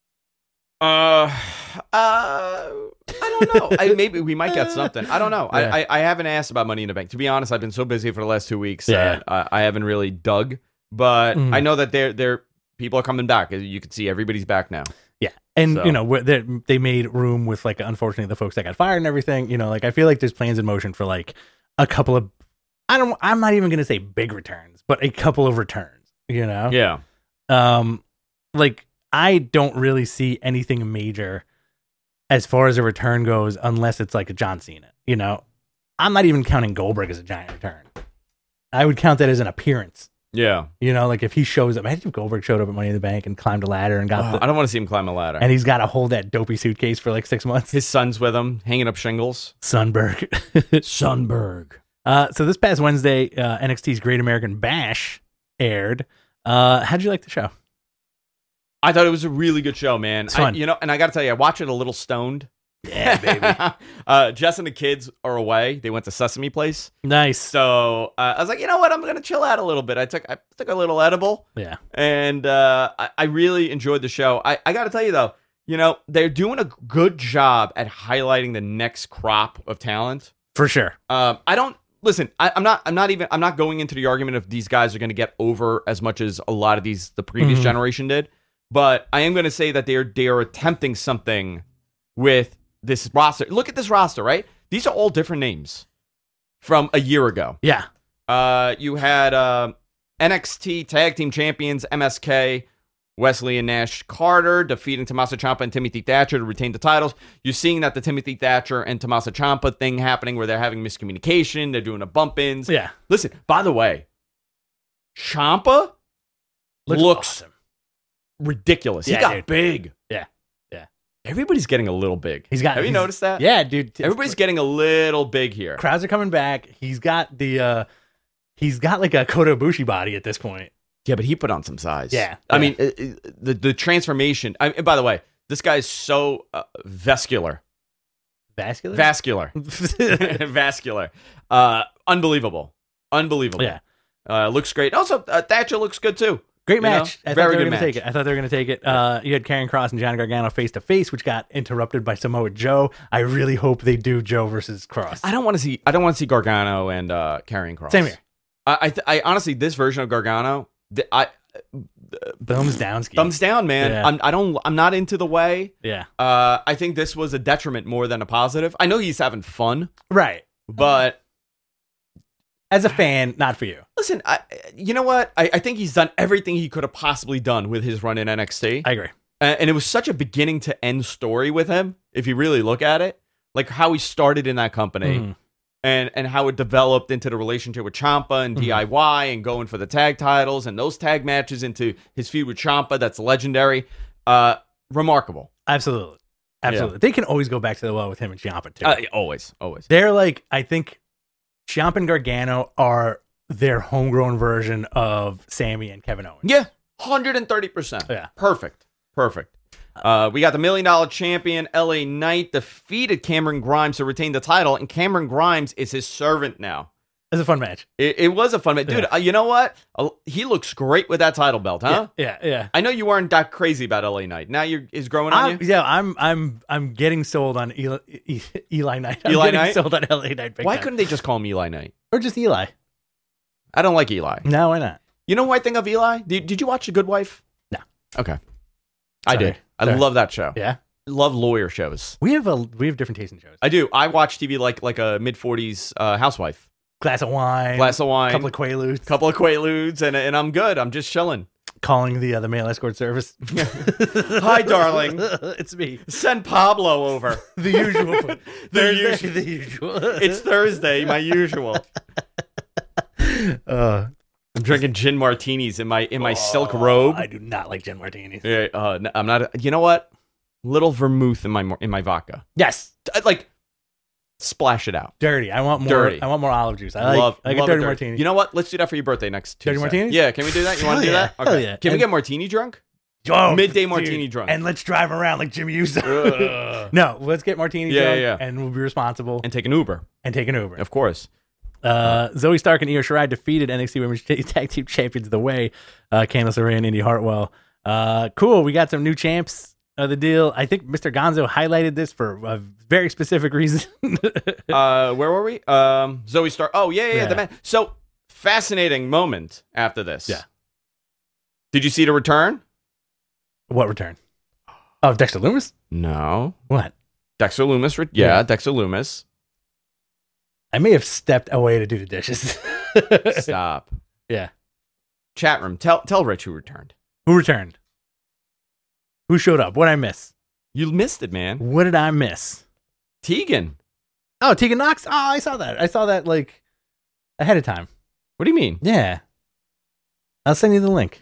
[SPEAKER 1] Uh, uh, I don't know. I, maybe we might get something. I don't know.
[SPEAKER 2] Yeah.
[SPEAKER 1] I, I I haven't asked about Money in the Bank. To be honest, I've been so busy for the last two weeks
[SPEAKER 2] Yeah.
[SPEAKER 1] that I, I haven't really dug. But
[SPEAKER 2] Mhm.
[SPEAKER 1] I know that they're they're people are coming back. As you can see, everybody's back now.
[SPEAKER 2] Yeah, and
[SPEAKER 1] So-
[SPEAKER 2] you know wh- they they made room with like unfortunately the folks that got fired and everything. You know, like I feel like there's plans in motion for like a couple of I don't I'm not even gonna say big returns, but a couple of returns. You know,
[SPEAKER 1] Yeah.
[SPEAKER 2] um, like I don't really see anything major as far as a return goes, unless it's like a John Cena. You know, I'm not even counting Goldberg as a giant return. I would count that as an appearance.
[SPEAKER 1] Yeah.
[SPEAKER 2] You know, like if he shows up, imagine if Goldberg showed up at Money in the Bank and climbed a ladder and got
[SPEAKER 1] Oh,
[SPEAKER 2] the,
[SPEAKER 1] I don't want to see him climb a ladder.
[SPEAKER 2] and he's got to hold that dopey suitcase for like six months.
[SPEAKER 1] His son's with him, hanging up shingles.
[SPEAKER 2] Sunberg.
[SPEAKER 1] Sunberg.
[SPEAKER 2] uh, so this past Wednesday, uh, N X T's Great American Bash aired. Uh, how'd you like the show?
[SPEAKER 1] I thought it was a really good show, man.
[SPEAKER 2] It's fun.
[SPEAKER 1] I, you know, and I got to tell you, I watched it a little stoned.
[SPEAKER 2] Yeah, baby.
[SPEAKER 1] uh, Jess and the kids are away. They went to Sesame Place.
[SPEAKER 2] Nice.
[SPEAKER 1] So uh, I was like, you know what? I'm going to chill out a little bit. I took I took a little edible,
[SPEAKER 2] Yeah.
[SPEAKER 1] and uh, I, I really enjoyed the show. I, I got to tell you, though, you know, they're doing a good job at highlighting the next crop of talent.
[SPEAKER 2] For sure.
[SPEAKER 1] Um, I don't listen. I, I'm not. I'm not even. I'm not going into the argument if these guys are going to get over as much as a lot of these the previous
[SPEAKER 2] Mhm.
[SPEAKER 1] generation did. But I am going to say that they're they are attempting something with this roster. Look at this roster, right? These are all different names from a year ago.
[SPEAKER 2] Yeah.
[SPEAKER 1] Uh, you had uh, N X T Tag Team Champions M S K, Wesley and Nash Carter defeating Tommaso Ciampa and Timothy Thatcher to retain the titles. You're seeing that the Timothy Thatcher and Tommaso Ciampa thing happening where they're having miscommunication. They're doing a bump-ins.
[SPEAKER 2] Yeah.
[SPEAKER 1] Listen, by the way, Ciampa
[SPEAKER 2] Looks,
[SPEAKER 1] looks
[SPEAKER 2] awesome.
[SPEAKER 1] ridiculous.
[SPEAKER 2] Yeah,
[SPEAKER 1] he got
[SPEAKER 2] dude.
[SPEAKER 1] big.
[SPEAKER 2] Yeah. Yeah.
[SPEAKER 1] Everybody's getting a little big.
[SPEAKER 2] He's got.
[SPEAKER 1] Have you
[SPEAKER 2] he's-
[SPEAKER 1] noticed that?
[SPEAKER 2] Yeah, dude.
[SPEAKER 1] Everybody's getting a little big here.
[SPEAKER 2] crowds are coming back. He's got the. uh He's got like a Kota Ibushi body at this point.
[SPEAKER 1] Yeah, but he put on some size.
[SPEAKER 2] Yeah.
[SPEAKER 1] I
[SPEAKER 2] Yeah.
[SPEAKER 1] mean, uh, uh, the the transformation. I, and by the way, this guy is so uh, vascular.
[SPEAKER 2] Vascular.
[SPEAKER 1] Vascular. Vascular. Uh, unbelievable. Unbelievable.
[SPEAKER 2] Yeah.
[SPEAKER 1] Uh, looks great. Also, uh, Thatcher looks good too.
[SPEAKER 2] Great
[SPEAKER 1] You know,
[SPEAKER 2] match. I thought
[SPEAKER 1] very
[SPEAKER 2] they were
[SPEAKER 1] good
[SPEAKER 2] going to take
[SPEAKER 1] match.
[SPEAKER 2] it. I thought they were going to take it. Uh, you had Karrion Kross and Johnny Gargano face to face, which got interrupted by Samoa Joe. I really hope they do Joe versus Kross.
[SPEAKER 1] I don't want to see. I don't want to see Gargano and uh, Karrion Kross.
[SPEAKER 2] Same here.
[SPEAKER 1] I, I, th- I honestly, this version of Gargano, th- I
[SPEAKER 2] Thumbs down, ski.
[SPEAKER 1] thumbs down, man.
[SPEAKER 2] Yeah.
[SPEAKER 1] I'm, I don't. I'm not into the way.
[SPEAKER 2] Yeah.
[SPEAKER 1] Uh, I think this was a detriment more than a positive. I know he's having fun,
[SPEAKER 2] Right.
[SPEAKER 1] but
[SPEAKER 2] As a fan, not for you.
[SPEAKER 1] listen, I, you know what? I, I think he's done everything he could have possibly done with his run in N X T.
[SPEAKER 2] I agree.
[SPEAKER 1] Uh, and it was such a beginning to end story with him, if you really look at it. Like how he started in that company
[SPEAKER 2] Mhm.
[SPEAKER 1] and, and how it developed into the relationship with Ciampa and D I Y and going for the tag titles and those tag matches into his feud with Ciampa. That's legendary. Uh, remarkable.
[SPEAKER 2] Absolutely. Absolutely. They can always go back to the well with him and Ciampa too.
[SPEAKER 1] Uh, always, always.
[SPEAKER 2] They're like, I think Ciampa and Gargano are their homegrown version of Sammy and Kevin Owens.
[SPEAKER 1] Yeah, one hundred thirty percent.
[SPEAKER 2] Yeah.
[SPEAKER 1] Perfect. Perfect. Uh, we got the Million Dollar Champion, L A Knight, defeated Cameron Grimes to retain the title, and Cameron Grimes is his servant now.
[SPEAKER 2] It was a fun match.
[SPEAKER 1] It, it was a fun match. Dude,
[SPEAKER 2] Yeah.
[SPEAKER 1] uh, you know what? Uh, he looks great with that title belt, huh?
[SPEAKER 2] Yeah, yeah. yeah.
[SPEAKER 1] I know you weren't that crazy about L A Knight. Now you're is growing on
[SPEAKER 2] I'm,
[SPEAKER 1] you?
[SPEAKER 2] yeah, I'm I'm I'm getting sold on Eli, E- Eli Knight. I'm
[SPEAKER 1] Eli
[SPEAKER 2] getting
[SPEAKER 1] Knight?
[SPEAKER 2] sold on L A Knight. Big
[SPEAKER 1] Why
[SPEAKER 2] time.
[SPEAKER 1] couldn't they just call him Eli Knight?
[SPEAKER 2] Or just Eli?
[SPEAKER 1] I don't like Eli.
[SPEAKER 2] No, why not?
[SPEAKER 1] You know who I think of Eli? Did, did you watch The Good Wife?
[SPEAKER 2] No.
[SPEAKER 1] Okay. I
[SPEAKER 2] Sorry.
[SPEAKER 1] did. I
[SPEAKER 2] Sorry.
[SPEAKER 1] love that show.
[SPEAKER 2] Yeah.
[SPEAKER 1] Love lawyer shows.
[SPEAKER 2] We have a we have different taste in shows.
[SPEAKER 1] I do. I watch T V like like a mid forties uh, housewife.
[SPEAKER 2] Glass of wine,
[SPEAKER 1] Glass of wine,
[SPEAKER 2] couple of Quaaludes,
[SPEAKER 1] couple of Quaaludes, and and I'm good. I'm just chilling.
[SPEAKER 2] calling the uh, the male escort service.
[SPEAKER 1] Hi, darling.
[SPEAKER 2] It's me.
[SPEAKER 1] Send Pablo over.
[SPEAKER 2] The usual.
[SPEAKER 1] The
[SPEAKER 2] Thursday,
[SPEAKER 1] usual.
[SPEAKER 2] The usual.
[SPEAKER 1] It's Thursday, my usual.
[SPEAKER 2] Uh,
[SPEAKER 1] I'm drinking gin martinis in my in my silk robe.
[SPEAKER 2] I do not like gin martinis.
[SPEAKER 1] Yeah, uh, n- I'm not. You know what? Little vermouth in my mar- in my vodka.
[SPEAKER 2] Yes,
[SPEAKER 1] I- Like, splash it out.
[SPEAKER 2] dirty. I want more.
[SPEAKER 1] Dirty.
[SPEAKER 2] I want more olive juice. I like,
[SPEAKER 1] love,
[SPEAKER 2] I like
[SPEAKER 1] love
[SPEAKER 2] a dirty
[SPEAKER 1] it
[SPEAKER 2] martini.
[SPEAKER 1] You know what? Let's do that for your birthday next Tuesday.
[SPEAKER 2] Dirty martinis?
[SPEAKER 1] Yeah, can we do that? You want
[SPEAKER 2] Hell
[SPEAKER 1] to do
[SPEAKER 2] yeah.
[SPEAKER 1] that?
[SPEAKER 2] Hell yeah.
[SPEAKER 1] Can we
[SPEAKER 2] And-
[SPEAKER 1] get martini drunk?
[SPEAKER 2] Oh,
[SPEAKER 1] Midday
[SPEAKER 2] dude.
[SPEAKER 1] martini drunk.
[SPEAKER 2] and let's drive around like Jimmy Uso.
[SPEAKER 1] Ugh.
[SPEAKER 2] No, let's get martini
[SPEAKER 1] Yeah,
[SPEAKER 2] drunk,
[SPEAKER 1] yeah, yeah.
[SPEAKER 2] and we'll be responsible and,
[SPEAKER 1] And take an Uber,
[SPEAKER 2] take an Uber.
[SPEAKER 1] of course.
[SPEAKER 2] Uh, Zoe Stark and Io Shirai defeated N X T Women's Tag Team Champions The Way, uh, Candice LeRae and Indy Hartwell. Uh, cool. We got some new champs of the deal. I think Mister Gonzo highlighted this for a very specific reason.
[SPEAKER 1] uh, where were we? Um, Zoe Stark. Oh yeah, yeah, yeah,
[SPEAKER 2] Yeah.
[SPEAKER 1] the man. So fascinating moment after this.
[SPEAKER 2] Yeah.
[SPEAKER 1] Did you see the return?
[SPEAKER 2] What return? Oh, Dexter Loomis?
[SPEAKER 1] No.
[SPEAKER 2] What?
[SPEAKER 1] Dexter Loomis. Re- yeah,
[SPEAKER 2] Yeah.
[SPEAKER 1] Dexter Loomis.
[SPEAKER 2] I may have stepped away to do the dishes.
[SPEAKER 1] Stop.
[SPEAKER 2] Yeah.
[SPEAKER 1] Chat room. Tell tell Rich who returned.
[SPEAKER 2] Who returned? Who showed up? What did I miss?
[SPEAKER 1] You missed it, man.
[SPEAKER 2] What did I miss?
[SPEAKER 1] Tegan.
[SPEAKER 2] Oh, Tegan Knox? Oh, I saw that. I saw that like ahead of time.
[SPEAKER 1] What do you mean?
[SPEAKER 2] Yeah. I'll send you the link.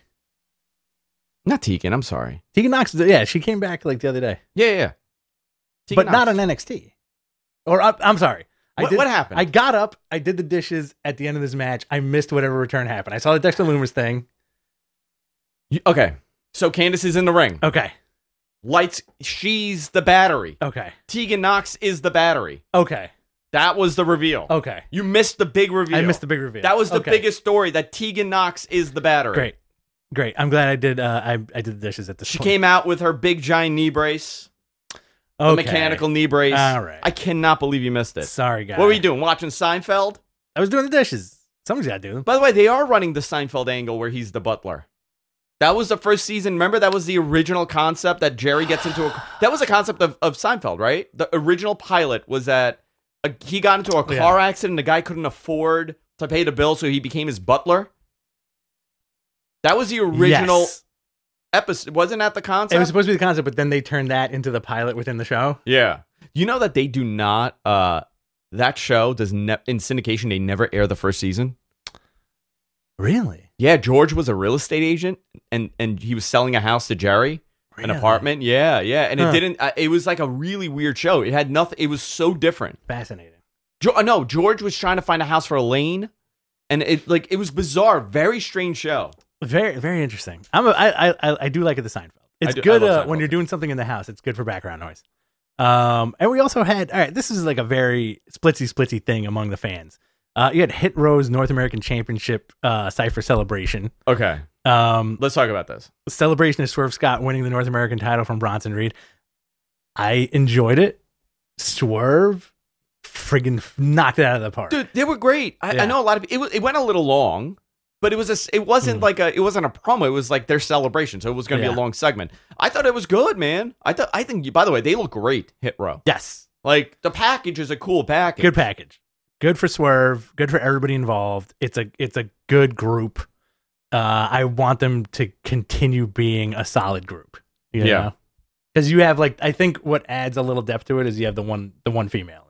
[SPEAKER 1] Not Tegan. I'm sorry.
[SPEAKER 2] Tegan Knox, yeah, she came back like the other day.
[SPEAKER 1] Yeah, yeah. yeah. Tegan
[SPEAKER 2] But
[SPEAKER 1] Knox.
[SPEAKER 2] not on N X T. Or I, I'm sorry. I
[SPEAKER 1] What-
[SPEAKER 2] did,
[SPEAKER 1] what happened?
[SPEAKER 2] I got up. I did the dishes at the end of this match. I missed whatever return happened. I saw the Dexter Loomis thing.
[SPEAKER 1] You- okay. So Candace is in the ring.
[SPEAKER 2] Okay.
[SPEAKER 1] Lights. She's the battery.
[SPEAKER 2] Okay.
[SPEAKER 1] Tegan Knox is the battery.
[SPEAKER 2] Okay.
[SPEAKER 1] That was the reveal.
[SPEAKER 2] Okay.
[SPEAKER 1] You missed the big reveal.
[SPEAKER 2] I missed the big reveal.
[SPEAKER 1] That was the
[SPEAKER 2] Okay.
[SPEAKER 1] biggest story. That Tegan Knox is the battery.
[SPEAKER 2] Great. Great. I'm glad I did. Uh, I I did the dishes at this
[SPEAKER 1] She
[SPEAKER 2] point.
[SPEAKER 1] came out with her big giant knee brace, the
[SPEAKER 2] Okay.
[SPEAKER 1] mechanical knee brace.
[SPEAKER 2] All right.
[SPEAKER 1] I cannot believe you missed it.
[SPEAKER 2] Sorry, guys.
[SPEAKER 1] What were you doing? Watching Seinfeld?
[SPEAKER 2] I was doing the dishes. Someone's got to do them.
[SPEAKER 1] By the way, they are running the Seinfeld angle where he's the butler. That was the first season. Remember, that was the original concept that Jerry gets into a. That was a concept of, of Seinfeld, right? The original pilot was that a, he got into a car
[SPEAKER 2] Yeah.
[SPEAKER 1] accident. The guy couldn't afford to pay the bill, so he became his butler. That was the original
[SPEAKER 2] Yes.
[SPEAKER 1] episode. Wasn't that the concept?
[SPEAKER 2] It was supposed to be the concept, but then they turned that into the pilot within the show.
[SPEAKER 1] Yeah. You know that they do not, uh, that show does ne- in syndication, they never air the first season.
[SPEAKER 2] Really?
[SPEAKER 1] Yeah, George was a real estate agent and, and he was selling a house to Jerry, an
[SPEAKER 2] Really?
[SPEAKER 1] apartment. Yeah, yeah. And it
[SPEAKER 2] Huh.
[SPEAKER 1] didn't, uh, it was like a really weird show. It had nothing, it was so different.
[SPEAKER 2] Fascinating.
[SPEAKER 1] Jo- uh, no, George was trying to find a house for Elaine and it like, it was bizarre, very strange show.
[SPEAKER 2] Very, very interesting. I'm a, I, I, I do like it. The Seinfeld. It's
[SPEAKER 1] do- I
[SPEAKER 2] good
[SPEAKER 1] love
[SPEAKER 2] uh,
[SPEAKER 1] Seinfeld.
[SPEAKER 2] when you're doing something in the house. It's good for background noise. Um, and we also had. All right, this is like a very splitsy splitsy thing among the fans. Uh, you had Hit Row's North American Championship uh, Cypher celebration.
[SPEAKER 1] Okay.
[SPEAKER 2] Um,
[SPEAKER 1] Let's talk about this.
[SPEAKER 2] celebration of Swerve Scott winning the North American title from Bronson Reed. I enjoyed it. Swerve friggin' knocked it out of the park.
[SPEAKER 1] Dude, they were great. I, I
[SPEAKER 2] Yeah.
[SPEAKER 1] know a lot of it. Was, it went a little long, but it was a. It wasn't
[SPEAKER 2] Mm.
[SPEAKER 1] like a. It wasn't a promo. It was like their celebration. So it was going to be
[SPEAKER 2] Yeah.
[SPEAKER 1] a long segment. I thought it was good, man. I thought. I think. By the way, they look great. Hit Row.
[SPEAKER 2] Yes.
[SPEAKER 1] Like the package is a cool package.
[SPEAKER 2] Good package. Good for Swerve. Good for everybody involved. It's a it's a good group. Uh, I want them to continue being a solid group. You
[SPEAKER 1] Yeah.
[SPEAKER 2] Because you have like I think what adds a little depth to it is you have the one the one female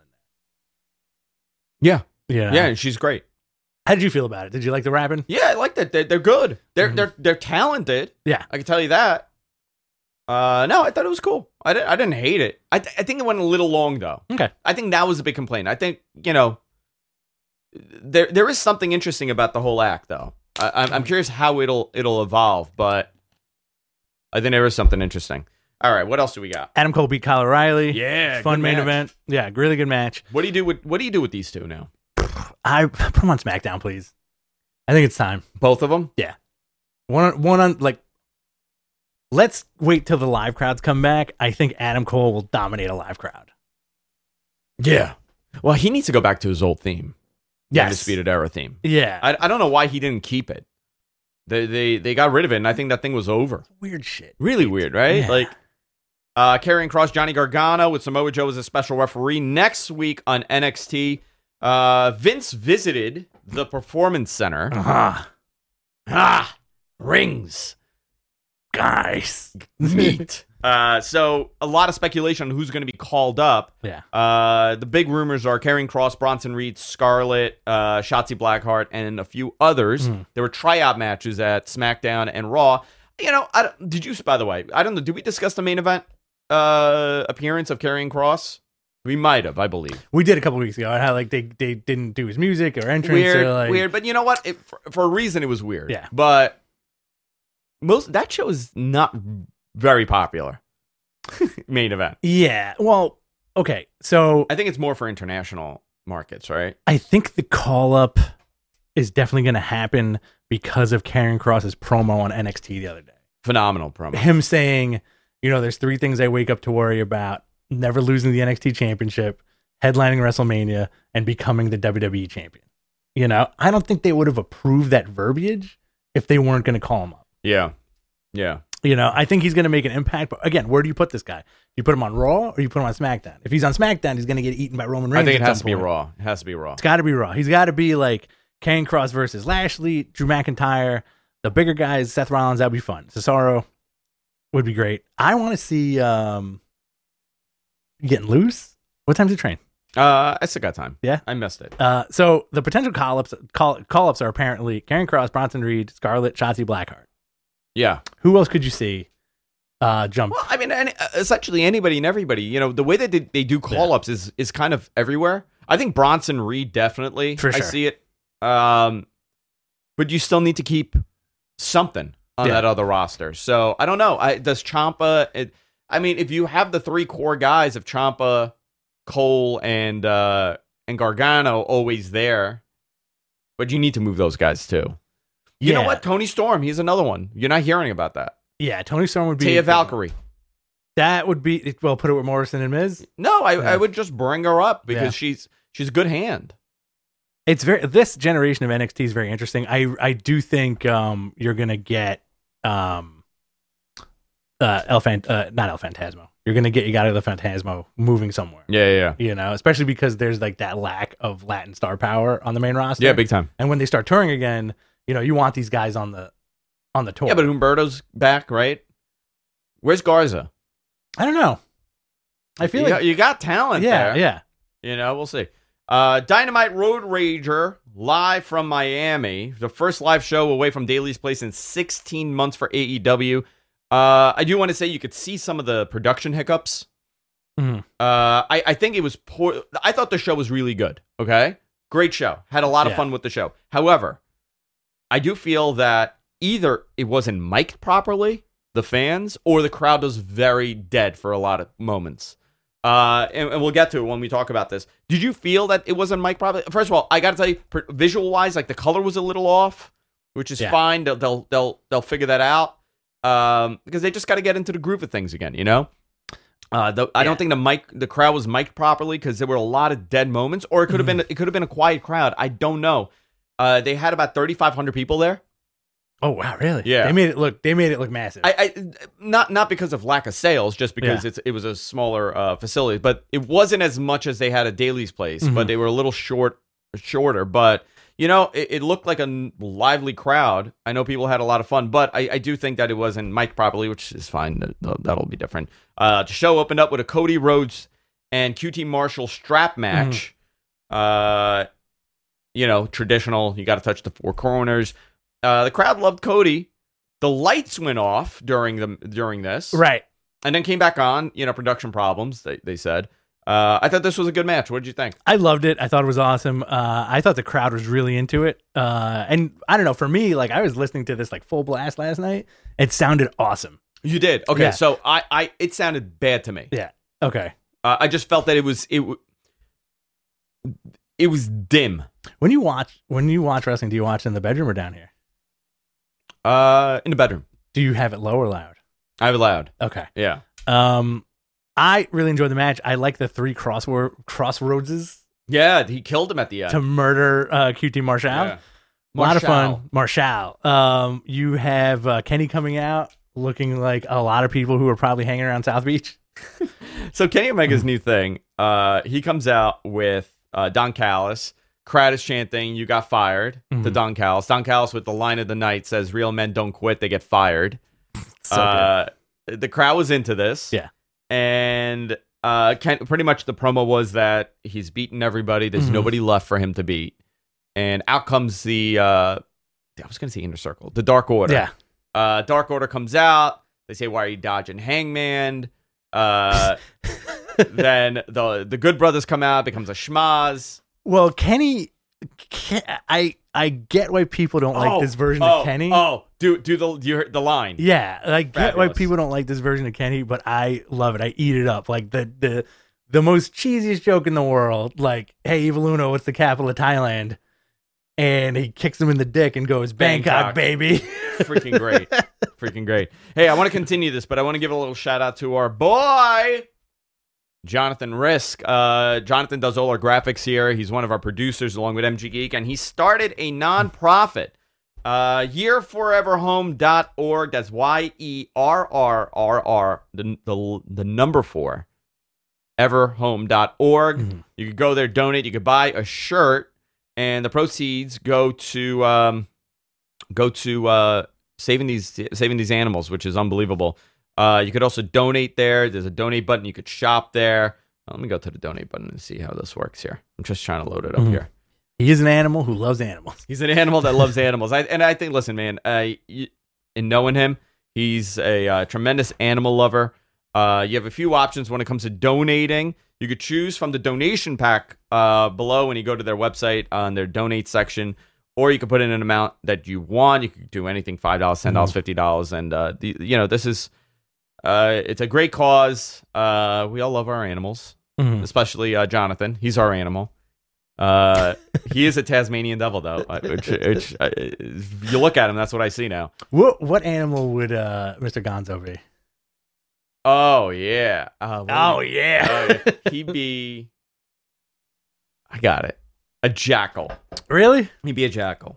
[SPEAKER 2] in
[SPEAKER 1] Yeah.
[SPEAKER 2] there. Yeah.
[SPEAKER 1] Yeah, and she's great.
[SPEAKER 2] How did you feel about it? Did you like the rapping?
[SPEAKER 1] Yeah, I like that. They're, they're good. They're
[SPEAKER 2] Mhm.
[SPEAKER 1] they're they're talented.
[SPEAKER 2] Yeah.
[SPEAKER 1] I can tell you that. Uh, no, I thought it was cool. I didn't. I didn't hate it. I th- I think it went a little long though.
[SPEAKER 2] Okay.
[SPEAKER 1] I think that was a big complaint. I think you know there there is something interesting about the whole act though. I, I'm I'm curious how it'll it'll evolve, but I think there is something interesting. All right, what else do we got?
[SPEAKER 2] Adam Cole beat Kyle O'Reilly.
[SPEAKER 1] Yeah,
[SPEAKER 2] fun
[SPEAKER 1] good
[SPEAKER 2] main
[SPEAKER 1] match.
[SPEAKER 2] event. Yeah, really good match.
[SPEAKER 1] What do you do with What do you do with these two now?
[SPEAKER 2] I put them on SmackDown, please. I think it's time.
[SPEAKER 1] Both of them?
[SPEAKER 2] Yeah. One on, one on like. Let's wait till the live crowds come back. I think Adam Cole will dominate a live crowd.
[SPEAKER 1] Yeah. Well, he needs to go back to his old theme. The
[SPEAKER 2] Yes.
[SPEAKER 1] Undisputed Era theme.
[SPEAKER 2] Yeah.
[SPEAKER 1] I I don't know why he didn't keep it. They they they got rid of it, and I think that thing was over.
[SPEAKER 2] Weird shit.
[SPEAKER 1] Really weird, right?
[SPEAKER 2] Yeah.
[SPEAKER 1] Like, uh, Karrion Kross, Johnny Gargano with Samoa Joe as a special referee next week on N X T. Uh, Vince visited the Performance Center.
[SPEAKER 2] Ah,
[SPEAKER 1] Ah, rings,
[SPEAKER 2] guys.
[SPEAKER 1] meat. uh, so a lot of speculation on who's going to be called up.
[SPEAKER 2] Yeah.
[SPEAKER 1] Uh, the big rumors are Karrion Kross, Bronson Reed, Scarlett, uh, Shotzi Blackheart, and a few others.
[SPEAKER 2] Mm.
[SPEAKER 1] There were tryout matches at SmackDown and Raw. You know, I don't, did you? By the way, I don't know. Did we discuss the main event uh, appearance of Karrion Kross? We might have, I believe.
[SPEAKER 2] We did a couple weeks ago. How like they, they didn't do his music or entrance.
[SPEAKER 1] Weird,
[SPEAKER 2] or, like,
[SPEAKER 1] weird. But you know what? It, for, for a reason, it was weird.
[SPEAKER 2] Yeah.
[SPEAKER 1] But most that show is not very popular. Main event.
[SPEAKER 2] Yeah. Well, okay. So
[SPEAKER 1] I think it's more for international markets, right?
[SPEAKER 2] I think the call up is definitely going to happen because of Karrion Kross's promo on N X T the other day.
[SPEAKER 1] Phenomenal promo.
[SPEAKER 2] Him saying, you know, there's three things I wake up to worry about: never losing the N X T championship, headlining WrestleMania, and becoming the W W E champion. You know, I don't think they would have approved that verbiage if they weren't going to call him up.
[SPEAKER 1] Yeah. Yeah.
[SPEAKER 2] You know, I think he's going to make an impact. But again, where do you put this guy? Do you put him on Raw or you put him on SmackDown? If he's on SmackDown, he's going to get eaten by Roman Reigns.
[SPEAKER 1] I think it
[SPEAKER 2] at
[SPEAKER 1] has to
[SPEAKER 2] some
[SPEAKER 1] be
[SPEAKER 2] point.
[SPEAKER 1] Raw. It has to be Raw.
[SPEAKER 2] It's got to be Raw. He's got to be like Karrion Kross versus Lashley, Drew McIntyre, the bigger guys, Seth Rollins. That'd be fun. Cesaro would be great. I want to see um, getting loose. What time's the train?
[SPEAKER 1] Uh, I still got time.
[SPEAKER 2] Yeah?
[SPEAKER 1] I missed it.
[SPEAKER 2] Uh, so the potential call-ups, call, call-ups are apparently Karrion Kross, Bronson Reed, Scarlett, Shotzi Blackheart.
[SPEAKER 1] Yeah.
[SPEAKER 2] Who else could you see uh, jump?
[SPEAKER 1] Well, I mean, any, essentially anybody and everybody. You know, the way that they, they do call-ups is is kind of everywhere. I think Bronson Reed definitely.
[SPEAKER 2] For
[SPEAKER 1] I
[SPEAKER 2] sure.
[SPEAKER 1] see it. Um, but you still need to keep something on
[SPEAKER 2] Yeah.
[SPEAKER 1] that other roster. So I don't know. I does Ciampa? It, I mean, if you have the three core guys of Ciampa, Cole, and uh, and Gargano always there, but you need to move those guys too. You know
[SPEAKER 2] Yeah.
[SPEAKER 1] what? Tony Storm, he's another one. You're not hearing about that.
[SPEAKER 2] Yeah, Tony Storm would be
[SPEAKER 1] Taya Valkyrie.
[SPEAKER 2] That would be well. Put it with Morrison and Miz.
[SPEAKER 1] No, I,
[SPEAKER 2] Yeah.
[SPEAKER 1] I would just bring her up because
[SPEAKER 2] Yeah.
[SPEAKER 1] she's she's a good hand.
[SPEAKER 2] It's very this generation of N X T is very interesting. I I do think um you're gonna get um uh El Fant uh not El Phantasmo. You're gonna get you got El Phantasmo moving somewhere.
[SPEAKER 1] Yeah, yeah,
[SPEAKER 2] You know, especially because there's like that lack of Latin star power on the main roster.
[SPEAKER 1] yeah. Big time.
[SPEAKER 2] And when they start touring again, you know, you want these guys on the on the tour.
[SPEAKER 1] Yeah, but Humberto's back, right? Where's Garza?
[SPEAKER 2] I don't know. I feel
[SPEAKER 1] you,
[SPEAKER 2] like
[SPEAKER 1] got, you got talent
[SPEAKER 2] yeah,
[SPEAKER 1] there.
[SPEAKER 2] yeah.
[SPEAKER 1] You know, we'll see. Uh, Dynamite Road Rager live from Miami. The first live show away from Daily's Place in sixteen months for A E W. Uh, I do want to say you could see some of the production hiccups.
[SPEAKER 2] Mhm.
[SPEAKER 1] Uh, I, I think it was poor. I thought the show was really good. Okay. Great show. Had a lot of
[SPEAKER 2] Yeah.
[SPEAKER 1] fun with the show. However, I do feel that either it wasn't mic'd properly, the fans, or the crowd was very dead for a lot of moments. Uh, and, and we'll get to it when we talk about this. Did you feel that it wasn't mic'd properly? First of all, I got to tell you, visual wise, like the color was a little off, which is
[SPEAKER 2] Yeah.
[SPEAKER 1] fine. They'll, they'll they'll they'll figure that out. Um, because they just got to get into the groove of things again, you know. Uh, the, I
[SPEAKER 2] Yeah.
[SPEAKER 1] don't think the mic, the crowd was mic'd properly because there were a lot of dead moments, or it could have been, it could have been a quiet crowd. I don't know. Uh, they had about thirty-five hundred people there.
[SPEAKER 2] Oh wow, really?
[SPEAKER 1] Yeah.
[SPEAKER 2] They made it look. They made it look massive.
[SPEAKER 1] I, I not not because of lack of sales, just because
[SPEAKER 2] Yeah.
[SPEAKER 1] it's it was a smaller uh, facility, but it wasn't as much as they had at Daly's Place,
[SPEAKER 2] Mhm.
[SPEAKER 1] but they were a little short, shorter. But you know, it, it looked like a n- lively crowd. I know people had a lot of fun, but I, I do think that it wasn't mic'd properly, which is fine. That- That'll be different. Uh, the show opened up with a Cody Rhodes and Q T Marshall strap match. Uh, you know, traditional. You got to touch the four corners. Uh, the crowd loved Cody. The lights went off during the during this.
[SPEAKER 2] right.
[SPEAKER 1] and then came back on. You know, production problems. They they said. Uh, I thought this was a good match. What did you think?
[SPEAKER 2] I loved it. I thought it was awesome. Uh, I thought the crowd was really into it. Uh, and I don't know, for me, like I was listening to this like full blast last night. It sounded awesome.
[SPEAKER 1] You did. Okay,
[SPEAKER 2] Yeah.
[SPEAKER 1] so I, I it sounded bad to me.
[SPEAKER 2] Yeah. Okay.
[SPEAKER 1] Uh, I just felt that it was it w- it was dim.
[SPEAKER 2] When you watch when you watch wrestling, do you watch it in the bedroom or down here?
[SPEAKER 1] Uh, in the bedroom.
[SPEAKER 2] Do you have it low or loud?
[SPEAKER 1] I have it loud.
[SPEAKER 2] Okay.
[SPEAKER 1] Yeah.
[SPEAKER 2] Um, I really enjoyed the match. I like the three crossword crossroadses
[SPEAKER 1] Yeah, he killed him at the end.
[SPEAKER 2] to murder uh, Q T Marshall.
[SPEAKER 1] Yeah.
[SPEAKER 2] A lot of
[SPEAKER 1] Marshall.
[SPEAKER 2] fun. Marshall. Um, you have uh, Kenny coming out looking like a lot of people who are probably hanging around South Beach.
[SPEAKER 1] So Kenny Omega's new thing, uh, he comes out with uh, Don Callis. Crowd is chanting, "You got fired,"
[SPEAKER 2] Mhm.
[SPEAKER 1] to Don Callis. Don Callis with the line of the night says, "Real men don't quit, they get fired."
[SPEAKER 2] So
[SPEAKER 1] uh, the crowd was into this.
[SPEAKER 2] Yeah.
[SPEAKER 1] And uh, Ken, pretty much the promo was that he's beaten everybody. There's
[SPEAKER 2] Mhm.
[SPEAKER 1] nobody left for him to beat. And out comes the, uh, I was going to say Inner Circle, the Dark Order.
[SPEAKER 2] Yeah.
[SPEAKER 1] Uh, Dark Order comes out. They say, "Why are you dodging Hangman?" Uh, then the the Good Brothers come out, becomes a schmaz.
[SPEAKER 2] Well, Kenny, Ken, I I get why people don't like
[SPEAKER 1] Oh,
[SPEAKER 2] this version
[SPEAKER 1] oh,
[SPEAKER 2] of Kenny.
[SPEAKER 1] Oh, do do the you heard the line.
[SPEAKER 2] Yeah, I get why
[SPEAKER 1] Fabulous.
[SPEAKER 2] people don't like this version of Kenny, but I love it. I eat it up. Like the the the most cheesiest joke in the world. Like, "Hey, Evil Uno, what's the capital of Thailand?" And he kicks him in the dick and goes, "Bangkok,
[SPEAKER 1] Bangkok.
[SPEAKER 2] baby."
[SPEAKER 1] Freaking great. Freaking great. Hey, I want to continue this, but I want to give a little shout out to our boy, Jonathan Risk. Uh, Jonathan does all our graphics here. He's one of our producers along with M G Geek, and he started a nonprofit, uh, year forever home dot org. That's Y E R R R R, the, the, the number four, ever home dot org.
[SPEAKER 2] Mhm.
[SPEAKER 1] You could go there, donate. You could buy a shirt, and the proceeds go to um, go to uh, saving these saving these animals, which is unbelievable. Uh, you could also donate there. There's a donate button. You could shop there. Uh, let me go to the donate button and see how this works here. I'm just trying to load it up
[SPEAKER 2] Mhm.
[SPEAKER 1] here.
[SPEAKER 2] He is an animal who loves animals.
[SPEAKER 1] He's an animal that loves animals. I, and I think, listen, man, uh, y- in knowing him, he's a uh, tremendous animal lover. Uh, you have a few options when it comes to donating. You could choose from the donation pack uh, below when you go to their website on their donate section, or you could put in an amount that you want. You could do anything, five dollars, ten dollars, fifty dollars. And, uh, the, you know, this is, uh, it's a great cause. Uh, we all love our animals,
[SPEAKER 2] Mhm.
[SPEAKER 1] especially uh, Jonathan. He's our animal. Uh, he is a Tasmanian devil, though. uh, Which, which uh, if you look at him, that's what I see now.
[SPEAKER 2] What what animal would uh, Mister Gonzo be?
[SPEAKER 1] Oh yeah. Uh, what
[SPEAKER 2] Oh
[SPEAKER 1] would he-
[SPEAKER 2] yeah.
[SPEAKER 1] oh, yeah. He'd be. I got it. A jackal.
[SPEAKER 2] Really?
[SPEAKER 1] He'd be a jackal.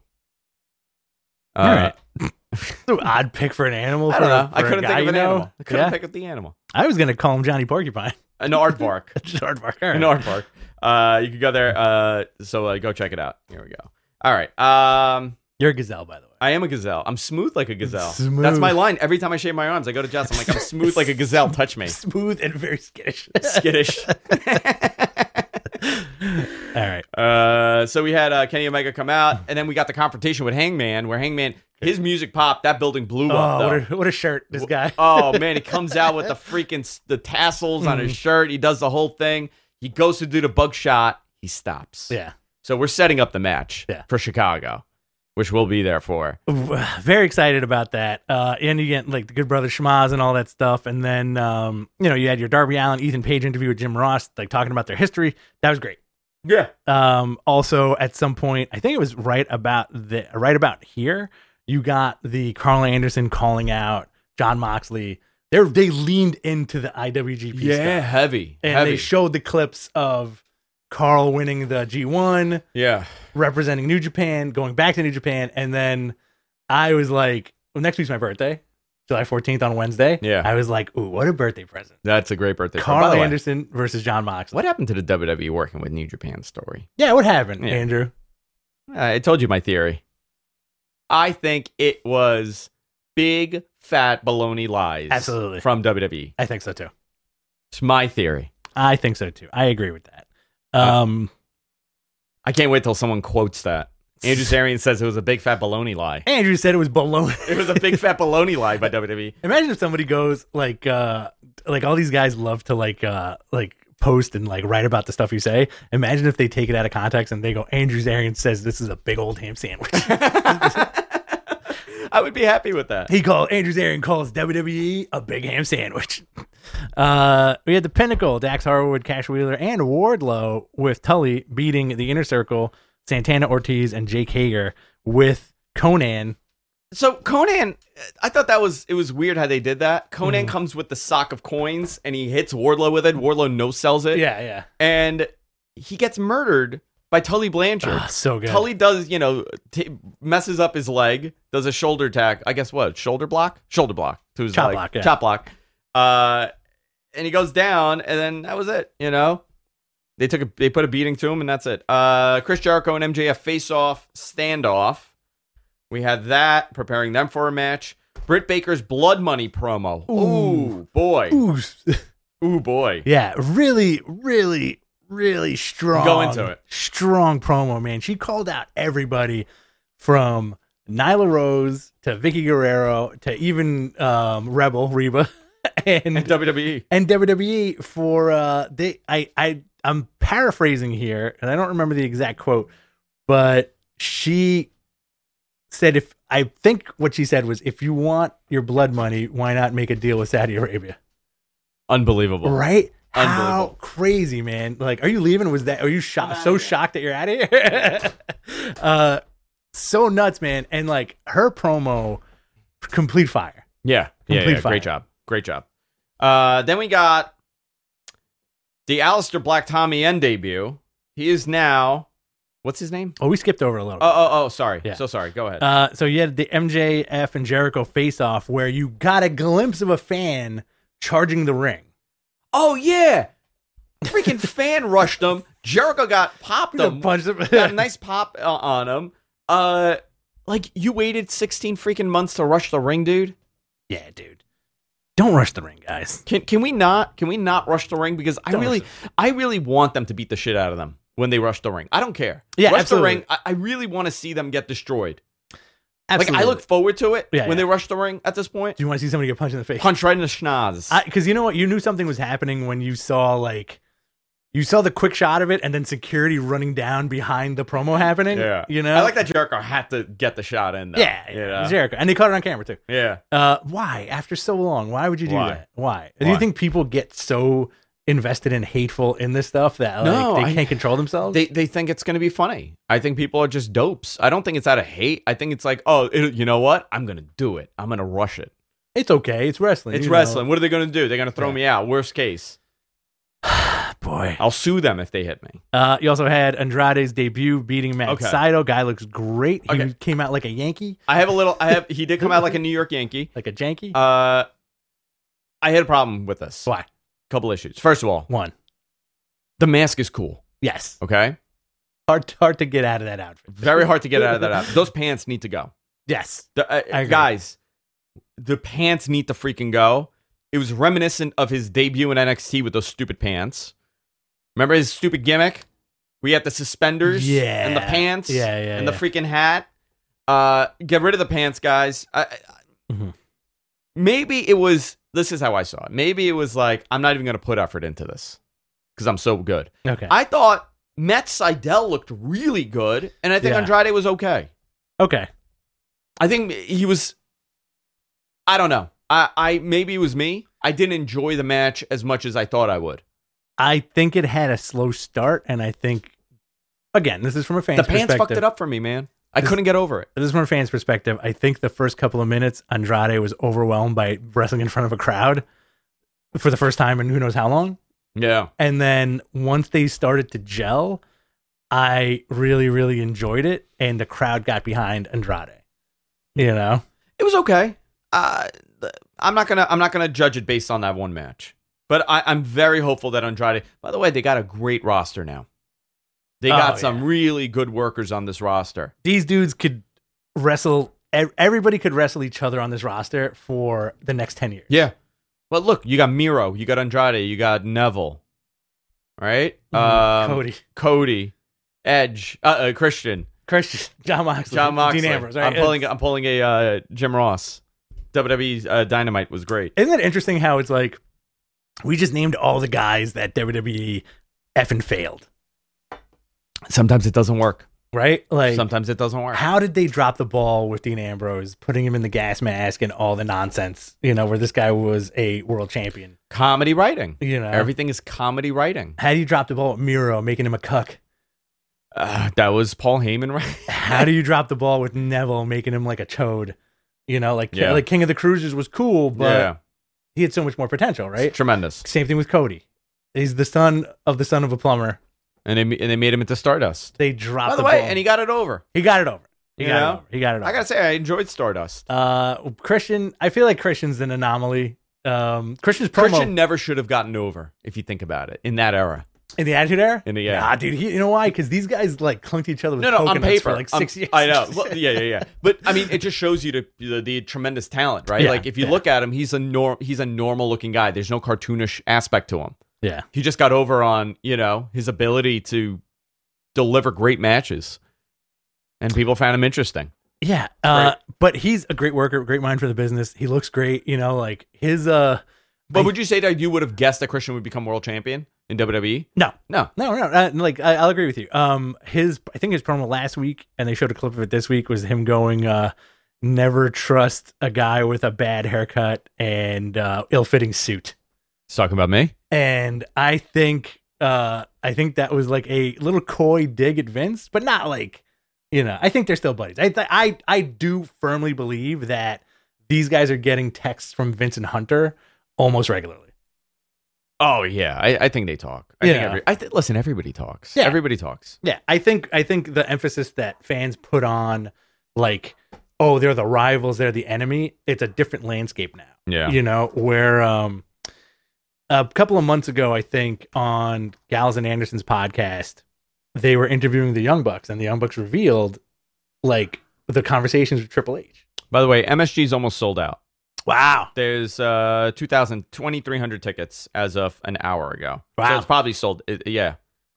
[SPEAKER 1] Uh,
[SPEAKER 2] All right. So odd pick for an animal.
[SPEAKER 1] I
[SPEAKER 2] for
[SPEAKER 1] don't
[SPEAKER 2] a-
[SPEAKER 1] know. I
[SPEAKER 2] for a
[SPEAKER 1] couldn't
[SPEAKER 2] guy
[SPEAKER 1] think of
[SPEAKER 2] you
[SPEAKER 1] an
[SPEAKER 2] know?
[SPEAKER 1] animal. I couldn't
[SPEAKER 2] Yeah.
[SPEAKER 1] pick up the animal.
[SPEAKER 2] I was gonna call him Johnny Porcupine.
[SPEAKER 1] An aardvark.
[SPEAKER 2] Aardvark. All right.
[SPEAKER 1] An aardvark. Uh, you could go there. Uh, so uh, go check it out. Here we go. All right. Um.
[SPEAKER 2] You're a gazelle, by the way.
[SPEAKER 1] I am a gazelle. I'm smooth like a gazelle.
[SPEAKER 2] Smooth.
[SPEAKER 1] That's my line. Every time I shave my arms, I go to Jess. I'm like, I'm smooth like a gazelle. Touch me.
[SPEAKER 2] Smooth and very skittish.
[SPEAKER 1] Skittish.
[SPEAKER 2] All right.
[SPEAKER 1] uh, so we had uh, Kenny Omega come out, and then we got the confrontation with Hangman, where Hangman, his music popped. That building blew up,
[SPEAKER 2] Oh,
[SPEAKER 1] though.
[SPEAKER 2] what a, what a shirt, this guy.
[SPEAKER 1] Oh, man, he comes out with the freaking s- the tassels on his shirt. He does the whole thing. He goes to do the bug shot. He stops.
[SPEAKER 2] Yeah.
[SPEAKER 1] So we're setting up the match
[SPEAKER 2] Yeah.
[SPEAKER 1] for Chicago, which we'll be there for.
[SPEAKER 2] Very excited about that. Uh, and you get like the Good Brother Schmaz and all that stuff. And then, um, you know, you had your Darby Allin, Ethan Page interview with Jim Ross, like talking about their history. That was great.
[SPEAKER 1] Yeah.
[SPEAKER 2] Um, also at some point, I think it was right about the, right about here, you got the Carl Anderson calling out John Moxley. They they leaned into the I W G P
[SPEAKER 1] Yeah,
[SPEAKER 2] stuff.
[SPEAKER 1] heavy.
[SPEAKER 2] And
[SPEAKER 1] heavy.
[SPEAKER 2] they showed the clips of Carl winning the G one,
[SPEAKER 1] yeah.
[SPEAKER 2] representing New Japan, going back to New Japan, and then I was like, well, next week's my birthday, July fourteenth on Wednesday.
[SPEAKER 1] Yeah.
[SPEAKER 2] I was like, ooh, what a birthday present.
[SPEAKER 1] That's a great birthday.
[SPEAKER 2] Carl
[SPEAKER 1] By the way,
[SPEAKER 2] Anderson versus John Moxley.
[SPEAKER 1] what happened to the W W E working with New Japan story?
[SPEAKER 2] Yeah, what happened,
[SPEAKER 1] Yeah.
[SPEAKER 2] Andrew?
[SPEAKER 1] I told you my theory. I think it was big, fat baloney lies.
[SPEAKER 2] Absolutely.
[SPEAKER 1] From W W E.
[SPEAKER 2] I think so too.
[SPEAKER 1] It's my theory.
[SPEAKER 2] I think so too. I agree with that.
[SPEAKER 1] Uh,
[SPEAKER 2] Um,
[SPEAKER 1] I can't wait till someone quotes that. Andrew Zarian says it was a big, fat baloney lie.
[SPEAKER 2] Andrew said it was baloney.
[SPEAKER 1] It was a big, fat baloney lie by W W E.
[SPEAKER 2] Imagine if somebody goes like, uh, like all these guys love to like uh like post and like write about the stuff you say. Imagine if they take it out of context and they go, Andrew Zarian says this is a big old ham sandwich.
[SPEAKER 1] I would be happy with that.
[SPEAKER 2] He called Andrew Zarian calls W W E a big ham sandwich. Uh, we had the Pinnacle, Dax Harwood, Cash Wheeler, and Wardlow with Tully beating the Inner Circle, Santana Ortiz, and Jake Hager with Conan.
[SPEAKER 1] So Conan, I thought that was, it was weird how they did that. Conan
[SPEAKER 2] Mhm.
[SPEAKER 1] comes with the sock of coins and he hits Wardlow with it. Wardlow no sells it.
[SPEAKER 2] Yeah, yeah.
[SPEAKER 1] And he gets murdered by Tully Blanchard.
[SPEAKER 2] Ah, so good.
[SPEAKER 1] Tully does, you know, t- messes up his leg, does a shoulder tag. I guess what? Shoulder block? Shoulder block. To his
[SPEAKER 2] Chop
[SPEAKER 1] leg.
[SPEAKER 2] block, yeah.
[SPEAKER 1] Chop block. Uh, and he goes down, and then that was it, you know? They took a, they put a beating to him, and that's it. Uh, Chris Jericho and M J F face-off, standoff. We had that, preparing them for a match. Britt Baker's Blood Money promo. Ooh, Ooh boy.
[SPEAKER 2] Ooh.
[SPEAKER 1] Ooh, boy.
[SPEAKER 2] Yeah, really, really, really strong.
[SPEAKER 1] Go into it.
[SPEAKER 2] Strong promo, man. She called out everybody from Nyla Rose to Vicky Guerrero to even um, Rebel Reba and,
[SPEAKER 1] And W W E.
[SPEAKER 2] and W W E for uh, they. I I I'm paraphrasing here, and I don't remember the exact quote, but she said, "If I think what she said was, if you want your blood money, why not make a deal with Saudi Arabia?"
[SPEAKER 1] Unbelievable.
[SPEAKER 2] Right? How
[SPEAKER 1] Unbelievable.
[SPEAKER 2] crazy, man! Like, are you leaving? Was that? Are you shocked? So shocked that you're out of here? uh, so nuts, man! And like her promo, complete fire.
[SPEAKER 1] Yeah, yeah,
[SPEAKER 2] Complete
[SPEAKER 1] yeah.
[SPEAKER 2] fire.
[SPEAKER 1] Great job. Great job. Uh, then we got the Aleister Black Tommy End debut. He is now, what's his name?
[SPEAKER 2] Oh, we skipped over a little.
[SPEAKER 1] Oh, oh, oh, sorry.
[SPEAKER 2] Yeah.
[SPEAKER 1] So sorry. Go ahead.
[SPEAKER 2] Uh, so you had the M J F and Jericho face off where you got a glimpse of a fan charging the ring.
[SPEAKER 1] oh, yeah. Freaking fan rushed him. Jericho got popped him.
[SPEAKER 2] Punched him.
[SPEAKER 1] Got a nice pop uh, on him. Uh, like, you waited sixteen freaking months to rush the ring, dude?
[SPEAKER 2] Yeah, dude. Don't rush the ring, guys.
[SPEAKER 1] Can can we not? Can we not rush the ring? Because I
[SPEAKER 2] Don't
[SPEAKER 1] really,
[SPEAKER 2] rush
[SPEAKER 1] I really want them to beat the shit out of them when they rush the ring. I don't care.
[SPEAKER 2] Yeah,
[SPEAKER 1] rush
[SPEAKER 2] absolutely.
[SPEAKER 1] the ring. I, I really want to see them get destroyed.
[SPEAKER 2] Absolutely.
[SPEAKER 1] Like I look forward to it
[SPEAKER 2] Yeah,
[SPEAKER 1] when
[SPEAKER 2] yeah.
[SPEAKER 1] they rush the ring. At this point,
[SPEAKER 2] Do you want to see somebody get punched in the face?
[SPEAKER 1] punch right in the schnoz.
[SPEAKER 2] Because you know what? You knew something was happening when you saw like you saw the quick shot of it, and then security running down behind the promo happening.
[SPEAKER 1] yeah,
[SPEAKER 2] you know.
[SPEAKER 1] I like that Jericho had to get the shot in. Though,
[SPEAKER 2] Yeah,
[SPEAKER 1] you
[SPEAKER 2] yeah.
[SPEAKER 1] know?
[SPEAKER 2] Jericho, and they caught it on camera too.
[SPEAKER 1] yeah.
[SPEAKER 2] Uh, why? After so long, why would you do
[SPEAKER 1] Why?
[SPEAKER 2] that? Why? Do
[SPEAKER 1] Why?
[SPEAKER 2] you think people get so invested and hateful in this stuff that like
[SPEAKER 1] No,
[SPEAKER 2] they
[SPEAKER 1] I-
[SPEAKER 2] can't control themselves?
[SPEAKER 1] They they think it's gonna be funny. I think people are just dopes. I don't think it's out of hate. I think it's like, oh, it, you know what? I'm gonna do it. I'm gonna rush it.
[SPEAKER 2] It's okay. It's wrestling.
[SPEAKER 1] It's
[SPEAKER 2] you know.
[SPEAKER 1] wrestling. What are they gonna do? They're gonna throw
[SPEAKER 2] Yeah.
[SPEAKER 1] me out. Worst case,
[SPEAKER 2] Boy.
[SPEAKER 1] I'll sue them if they hit me.
[SPEAKER 2] Uh, you also had Andrade's debut beating Matt
[SPEAKER 1] Okay.
[SPEAKER 2] Sydal. Guy looks great. He
[SPEAKER 1] Okay.
[SPEAKER 2] came out like a Yankee,
[SPEAKER 1] I have a little. I have. He did come out like a New York Yankee.
[SPEAKER 2] like a janky.
[SPEAKER 1] Uh, I had a problem with this.
[SPEAKER 2] Why?
[SPEAKER 1] Couple issues. First of all,
[SPEAKER 2] One.
[SPEAKER 1] the mask is cool.
[SPEAKER 2] Yes.
[SPEAKER 1] Okay,
[SPEAKER 2] Hard, hard to get out of that outfit.
[SPEAKER 1] very hard to get out of that. Out. Those pants need to go.
[SPEAKER 2] Yes.
[SPEAKER 1] The, uh,
[SPEAKER 2] I agree.
[SPEAKER 1] guys, the pants need to freaking go. It was reminiscent of his debut in N X T with those stupid pants. Remember his stupid gimmick? We had the suspenders
[SPEAKER 2] Yeah.
[SPEAKER 1] and the pants
[SPEAKER 2] Yeah, yeah,
[SPEAKER 1] and the
[SPEAKER 2] yeah.
[SPEAKER 1] freaking hat. Uh, get rid of the pants, guys. I, I,
[SPEAKER 2] Mhm.
[SPEAKER 1] Maybe it was, this is how I saw it. Maybe it was like, I'm not even going to put effort into this because I'm so good.
[SPEAKER 2] Okay.
[SPEAKER 1] I thought Matt Sydal looked really good, and I think
[SPEAKER 2] Yeah.
[SPEAKER 1] Andrade was okay.
[SPEAKER 2] okay.
[SPEAKER 1] I think he was. I don't know. I, I maybe it was me. I didn't enjoy the match as much as I thought I would.
[SPEAKER 2] I think it had a slow start, and I think, again, this is from a fan's
[SPEAKER 1] The pants
[SPEAKER 2] perspective.
[SPEAKER 1] fucked it up for me, man. I
[SPEAKER 2] This-
[SPEAKER 1] couldn't get over it.
[SPEAKER 2] This is from a fan's perspective. I think the first couple of minutes, Andrade was overwhelmed by wrestling in front of a crowd for the first time in who knows how long.
[SPEAKER 1] Yeah.
[SPEAKER 2] And then once they started to gel, I really, really enjoyed it, and the crowd got behind Andrade. You know,
[SPEAKER 1] It was okay. Uh, th- I'm not gonna. I'm not gonna judge it based on that one match. But I, I'm very hopeful that Andrade. By the way, they got a great roster now. They got
[SPEAKER 2] Oh,
[SPEAKER 1] some
[SPEAKER 2] yeah.
[SPEAKER 1] really good workers on this roster.
[SPEAKER 2] these dudes could wrestle. ev- Everybody could wrestle each other on this roster for the next ten years.
[SPEAKER 1] Yeah. But look, you got Miro, you got Andrade, you got Neville, right?
[SPEAKER 2] Mhm.
[SPEAKER 1] Um,
[SPEAKER 2] Cody,
[SPEAKER 1] Cody, Edge, uh, uh, Christian,
[SPEAKER 2] Christian, John Moxley,
[SPEAKER 1] John Moxley.
[SPEAKER 2] Dean Ambrose. Right?
[SPEAKER 1] I'm pulling.
[SPEAKER 2] It's-
[SPEAKER 1] I'm pulling a uh, Jim Ross. W W E uh, Dynamite was great.
[SPEAKER 2] Isn't it interesting how it's like we just named all the guys that W W E effing failed.
[SPEAKER 1] Sometimes it doesn't work.
[SPEAKER 2] Right? Like
[SPEAKER 1] Sometimes it doesn't work.
[SPEAKER 2] How did they drop the ball with Dean Ambrose, putting him in the gas mask and all the nonsense, you know, where this guy was a world champion?
[SPEAKER 1] Comedy writing.
[SPEAKER 2] You know,
[SPEAKER 1] everything is comedy writing.
[SPEAKER 2] How do you drop the ball with Miro, making him a cuck?
[SPEAKER 1] Uh, that was Paul Heyman, right?
[SPEAKER 2] How do you drop the ball with Neville, making him like a chode? You know, like
[SPEAKER 1] Yeah.
[SPEAKER 2] like King of the Cruisers was cool, but
[SPEAKER 1] Yeah.
[SPEAKER 2] he had so much more potential, right?
[SPEAKER 1] It's tremendous.
[SPEAKER 2] Same thing with Cody. He's the son of the son of a plumber.
[SPEAKER 1] And they and they made him into Stardust.
[SPEAKER 2] They dropped
[SPEAKER 1] By the,
[SPEAKER 2] the
[SPEAKER 1] way,
[SPEAKER 2] ball.
[SPEAKER 1] and he got it over.
[SPEAKER 2] he got it over. He
[SPEAKER 1] You
[SPEAKER 2] got
[SPEAKER 1] know?
[SPEAKER 2] it over. He got it over.
[SPEAKER 1] I gotta say, I enjoyed Stardust.
[SPEAKER 2] Uh, Christian, I feel like Christian's an anomaly. Um, Christian's promo
[SPEAKER 1] Christian never should have gotten over, if you think about it, in that era.
[SPEAKER 2] in the Attitude Era.
[SPEAKER 1] In the yeah.
[SPEAKER 2] Nah, dude. He, you know why? Because these guys like clunked each other with
[SPEAKER 1] No, no, on
[SPEAKER 2] coconuts
[SPEAKER 1] paper,
[SPEAKER 2] for like
[SPEAKER 1] Um,
[SPEAKER 2] six years.
[SPEAKER 1] I know. Well, yeah, yeah, yeah. But I mean, it just shows you the the, the tremendous talent, right?
[SPEAKER 2] Yeah,
[SPEAKER 1] like if you
[SPEAKER 2] yeah.
[SPEAKER 1] look at him, he's a norm. He's a normal looking guy. There's no cartoonish aspect to him.
[SPEAKER 2] Yeah.
[SPEAKER 1] He just got over on you know his ability to deliver great matches, and people found him interesting.
[SPEAKER 2] Yeah, uh, but he's a great worker, great mind for the business. He looks great, you know, like his. Uh,
[SPEAKER 1] But
[SPEAKER 2] I-
[SPEAKER 1] would you say that you would have guessed that Christian would become world champion in W W E?
[SPEAKER 2] no,
[SPEAKER 1] No.
[SPEAKER 2] no, no. Uh, like I, I'll agree with you. Um, his, I think his promo last week, and they showed a clip of it this week, was him going, uh, "Never trust a guy with a bad haircut and uh, ill-fitting suit."
[SPEAKER 1] He's talking about me.
[SPEAKER 2] And I think, uh, I think that was like a little coy dig at Vince, but not like, you know. I think they're still buddies. I, th- I, I do firmly believe that these guys are getting texts from Vince and Hunter almost regularly.
[SPEAKER 1] Oh yeah, I, I think they talk. I
[SPEAKER 2] Yeah.
[SPEAKER 1] think every, I th- listen. Everybody talks.
[SPEAKER 2] Yeah.
[SPEAKER 1] Everybody talks.
[SPEAKER 2] Yeah, I think I think the emphasis that fans put on, like, oh, they're the rivals, they're the enemy. It's a different landscape now.
[SPEAKER 1] Yeah.
[SPEAKER 2] You know, where um, a couple of months ago, I think on Gallows and Anderson's podcast, they were interviewing the Young Bucks, and the Young Bucks revealed like the conversations with Triple H.
[SPEAKER 1] By the way, M S G's almost sold out.
[SPEAKER 2] Wow.
[SPEAKER 1] There's uh two thousand, twenty-three hundred tickets as of an hour ago. So
[SPEAKER 2] Wow.
[SPEAKER 1] it's probably sold. It, yeah.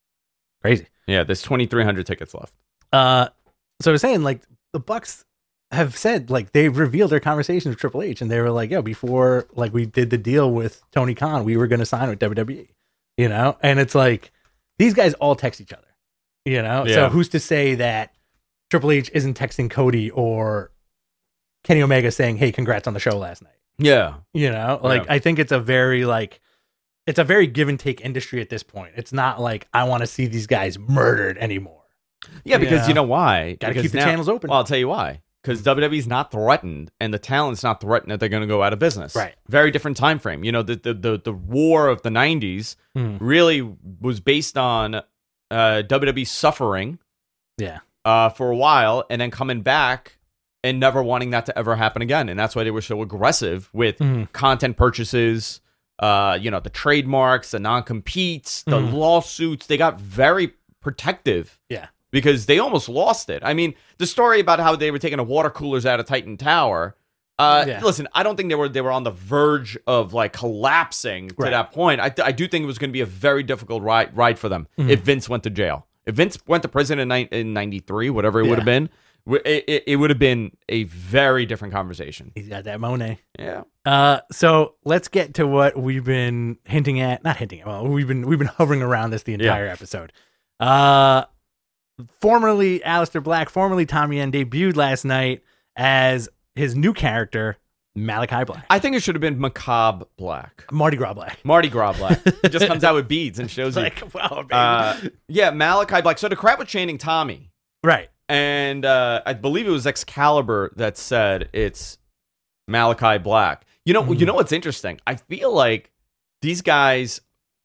[SPEAKER 2] Crazy.
[SPEAKER 1] Yeah, there's twenty-three hundred tickets left.
[SPEAKER 2] Uh, so I was saying, like, the Bucks have said, like, they've revealed their conversations with Triple H, and they were like, yo, before, like, we did the deal with Tony Khan, we were going to sign with W W E, you know? And it's like, these guys all text each other, you know?
[SPEAKER 1] Yeah.
[SPEAKER 2] So who's to say that Triple H isn't texting Cody or Kenny Omega saying, hey, congrats on the show last night?
[SPEAKER 1] Yeah.
[SPEAKER 2] You know? Like,
[SPEAKER 1] Yeah.
[SPEAKER 2] I think it's a very, like, it's a very give and take industry at this point. It's not like, I want to see these guys murdered anymore.
[SPEAKER 1] Yeah, because
[SPEAKER 2] Yeah.
[SPEAKER 1] you know why?
[SPEAKER 2] Gotta
[SPEAKER 1] Because
[SPEAKER 2] keep the
[SPEAKER 1] now-
[SPEAKER 2] channels open.
[SPEAKER 1] Well, I'll tell you why. Because W W E's not threatened, and the talent's not threatened that they're going to go out of business.
[SPEAKER 2] Right.
[SPEAKER 1] Very different time frame. You know, the the the, the war of the nineties
[SPEAKER 2] Hmm.
[SPEAKER 1] really was based on uh, W W E suffering
[SPEAKER 2] Yeah.
[SPEAKER 1] uh, for a while, and then coming back and never wanting that to ever happen again. And that's why they were so aggressive with
[SPEAKER 2] Mhm.
[SPEAKER 1] content purchases. Uh, you know, the trademarks, the non-competes, the
[SPEAKER 2] Mhm.
[SPEAKER 1] lawsuits. They got very protective.
[SPEAKER 2] Yeah.
[SPEAKER 1] Because they almost lost it. I mean, the story about how they were taking the water coolers out of Titan Tower. Uh,
[SPEAKER 2] Yeah.
[SPEAKER 1] Listen, I don't think they were they were on the verge of like collapsing to
[SPEAKER 2] Right.
[SPEAKER 1] that point. I, th- I do think it was going to be a very difficult ride ride for them
[SPEAKER 2] Mhm.
[SPEAKER 1] if Vince went to jail. If Vince went to prison in ni- in ninety-three, whatever it would have
[SPEAKER 2] Yeah.
[SPEAKER 1] been, w- it, it, it would have been a very different conversation.
[SPEAKER 2] He's got that Monet.
[SPEAKER 1] Yeah.
[SPEAKER 2] Uh, so let's get to what we've been hinting at. Not hinting at. Well, we've been we've been hovering around this the entire episode. Uh, formerly Aleister Black, formerly Tommy End, debuted last night as his new character, Malachi Black,
[SPEAKER 1] I think it should have been Macabre Black.
[SPEAKER 2] Mardi Gras Black.
[SPEAKER 1] Mardi Gras Black. He just comes out with beads and shows you.
[SPEAKER 2] Like, wow, baby.
[SPEAKER 1] Uh, yeah, Malachi Black. So the crowd was chanting Tommy.
[SPEAKER 2] right.
[SPEAKER 1] And uh, I believe it was Excalibur that said it's Malachi Black. You know,
[SPEAKER 2] Mhm.
[SPEAKER 1] you know what's interesting? I feel like these guys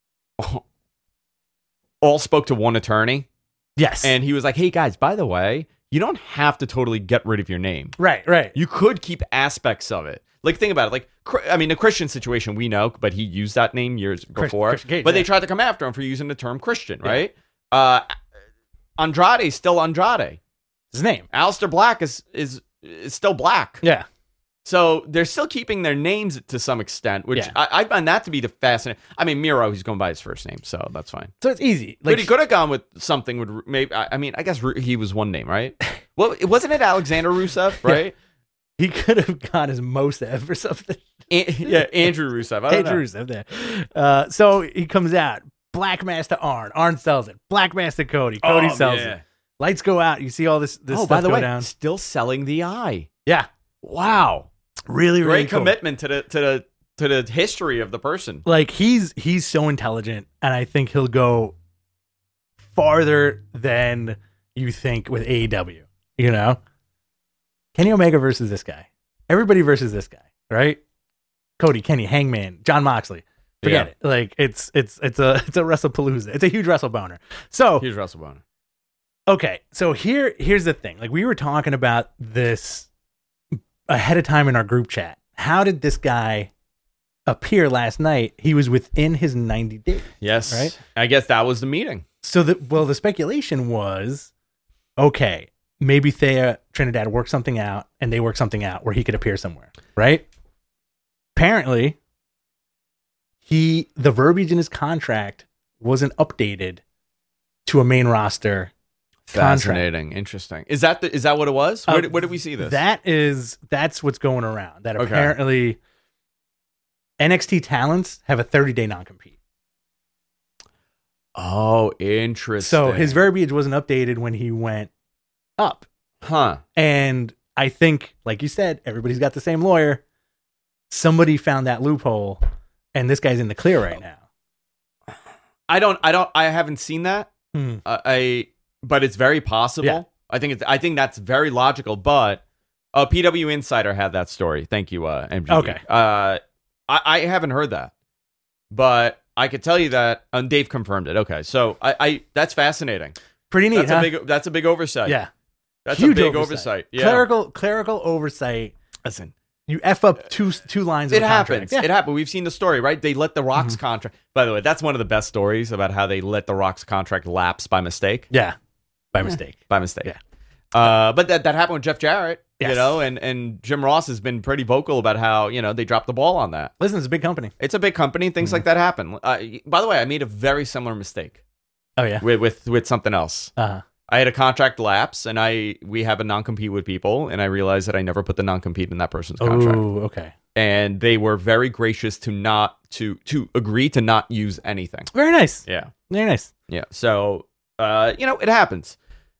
[SPEAKER 1] all spoke to one attorney,
[SPEAKER 2] Yes.
[SPEAKER 1] and he was like, "Hey guys, by the way, you don't have to totally get rid of your name.
[SPEAKER 2] right. Right.
[SPEAKER 1] You could keep aspects of it. Like, think about it. Like, Cr- I mean, the Christian situation we know, but he used that name years before.
[SPEAKER 2] Christian Cage,
[SPEAKER 1] but they
[SPEAKER 2] yeah.
[SPEAKER 1] tried to come after him for using the term Christian,
[SPEAKER 2] Yeah.
[SPEAKER 1] right? Uh, Andrade's still Andrade.
[SPEAKER 2] His name.
[SPEAKER 1] Aleister Black is is is still Black.
[SPEAKER 2] Yeah.
[SPEAKER 1] So they're still keeping their names to some extent, which
[SPEAKER 2] Yeah.
[SPEAKER 1] I, I find that to be the fascinating. I mean, Miro, he's going by his first name, so that's fine.
[SPEAKER 2] So it's easy.
[SPEAKER 1] but
[SPEAKER 2] Like,
[SPEAKER 1] he could have gone with something. Would maybe? I, I mean, I guess Ru- he was one name, right? Well, wasn't it Alexander Rusev, right?
[SPEAKER 2] He could have got his Mosev or something.
[SPEAKER 1] An- yeah, Andrew Rusev. I don't
[SPEAKER 2] Andrew
[SPEAKER 1] know.
[SPEAKER 2] Rusev there. Uh, so he comes out. Black Master Arn. Arn sells it. Black Master Cody. Cody
[SPEAKER 1] Oh,
[SPEAKER 2] sells
[SPEAKER 1] yeah.
[SPEAKER 2] it. Lights go out. You see all this, this
[SPEAKER 1] Oh,
[SPEAKER 2] stuff
[SPEAKER 1] by the
[SPEAKER 2] go
[SPEAKER 1] way,
[SPEAKER 2] down.
[SPEAKER 1] still selling the eye.
[SPEAKER 2] Yeah.
[SPEAKER 1] Wow.
[SPEAKER 2] Really, really
[SPEAKER 1] Great
[SPEAKER 2] cool.
[SPEAKER 1] commitment to the to the to the history of the person.
[SPEAKER 2] Like he's he's so intelligent, and I think he'll go farther than you think with A E W. You know, Kenny Omega versus this guy. Everybody versus this guy, right? Cody, Kenny, Hangman, John Moxley. Forget
[SPEAKER 1] Yeah.
[SPEAKER 2] it. Like it's it's it's a it's a WrestlePalooza. It's a huge Wrestle Boner. So
[SPEAKER 1] Here's Russell Boner.
[SPEAKER 2] okay, so here here's the thing. Like we were talking about this ahead of time in our group chat. How did this guy appear last night? He was within his ninety days.
[SPEAKER 1] Yes.
[SPEAKER 2] Right?
[SPEAKER 1] I guess that was the meeting.
[SPEAKER 2] So the well, the speculation was, okay, maybe Thea Trinidad worked something out, and they worked something out where he could appear somewhere, right? Apparently, he the verbiage in his contract wasn't updated to a main roster contract.
[SPEAKER 1] Fascinating. Interesting. Is that the, is that what it was? Where,
[SPEAKER 2] Uh,
[SPEAKER 1] did, where did we see this?
[SPEAKER 2] That is that's what's going around. That
[SPEAKER 1] Okay.
[SPEAKER 2] apparently N X T talents have a thirty day non compete.
[SPEAKER 1] Oh, interesting.
[SPEAKER 2] So his verbiage wasn't updated when he went up.
[SPEAKER 1] Huh.
[SPEAKER 2] And I think, like you said, everybody's got the same lawyer. Somebody found that loophole, and this guy's in the clear right now.
[SPEAKER 1] I don't. I don't. I haven't seen that.
[SPEAKER 2] Hmm.
[SPEAKER 1] Uh, I. But it's very possible.
[SPEAKER 2] Yeah.
[SPEAKER 1] I think it's. I think that's very logical. But uh, P W Insider had that story. Thank you, uh, M G B.
[SPEAKER 2] Okay.
[SPEAKER 1] Uh, I, I haven't heard that, but I could tell you that, and Dave confirmed it. Okay, so I. I that's fascinating.
[SPEAKER 2] Pretty neat,
[SPEAKER 1] That's
[SPEAKER 2] huh?
[SPEAKER 1] a big. That's a big oversight.
[SPEAKER 2] yeah.
[SPEAKER 1] That's
[SPEAKER 2] Huge
[SPEAKER 1] a big oversight. Yeah.
[SPEAKER 2] Clerical, clerical oversight.
[SPEAKER 1] Listen.
[SPEAKER 2] You F up two two lines of
[SPEAKER 1] It
[SPEAKER 2] a contract.
[SPEAKER 1] happens.
[SPEAKER 2] Yeah.
[SPEAKER 1] It happened. We've seen the story, right? They let the Rock's
[SPEAKER 2] Mhm.
[SPEAKER 1] contract. By the way, that's one of the best stories about how they let the Rock's contract lapse by mistake.
[SPEAKER 2] yeah. By mistake.
[SPEAKER 1] By mistake.
[SPEAKER 2] Yeah.
[SPEAKER 1] Uh, but that, that happened with Jeff Jarrett, you
[SPEAKER 2] Yes.
[SPEAKER 1] know, and, and Jim Ross has been pretty vocal about how, you know, they dropped the ball on that.
[SPEAKER 2] Listen, it's a big company.
[SPEAKER 1] It's a big company. Things like that happen. Uh, by the way, I made a very similar mistake
[SPEAKER 2] Oh, yeah.
[SPEAKER 1] with, with, with something else.
[SPEAKER 2] Uh-huh.
[SPEAKER 1] I had a contract lapse, and I we have a non-compete with people, and I realized that I never put the non-compete in that person's contract.
[SPEAKER 2] Oh, okay.
[SPEAKER 1] And they were very gracious to not to to agree to not use anything.
[SPEAKER 2] Very nice.
[SPEAKER 1] Yeah,
[SPEAKER 2] Very nice.
[SPEAKER 1] yeah. So, uh, you know, it happens.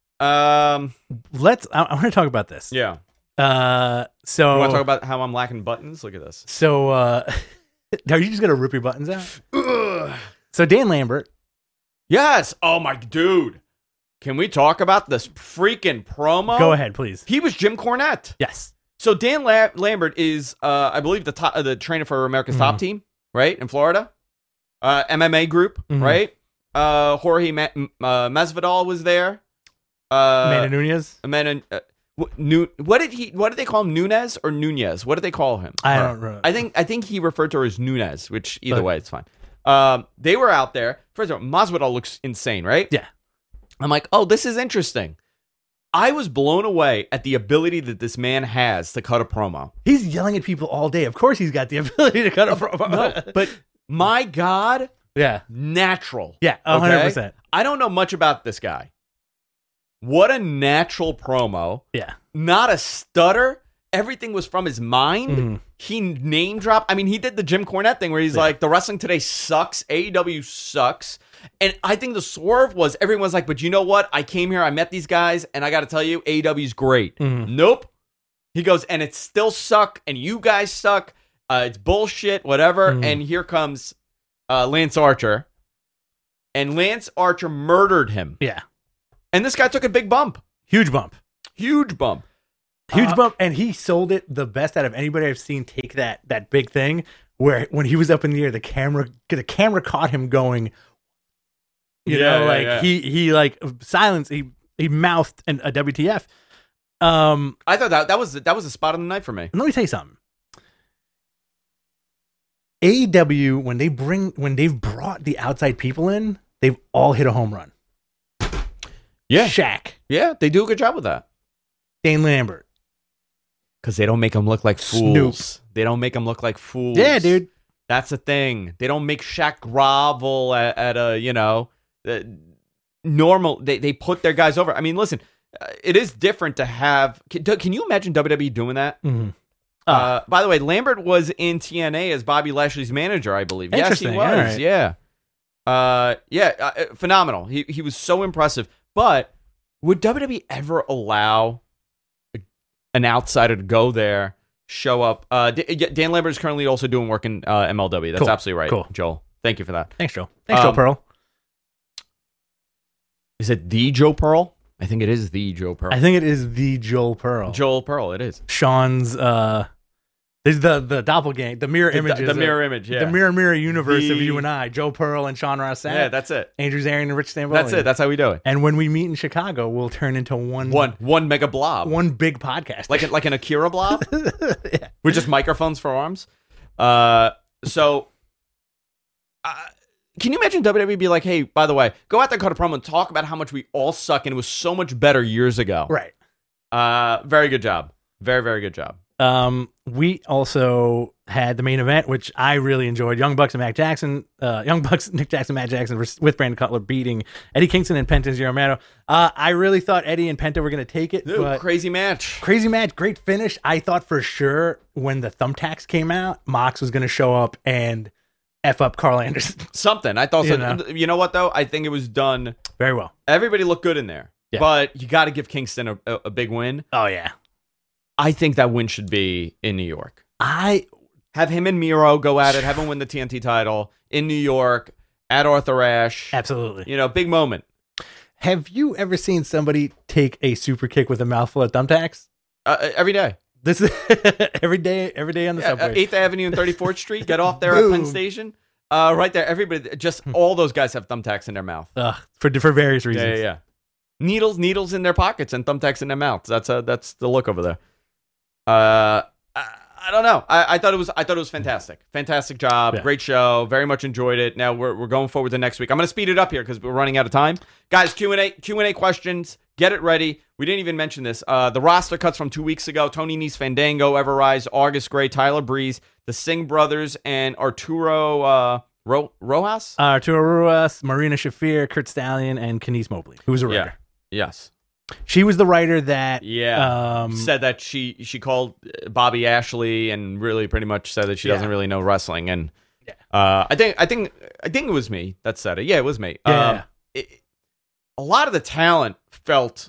[SPEAKER 1] Um,
[SPEAKER 2] Let's, I, I want to talk about this.
[SPEAKER 1] yeah.
[SPEAKER 2] Uh, so,
[SPEAKER 1] You want to talk about how I'm lacking buttons? Look at this.
[SPEAKER 2] so, uh, are you just going to rip your buttons out?
[SPEAKER 1] Ugh.
[SPEAKER 2] So, Dan Lambert,
[SPEAKER 1] Yes. Oh my dude. Can we talk about this freaking promo?
[SPEAKER 2] go ahead, please.
[SPEAKER 1] He was Jim Cornette.
[SPEAKER 2] Yes.
[SPEAKER 1] So Dan La- Lambert is, uh, I believe, the top, uh, the trainer for America's Top
[SPEAKER 2] Mhm.
[SPEAKER 1] Team, right, in Florida. Uh, M M A group,
[SPEAKER 2] Mhm.
[SPEAKER 1] right? Uh, Jorge Ma- uh, Masvidal was there. Uh,
[SPEAKER 2] Amanda Nunez?
[SPEAKER 1] Amanda, uh, what, Nu- what did he? What did they call him? Nunez or Nunez? What did they call him?
[SPEAKER 2] I
[SPEAKER 1] Her.
[SPEAKER 2] don't know.
[SPEAKER 1] I think I think he referred to her as Nunez, which either
[SPEAKER 2] Okay.
[SPEAKER 1] way, it's fine. Um, they were out there. First of all, Masvidal looks insane, right?
[SPEAKER 2] Yeah.
[SPEAKER 1] I'm like, oh, this is interesting. I was blown away at the ability that this man has to cut a promo.
[SPEAKER 2] He's yelling at people all day. Of course, he's got the ability to cut a promo.
[SPEAKER 1] No, but my God,
[SPEAKER 2] yeah,
[SPEAKER 1] natural.
[SPEAKER 2] yeah, a hundred percent.
[SPEAKER 1] I don't know much about this guy. What a natural promo.
[SPEAKER 2] Yeah,
[SPEAKER 1] Not a stutter. Everything was from his mind.
[SPEAKER 2] Mhm.
[SPEAKER 1] He name dropped. I mean, he did the Jim Cornette thing where he's
[SPEAKER 2] Yeah.
[SPEAKER 1] like, the wrestling today sucks. A E W sucks. And I think the swerve was everyone's like, but you know what? I came here, I met these guys, and I got to tell you, A E W's great.
[SPEAKER 2] Mhm.
[SPEAKER 1] Nope. He goes, and it still suck, and you guys suck. Uh, it's bullshit, whatever.
[SPEAKER 2] Mhm.
[SPEAKER 1] And here comes uh, Lance Archer. And Lance Archer murdered him.
[SPEAKER 2] yeah,
[SPEAKER 1] And this guy took a big bump.
[SPEAKER 2] huge bump,
[SPEAKER 1] Huge bump.
[SPEAKER 2] huge
[SPEAKER 1] Uh,
[SPEAKER 2] bump, and he sold it the best out of anybody I've seen take that that big thing. Where when he was up in the air, the camera the camera caught him going. You
[SPEAKER 1] Yeah,
[SPEAKER 2] know,
[SPEAKER 1] yeah,
[SPEAKER 2] like
[SPEAKER 1] yeah.
[SPEAKER 2] he he like silence. He he mouthed an, a W T F. Um,
[SPEAKER 1] I thought that that was that was a spot on the night for me.
[SPEAKER 2] and let me tell you something. A E W when they bring when they've brought the outside people in, they've all hit a home run.
[SPEAKER 1] Yeah.
[SPEAKER 2] Shaq,
[SPEAKER 1] Yeah, they do a good job with that.
[SPEAKER 2] Dane Lambert.
[SPEAKER 1] Because they don't make them look like fools.
[SPEAKER 2] Snoop.
[SPEAKER 1] They don't make them look like fools.
[SPEAKER 2] Yeah, dude.
[SPEAKER 1] That's the thing. They don't make Shaq grovel at, at a, you know, uh, normal. They, they put their guys over. I mean, listen, uh, it is different to have. Can, can you imagine W W E doing that?
[SPEAKER 2] Mm-hmm.
[SPEAKER 1] Uh, uh, by the way, Lambert was in T N A as Bobby Lashley's manager, I believe. Yes, he was.
[SPEAKER 2] Right.
[SPEAKER 1] Yeah, uh, yeah, uh, phenomenal. He he was so impressive. But would W W E ever allow an outsider to go there, show up? Uh, Dan Lambert is currently also doing work in uh, M L W. That's
[SPEAKER 2] cool.
[SPEAKER 1] absolutely right,
[SPEAKER 2] cool.
[SPEAKER 1] Joel. Thank you for that.
[SPEAKER 2] Thanks, Joel. Thanks,
[SPEAKER 1] um,
[SPEAKER 2] Joe Pearl.
[SPEAKER 1] Is it the Joe Pearl? I think it is the Joe Pearl.
[SPEAKER 2] I think it is the Joel Pearl.
[SPEAKER 1] Joel Pearl, it is.
[SPEAKER 2] Sean's, uh, there's the, the doppelganger, the mirror
[SPEAKER 1] The,
[SPEAKER 2] images.
[SPEAKER 1] the mirror
[SPEAKER 2] of,
[SPEAKER 1] image, yeah.
[SPEAKER 2] The mirror mirror universe
[SPEAKER 1] The-
[SPEAKER 2] of you and I, Joe Pearl and Sean Ross Sapp.
[SPEAKER 1] Yeah, that's it.
[SPEAKER 2] Andrew Zarian and Rich Stamboli.
[SPEAKER 1] That's it. That's how we do it.
[SPEAKER 2] And when we meet in Chicago, we'll turn into one
[SPEAKER 1] One one mega blob.
[SPEAKER 2] one big podcast.
[SPEAKER 1] Like, a, like an Akira blob?
[SPEAKER 2] Yeah.
[SPEAKER 1] With just microphones for arms? Uh, so, uh, can you imagine W W E be like, hey, by the way, go out there, cut a promo, and talk about how much we all suck, and it was so much better years ago.
[SPEAKER 2] Right.
[SPEAKER 1] Uh, very good job. Very, very good job.
[SPEAKER 2] Um, we also had the main event, which I really enjoyed. Young Bucks and Matt Jackson, uh, Young Bucks, Nick Jackson, Matt Jackson versus- with Brandon Cutler beating Eddie Kingston and Penta Zero Miedo. Uh, I really thought Eddie and Penta were going to take it,
[SPEAKER 1] Dude,
[SPEAKER 2] but
[SPEAKER 1] crazy match.
[SPEAKER 2] crazy match, great finish. I thought for sure when the thumbtacks came out, Mox was going to show up and F up Carl Anderson.
[SPEAKER 1] Something. I thought
[SPEAKER 2] You
[SPEAKER 1] so.
[SPEAKER 2] know.
[SPEAKER 1] You know what, though? I think it was done.
[SPEAKER 2] Very well.
[SPEAKER 1] Everybody looked good in there.
[SPEAKER 2] Yeah.
[SPEAKER 1] But you got to give Kingston a, a, a big win.
[SPEAKER 2] Oh, yeah.
[SPEAKER 1] I think that win should be in New York.
[SPEAKER 2] I
[SPEAKER 1] Have him and Miro go at it. Have him win the T N T title in New York at Arthur Ashe.
[SPEAKER 2] absolutely.
[SPEAKER 1] You know, big moment.
[SPEAKER 2] Have you ever seen somebody take a super kick with a mouthful of thumbtacks?
[SPEAKER 1] Uh, every day.
[SPEAKER 2] This is every day, every day on the
[SPEAKER 1] Yeah, uh,
[SPEAKER 2] subway.
[SPEAKER 1] eighth Avenue and thirty-fourth Street. Get off there at Penn
[SPEAKER 2] Boom.
[SPEAKER 1] Station. Uh, right there. Everybody, just all those guys have thumbtacks in their mouth.
[SPEAKER 2] Ugh, for for various
[SPEAKER 1] Yeah,
[SPEAKER 2] reasons.
[SPEAKER 1] yeah, yeah. Needles, needles in their pockets and thumbtacks in their mouths. That's uh, that's the look over there. Uh, I, I don't know. I, I thought it was I thought it was fantastic. Fantastic job.
[SPEAKER 2] Yeah.
[SPEAKER 1] Great show. Very much enjoyed it. Now we're we're going forward to next week. I'm gonna speed it up here because we're running out of time. Guys, Q and A Q and A questions. Get it ready. We didn't even mention this. Uh, the roster cuts from two weeks ago. Tony Nese, Fandango, Everrise, August Gray, Tyler Breeze, the Singh brothers, and Arturo uh, Ro- Rojas.
[SPEAKER 2] Uh, Arturo Ruas, Marina Shafir, Kurt Stallion, and Kenise Mobley, who was a writer.
[SPEAKER 1] Yeah. Yes.
[SPEAKER 2] She was the writer that
[SPEAKER 1] Yeah.
[SPEAKER 2] um,
[SPEAKER 1] said that she she called Bobby Ashley and really pretty much said that she doesn't
[SPEAKER 2] Yeah.
[SPEAKER 1] really know wrestling. And
[SPEAKER 2] Yeah.
[SPEAKER 1] uh, I think I think I think it was me that said it. Yeah, it was me.
[SPEAKER 2] Yeah.
[SPEAKER 1] Um, it, a lot of the talent felt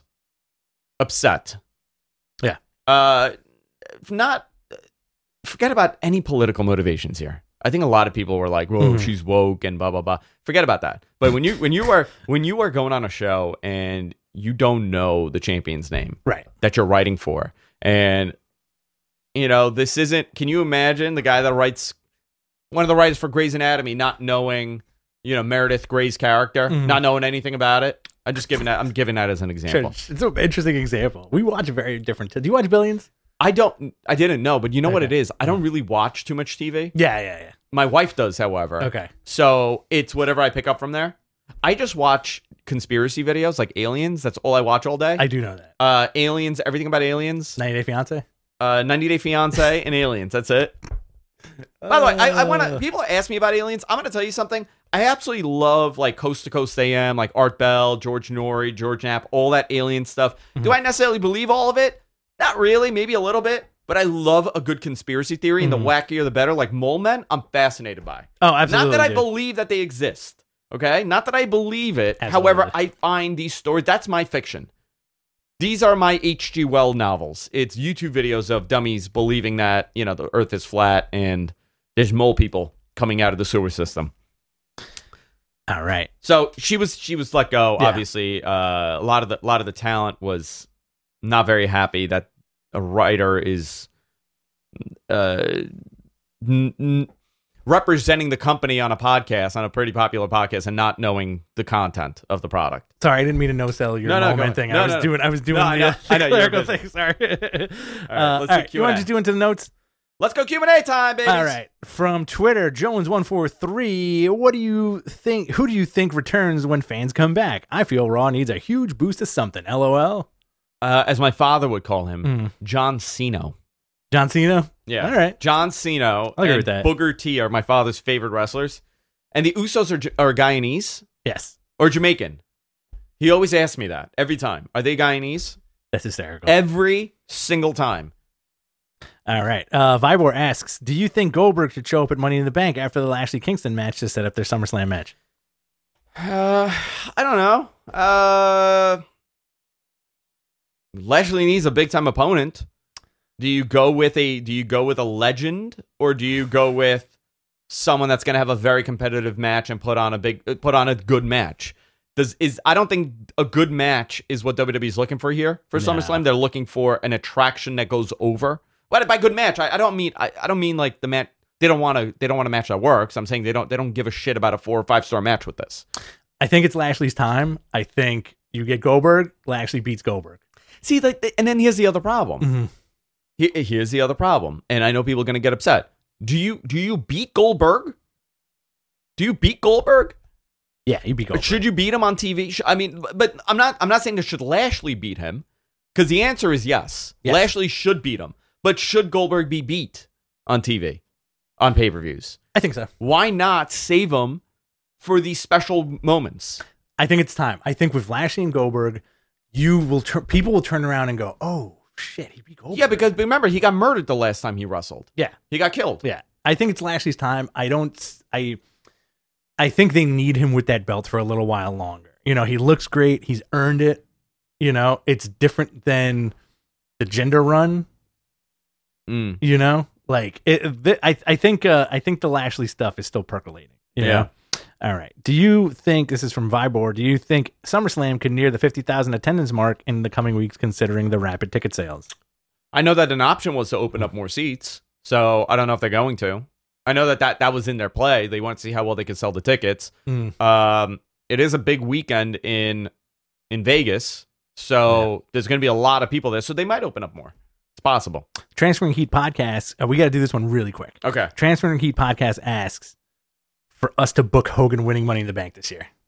[SPEAKER 1] upset.
[SPEAKER 2] Yeah.
[SPEAKER 1] Uh, not forget about any political motivations here. I think a lot of people were like, "Whoa,
[SPEAKER 2] Mhm.
[SPEAKER 1] she's woke," and blah blah blah. Forget about that. But when you when you are when you are going on a show and you don't know the champion's name,
[SPEAKER 2] right.
[SPEAKER 1] that you're writing for, and you know this isn't. Can you imagine the guy that writes one of the writers for Grey's Anatomy not knowing, you know, Meredith Grey's character,
[SPEAKER 2] Mhm.
[SPEAKER 1] not knowing anything about it? I'm just giving that. I'm giving that as an example.
[SPEAKER 2] Sure. It's an interesting example. We watch very different. Do you watch Billions?
[SPEAKER 1] I don't. I didn't know, but you know what it
[SPEAKER 2] Okay.
[SPEAKER 1] is. I don't really watch too much T V.
[SPEAKER 2] Yeah, yeah, yeah.
[SPEAKER 1] My wife does, however.
[SPEAKER 2] Okay.
[SPEAKER 1] So it's whatever I pick up from there. I just watch conspiracy videos like Aliens. That's all I watch all day.
[SPEAKER 2] I do know that.
[SPEAKER 1] uh, Aliens, everything about Aliens.
[SPEAKER 2] ninety Day Fiance?
[SPEAKER 1] Uh, ninety Day Fiance and Aliens. That's it. By the way, I, I want to. People ask me about Aliens. I'm going to tell you something. I absolutely love like Coast to Coast A M, like Art Bell, George Norrie, George Knapp, all that alien stuff. Do I necessarily believe all of it? Not really. Maybe a little bit. But I love a good conspiracy theory, and the wackier the better. Like Mole Men, I'm fascinated by.
[SPEAKER 2] Oh, absolutely.
[SPEAKER 1] Not that I
[SPEAKER 2] dude.
[SPEAKER 1] believe that they exist. Okay, not that I believe it.
[SPEAKER 2] Absolutely.
[SPEAKER 1] However, I find these stories. That's my fiction. These are my H G Wells novels. It's YouTube videos of dummies believing that, you know, the Earth is flat and there's mole people coming out of the sewer system.
[SPEAKER 2] All right.
[SPEAKER 1] So she was she was let go.
[SPEAKER 2] Yeah.
[SPEAKER 1] Obviously, uh, a lot of the a lot of the talent was not very happy that a writer is uh, n- n- representing the company on a podcast, on a pretty popular podcast, and not knowing the content of the product.
[SPEAKER 2] Sorry, I didn't mean to no sell your
[SPEAKER 1] No, no, go
[SPEAKER 2] moment
[SPEAKER 1] ahead.
[SPEAKER 2] thing.
[SPEAKER 1] No,
[SPEAKER 2] I was
[SPEAKER 1] no, no.
[SPEAKER 2] doing I was doing
[SPEAKER 1] No,
[SPEAKER 2] the
[SPEAKER 1] I know.
[SPEAKER 2] uh,
[SPEAKER 1] I know, you were
[SPEAKER 2] clerical
[SPEAKER 1] busy.
[SPEAKER 2] thing. Sorry.
[SPEAKER 1] All right,
[SPEAKER 2] Uh,
[SPEAKER 1] let's do
[SPEAKER 2] all right,
[SPEAKER 1] Q
[SPEAKER 2] you
[SPEAKER 1] and A.
[SPEAKER 2] want to just do into the notes?
[SPEAKER 1] Let's go Q and A time, baby.
[SPEAKER 2] All right. From Twitter, Jones one four three. What do you think? Who do you think returns when fans come back? I feel Raw needs a huge boost of something. LOL.
[SPEAKER 1] Uh, as my father would call him,
[SPEAKER 2] Mm.
[SPEAKER 1] John Cena.
[SPEAKER 2] John Cena.
[SPEAKER 1] Yeah.
[SPEAKER 2] All right.
[SPEAKER 1] John Cena
[SPEAKER 2] I'll agree
[SPEAKER 1] and
[SPEAKER 2] with that.
[SPEAKER 1] Booker T are my father's favorite wrestlers. And the Usos are, are Guyanese
[SPEAKER 2] Yes.
[SPEAKER 1] or Jamaican. He always asks me that every time. Are they Guyanese?
[SPEAKER 2] That's hysterical.
[SPEAKER 1] Every single time.
[SPEAKER 2] All right. Uh, Vibor asks, do you think Goldberg should show up at Money in the Bank after the Lashley Kingston match to set up their SummerSlam match?
[SPEAKER 1] Uh, I don't know. Uh, Lashley needs a big time opponent. Do you go with a do you go with a legend, or do you go with someone that's going to have a very competitive match and put on a big put on a good match? Does is I don't think a good match is what W W E is looking for here for
[SPEAKER 2] No.
[SPEAKER 1] SummerSlam. They're looking for an attraction that goes over. But by good match, I, I don't mean I, I don't mean like the match. They don't want to. They don't want a match that works. I'm saying they don't. They don't give a shit about a four or five star match with this.
[SPEAKER 2] I think it's Lashley's time. I think you get Goldberg. Lashley beats Goldberg.
[SPEAKER 1] See, like, and then here's the other problem.
[SPEAKER 2] Mm-hmm.
[SPEAKER 1] He- Here's the other problem, and I know people are going to get upset. Do you do you beat Goldberg? Do you beat Goldberg?
[SPEAKER 2] Yeah, you beat Goldberg.
[SPEAKER 1] Should you beat him on T V? Sh- I mean, but I'm not. I'm not saying that should Lashley beat him, because the answer is yes.
[SPEAKER 2] Yes.
[SPEAKER 1] Lashley should beat him, but should Goldberg be beat on T V, on pay per views?
[SPEAKER 2] I think so.
[SPEAKER 1] Why not save him for these special moments?
[SPEAKER 2] I think it's time. I think with Lashley and Goldberg, you will tur- people will turn around and go, "Oh shit, he beat Goldberg."
[SPEAKER 1] Yeah, because remember he got murdered the last time he wrestled.
[SPEAKER 2] yeah,
[SPEAKER 1] He got killed.
[SPEAKER 2] yeah. I think it's Lashley's time. I don't. I. I think they need him with that belt for a little while longer. You know, he looks great. He's earned it. You know, it's different than the gender run.
[SPEAKER 1] Mm.
[SPEAKER 2] You know, like it. Th- I. I think. Uh, I think the Lashley stuff is still percolating. You
[SPEAKER 1] Yeah.
[SPEAKER 2] know? All right. Do you think this is from Vibor? Do you think SummerSlam could near the fifty thousand attendance mark in the coming weeks, considering the rapid ticket sales?
[SPEAKER 1] I know that an option was to open up more seats, so I don't know if they're going to. I know that that, that was in their play. They want to see how well they could sell the tickets.
[SPEAKER 2] Mm.
[SPEAKER 1] Um, it is a big weekend in in Vegas, so
[SPEAKER 2] Yeah.
[SPEAKER 1] there's going to be a lot of people there, so they might open up more. It's possible.
[SPEAKER 2] Transferring Heat podcast. Uh, we got to do this one really quick.
[SPEAKER 1] Okay.
[SPEAKER 2] Transferring Heat podcast asks for us to book Hogan winning Money in the Bank this year.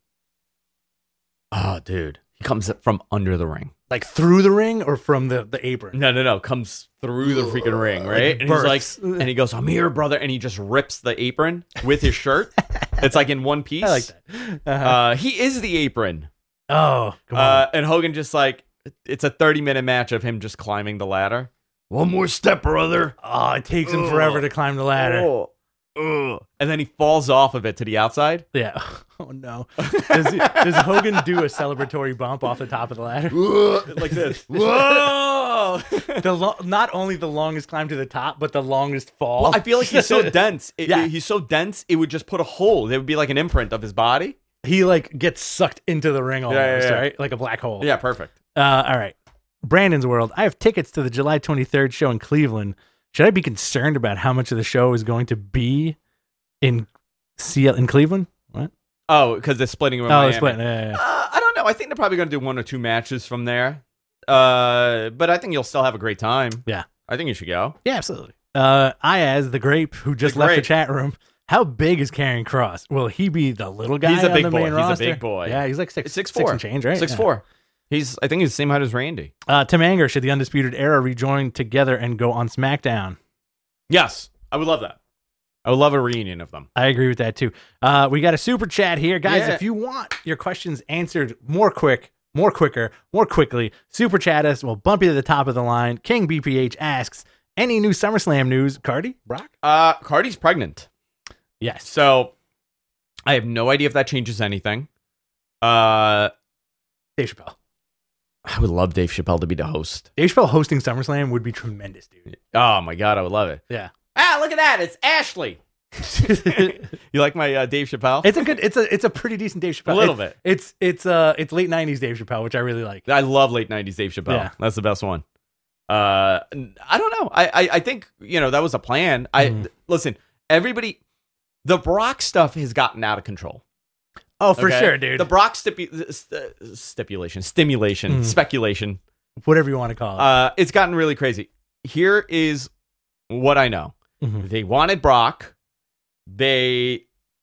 [SPEAKER 1] Oh, dude. He comes from under the ring.
[SPEAKER 2] Like through the ring or from the, the apron?
[SPEAKER 1] No, no, no. Comes through the freaking ring, right?
[SPEAKER 2] Like
[SPEAKER 1] And he's
[SPEAKER 2] bursts.
[SPEAKER 1] like, and he goes, "I'm here, brother," and he just rips the apron with his shirt. It's like in one piece.
[SPEAKER 2] I like that. Uh-huh.
[SPEAKER 1] Uh, he is the apron.
[SPEAKER 2] oh, come on.
[SPEAKER 1] Uh, and Hogan just like, it's a thirty minute match of him just climbing the ladder. One more step, brother.
[SPEAKER 2] oh, it takes him forever to climb the ladder.
[SPEAKER 1] Oh, ugh. And then he falls off of it to the outside.
[SPEAKER 2] Yeah. Oh, no. Does, he, does Hogan do a celebratory bump off the top of the ladder?
[SPEAKER 1] Like this. Whoa!
[SPEAKER 2] the lo- Not only the longest climb to the top, but the longest fall.
[SPEAKER 1] Well, I feel like he's so dense. It,
[SPEAKER 2] Yeah.
[SPEAKER 1] He's so dense, it would just put a hole. There would be like an imprint of his body.
[SPEAKER 2] He like gets sucked into the ring almost,
[SPEAKER 1] yeah, yeah.
[SPEAKER 2] right? Like a black hole.
[SPEAKER 1] Yeah, perfect.
[SPEAKER 2] Uh, all right. Brandon's World. I have tickets to the July twenty-third show in Cleveland. Should I be concerned about how much of the show is going to be in C- in Cleveland? What?
[SPEAKER 1] Oh, because they're splitting him in
[SPEAKER 2] Oh,
[SPEAKER 1] Miami.
[SPEAKER 2] it's split. Yeah, yeah, yeah.
[SPEAKER 1] Uh, I don't know. I think they're probably going to do one or two matches from there. Uh, but I think you'll still have a great time.
[SPEAKER 2] Yeah.
[SPEAKER 1] I think you should go.
[SPEAKER 2] Yeah, absolutely. Uh, Ayaz, the Grape, who just left the
[SPEAKER 1] Grape.
[SPEAKER 2] chat room. How big is Karrion Cross? Will he be the little guy
[SPEAKER 1] He's a
[SPEAKER 2] on
[SPEAKER 1] big
[SPEAKER 2] the
[SPEAKER 1] boy.
[SPEAKER 2] main
[SPEAKER 1] He's a
[SPEAKER 2] roster?
[SPEAKER 1] big boy.
[SPEAKER 2] Yeah, he's like six,
[SPEAKER 1] Six
[SPEAKER 2] six
[SPEAKER 1] four
[SPEAKER 2] and change, right?
[SPEAKER 1] Six
[SPEAKER 2] Yeah.
[SPEAKER 1] four. He's. I think he's the same height as Randy.
[SPEAKER 2] Uh, Tim Anger, should the Undisputed Era rejoin together and go on SmackDown?
[SPEAKER 1] Yes, I would love that. I would love a reunion of them.
[SPEAKER 2] I agree with that too. Uh, we got a super chat here, guys.
[SPEAKER 1] Yeah.
[SPEAKER 2] If you want your questions answered more quick, more quicker, more quickly, super chat us. We'll bump you to the top of the line. King B P H asks, any new SummerSlam news? Cardi, Brock?
[SPEAKER 1] Uh, Cardi's pregnant,
[SPEAKER 2] Yes.
[SPEAKER 1] so I have no idea if that changes anything. Uh,
[SPEAKER 2] Dave Chappelle.
[SPEAKER 1] I would love Dave Chappelle to be the host.
[SPEAKER 2] Dave Chappelle hosting SummerSlam would be tremendous, dude.
[SPEAKER 1] Oh my god, I would love it.
[SPEAKER 2] Yeah.
[SPEAKER 1] Ah, look at that! It's Ashley. You like my uh, Dave Chappelle?
[SPEAKER 2] It's a good. It's a. It's a pretty decent Dave Chappelle.
[SPEAKER 1] A little
[SPEAKER 2] It's-
[SPEAKER 1] bit.
[SPEAKER 2] It's it's uh it's late nineties Dave Chappelle, which I really like.
[SPEAKER 1] I love late nineties Dave Chappelle.
[SPEAKER 2] Yeah.
[SPEAKER 1] That's the best one. Uh, I don't know. I, I, I think, you know, that was a plan. I
[SPEAKER 2] Mm.
[SPEAKER 1] Listen, everybody, the Brock stuff has gotten out of control.
[SPEAKER 2] Oh, for
[SPEAKER 1] okay?
[SPEAKER 2] sure, dude.
[SPEAKER 1] The Brock stipu- st- stipulation, stimulation,
[SPEAKER 2] Mm.
[SPEAKER 1] speculation.
[SPEAKER 2] Whatever you want to call it.
[SPEAKER 1] Uh, it's gotten really crazy. Here is what I know.
[SPEAKER 2] Mhm.
[SPEAKER 1] They wanted Brock. They,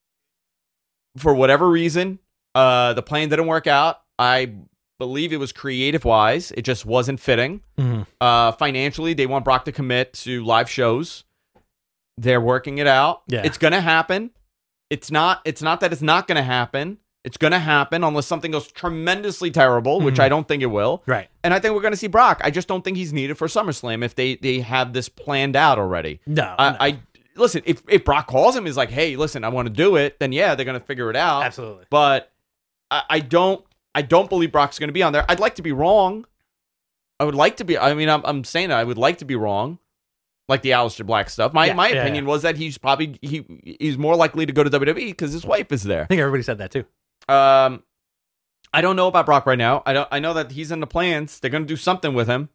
[SPEAKER 1] for whatever reason, uh, the plan didn't work out. I believe it was creative wise. It just wasn't fitting.
[SPEAKER 2] Mhm.
[SPEAKER 1] Uh, financially, they want Brock to commit to live shows. They're working it out.
[SPEAKER 2] Yeah.
[SPEAKER 1] It's gonna happen. It's not. It's not that it's not gonna happen. It's going to happen unless something goes tremendously terrible, which mm-hmm. I don't think it will.
[SPEAKER 2] Right.
[SPEAKER 1] And I think we're going to see Brock. I just don't think he's needed for SummerSlam if they, they have this planned out already.
[SPEAKER 2] No,
[SPEAKER 1] I,
[SPEAKER 2] no.
[SPEAKER 1] I listen, if, if Brock calls him, is like, hey, listen, I want to do it, then yeah, they're going to figure it out.
[SPEAKER 2] Absolutely.
[SPEAKER 1] But I, I don't I don't believe Brock's going to be on there. I'd like to be wrong. I would like to be, I mean, I'm, I'm saying I would like to be wrong. Like the Aleister Black stuff. My
[SPEAKER 2] yeah,
[SPEAKER 1] my
[SPEAKER 2] yeah,
[SPEAKER 1] opinion
[SPEAKER 2] yeah.
[SPEAKER 1] was that he's probably he he's more likely to go to W W E because his wife is there.
[SPEAKER 2] I think everybody said that too.
[SPEAKER 1] Um, I don't know about Brock right now. I don't. I know that he's in the plans. They're going to do something with him.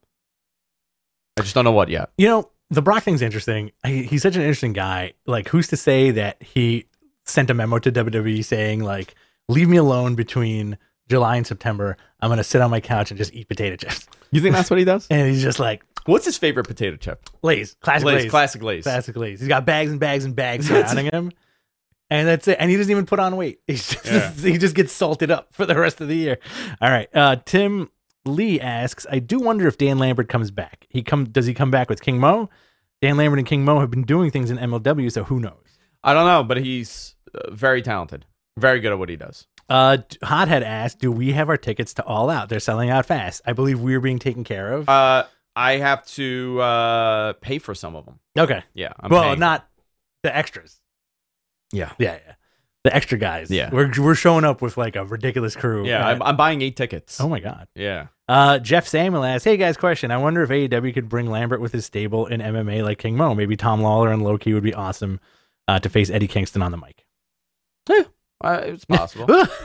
[SPEAKER 1] I just don't know what yet.
[SPEAKER 2] You know, the Brock thing's interesting. He, he's such an interesting guy. Like, who's to say that he sent a memo to W W E saying like, "Leave me alone between July and September. I'm going to sit on my couch and just eat potato chips."
[SPEAKER 1] You think that's what he does?
[SPEAKER 2] And he's just like,
[SPEAKER 1] what's his favorite potato chip?
[SPEAKER 2] Lay's. Classic
[SPEAKER 1] Lay's.
[SPEAKER 2] Lay's.
[SPEAKER 1] Classic Lay's.
[SPEAKER 2] Classic Lay's. He's got bags and bags and bags surrounding him. And that's it. And he doesn't even put on weight. He's just,
[SPEAKER 1] Yeah.
[SPEAKER 2] He just gets salted up for the rest of the year. All right. Uh, Tim Lee asks, I do wonder if Dan Lambert comes back. He come Does he come back with King Mo? Dan Lambert and King Mo have been doing things in M L W, so who knows?
[SPEAKER 1] I don't know, but he's uh, very talented. Very good at what he does.
[SPEAKER 2] Uh, Hothead asked, do we have our tickets to All Out? They're selling out fast. I believe we're being taken care of.
[SPEAKER 1] Uh, I have to uh, pay for some of them.
[SPEAKER 2] Okay.
[SPEAKER 1] Yeah. I'm
[SPEAKER 2] well,
[SPEAKER 1] paying.
[SPEAKER 2] not the extras.
[SPEAKER 1] Yeah.
[SPEAKER 2] Yeah, yeah. The extra guys.
[SPEAKER 1] Yeah.
[SPEAKER 2] We're we're showing up with like a ridiculous crew.
[SPEAKER 1] Yeah,
[SPEAKER 2] Uh,
[SPEAKER 1] I'm, I'm buying eight tickets.
[SPEAKER 2] oh my God.
[SPEAKER 1] Yeah.
[SPEAKER 2] Uh, Jeff Samuel asks, hey guys, question. I wonder if A E W could bring Lambert with his stable in M M A like King Mo. Maybe Tom Lawler and Loki would be awesome uh, to face Eddie Kingston on the mic.
[SPEAKER 1] Yeah, uh, it's possible.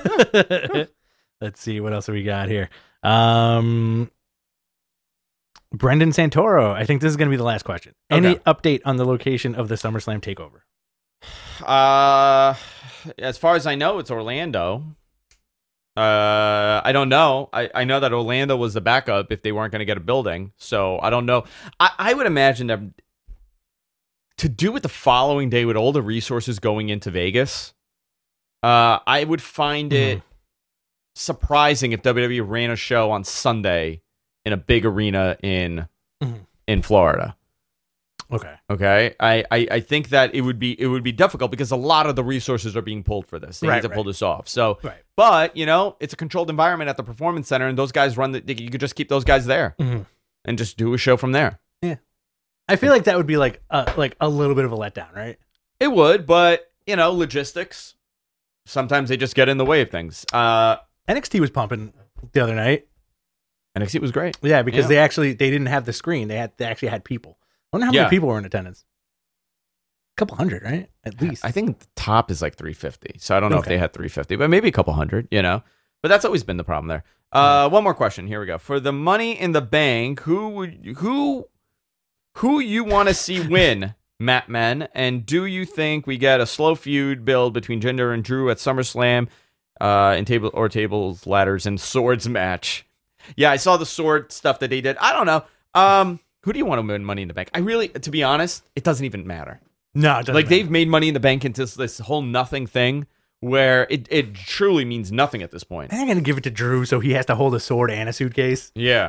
[SPEAKER 2] Let's see. What else have we got here? Um, Brendan Santoro. I think this is going to be the last question. Any
[SPEAKER 1] Okay.
[SPEAKER 2] update on the location of the SummerSlam takeover?
[SPEAKER 1] Uh, as far as I know, it's Orlando. Uh, I don't know. I, I know that Orlando was the backup if they weren't going to get a building. So I don't know. I, I would imagine that to do it the following day with all the resources going into Vegas, uh, I would find it
[SPEAKER 2] Mm-hmm.
[SPEAKER 1] surprising if W W E ran a show on Sunday in a big arena in
[SPEAKER 2] Mhm.
[SPEAKER 1] in Florida.
[SPEAKER 2] Okay.
[SPEAKER 1] Okay, I, I, I think that it would be it would be difficult because a lot of the resources are being pulled for this. They
[SPEAKER 2] Right,
[SPEAKER 1] need to pull
[SPEAKER 2] right.
[SPEAKER 1] this off. So,
[SPEAKER 2] Right.
[SPEAKER 1] but you know, it's a controlled environment at the Performance Center, and those guys run. The, you could just keep those guys there
[SPEAKER 2] Mhm.
[SPEAKER 1] and just do a show from there.
[SPEAKER 2] I feel like that would be like a, like a little bit of a letdown, right?
[SPEAKER 1] It would, but you know, logistics. Sometimes they just get in the way of things. Uh,
[SPEAKER 2] N X T was pumping the other night.
[SPEAKER 1] N X T was great.
[SPEAKER 2] Yeah, because
[SPEAKER 1] Yeah.
[SPEAKER 2] they actually they didn't have the screen. They had they actually had people. I wonder how
[SPEAKER 1] Yeah.
[SPEAKER 2] many people were in attendance. A couple hundred, right? At least.
[SPEAKER 1] I think the top is like three fifty. So I don't know
[SPEAKER 2] Okay.
[SPEAKER 1] if they had three fifty, but maybe a couple hundred, you know. But that's always been the problem there. Uh, one more question. Here we go. For the Money in the Bank, who would who who you want to see win, Matt Men? And do you think we get a slow feud build between Jinder and Drew at SummerSlam uh, in table or tables, ladders, and swords match? Yeah, I saw the sword stuff that they did. I don't know. Um, who do you want to win Money in the Bank? I really, to be honest, it doesn't even matter.
[SPEAKER 2] no, it doesn't
[SPEAKER 1] Like,
[SPEAKER 2] matter.
[SPEAKER 1] they've made Money in the Bank into this, this whole nothing thing where it, it truly means nothing at this point.
[SPEAKER 2] They're gonna give it to Drew, so he has to hold a sword and a suitcase.
[SPEAKER 1] Yeah.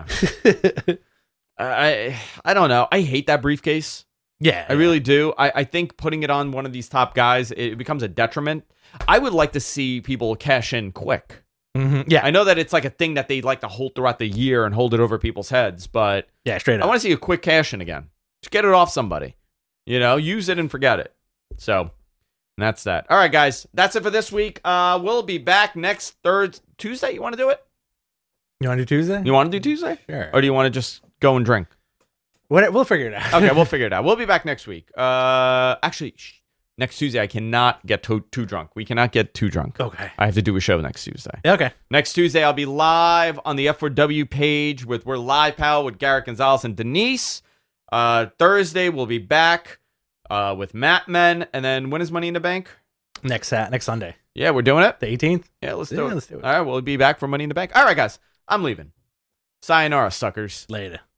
[SPEAKER 1] I I don't know. I hate that briefcase.
[SPEAKER 2] Yeah,
[SPEAKER 1] I really do. I, I think putting it on one of these top guys, it becomes a detriment. I would like to see people cash in quick.
[SPEAKER 2] hmm yeah,
[SPEAKER 1] I know that it's like a thing that they like to hold throughout the year and hold it over people's heads, but
[SPEAKER 2] yeah, straight
[SPEAKER 1] I
[SPEAKER 2] up.
[SPEAKER 1] want to see a quick cash in again. Just get it off somebody. You know, use it and forget it. So that's that. All right, guys. That's it for this week. Uh, we'll be back next third Tuesday. You want to do it?
[SPEAKER 2] You want to do Tuesday?
[SPEAKER 1] You want to do Tuesday?
[SPEAKER 2] Sure.
[SPEAKER 1] Or do you want to just go and drink?
[SPEAKER 2] What, we'll figure it out.
[SPEAKER 1] Okay, we'll figure it out. We'll be back next week. Uh, actually, shh, next Tuesday I cannot get too, too drunk. We cannot get too drunk.
[SPEAKER 2] Okay.
[SPEAKER 1] I have to do a show next Tuesday.
[SPEAKER 2] Okay.
[SPEAKER 1] Next Tuesday I'll be live on the F four W page with We're Live Pal with Garrett Gonzalez and Denise. Uh, Thursday we'll be back uh, with Matt Men, and then when is Money in the Bank?
[SPEAKER 2] Next Sat next Sunday,
[SPEAKER 1] Yeah, we're doing it.
[SPEAKER 2] the eighteenth.
[SPEAKER 1] Yeah, let's do
[SPEAKER 2] Yeah,
[SPEAKER 1] it.
[SPEAKER 2] let's do it.
[SPEAKER 1] All right, we'll be back for Money in the Bank. All right, guys, I'm leaving. Sayonara, suckers.
[SPEAKER 2] Later.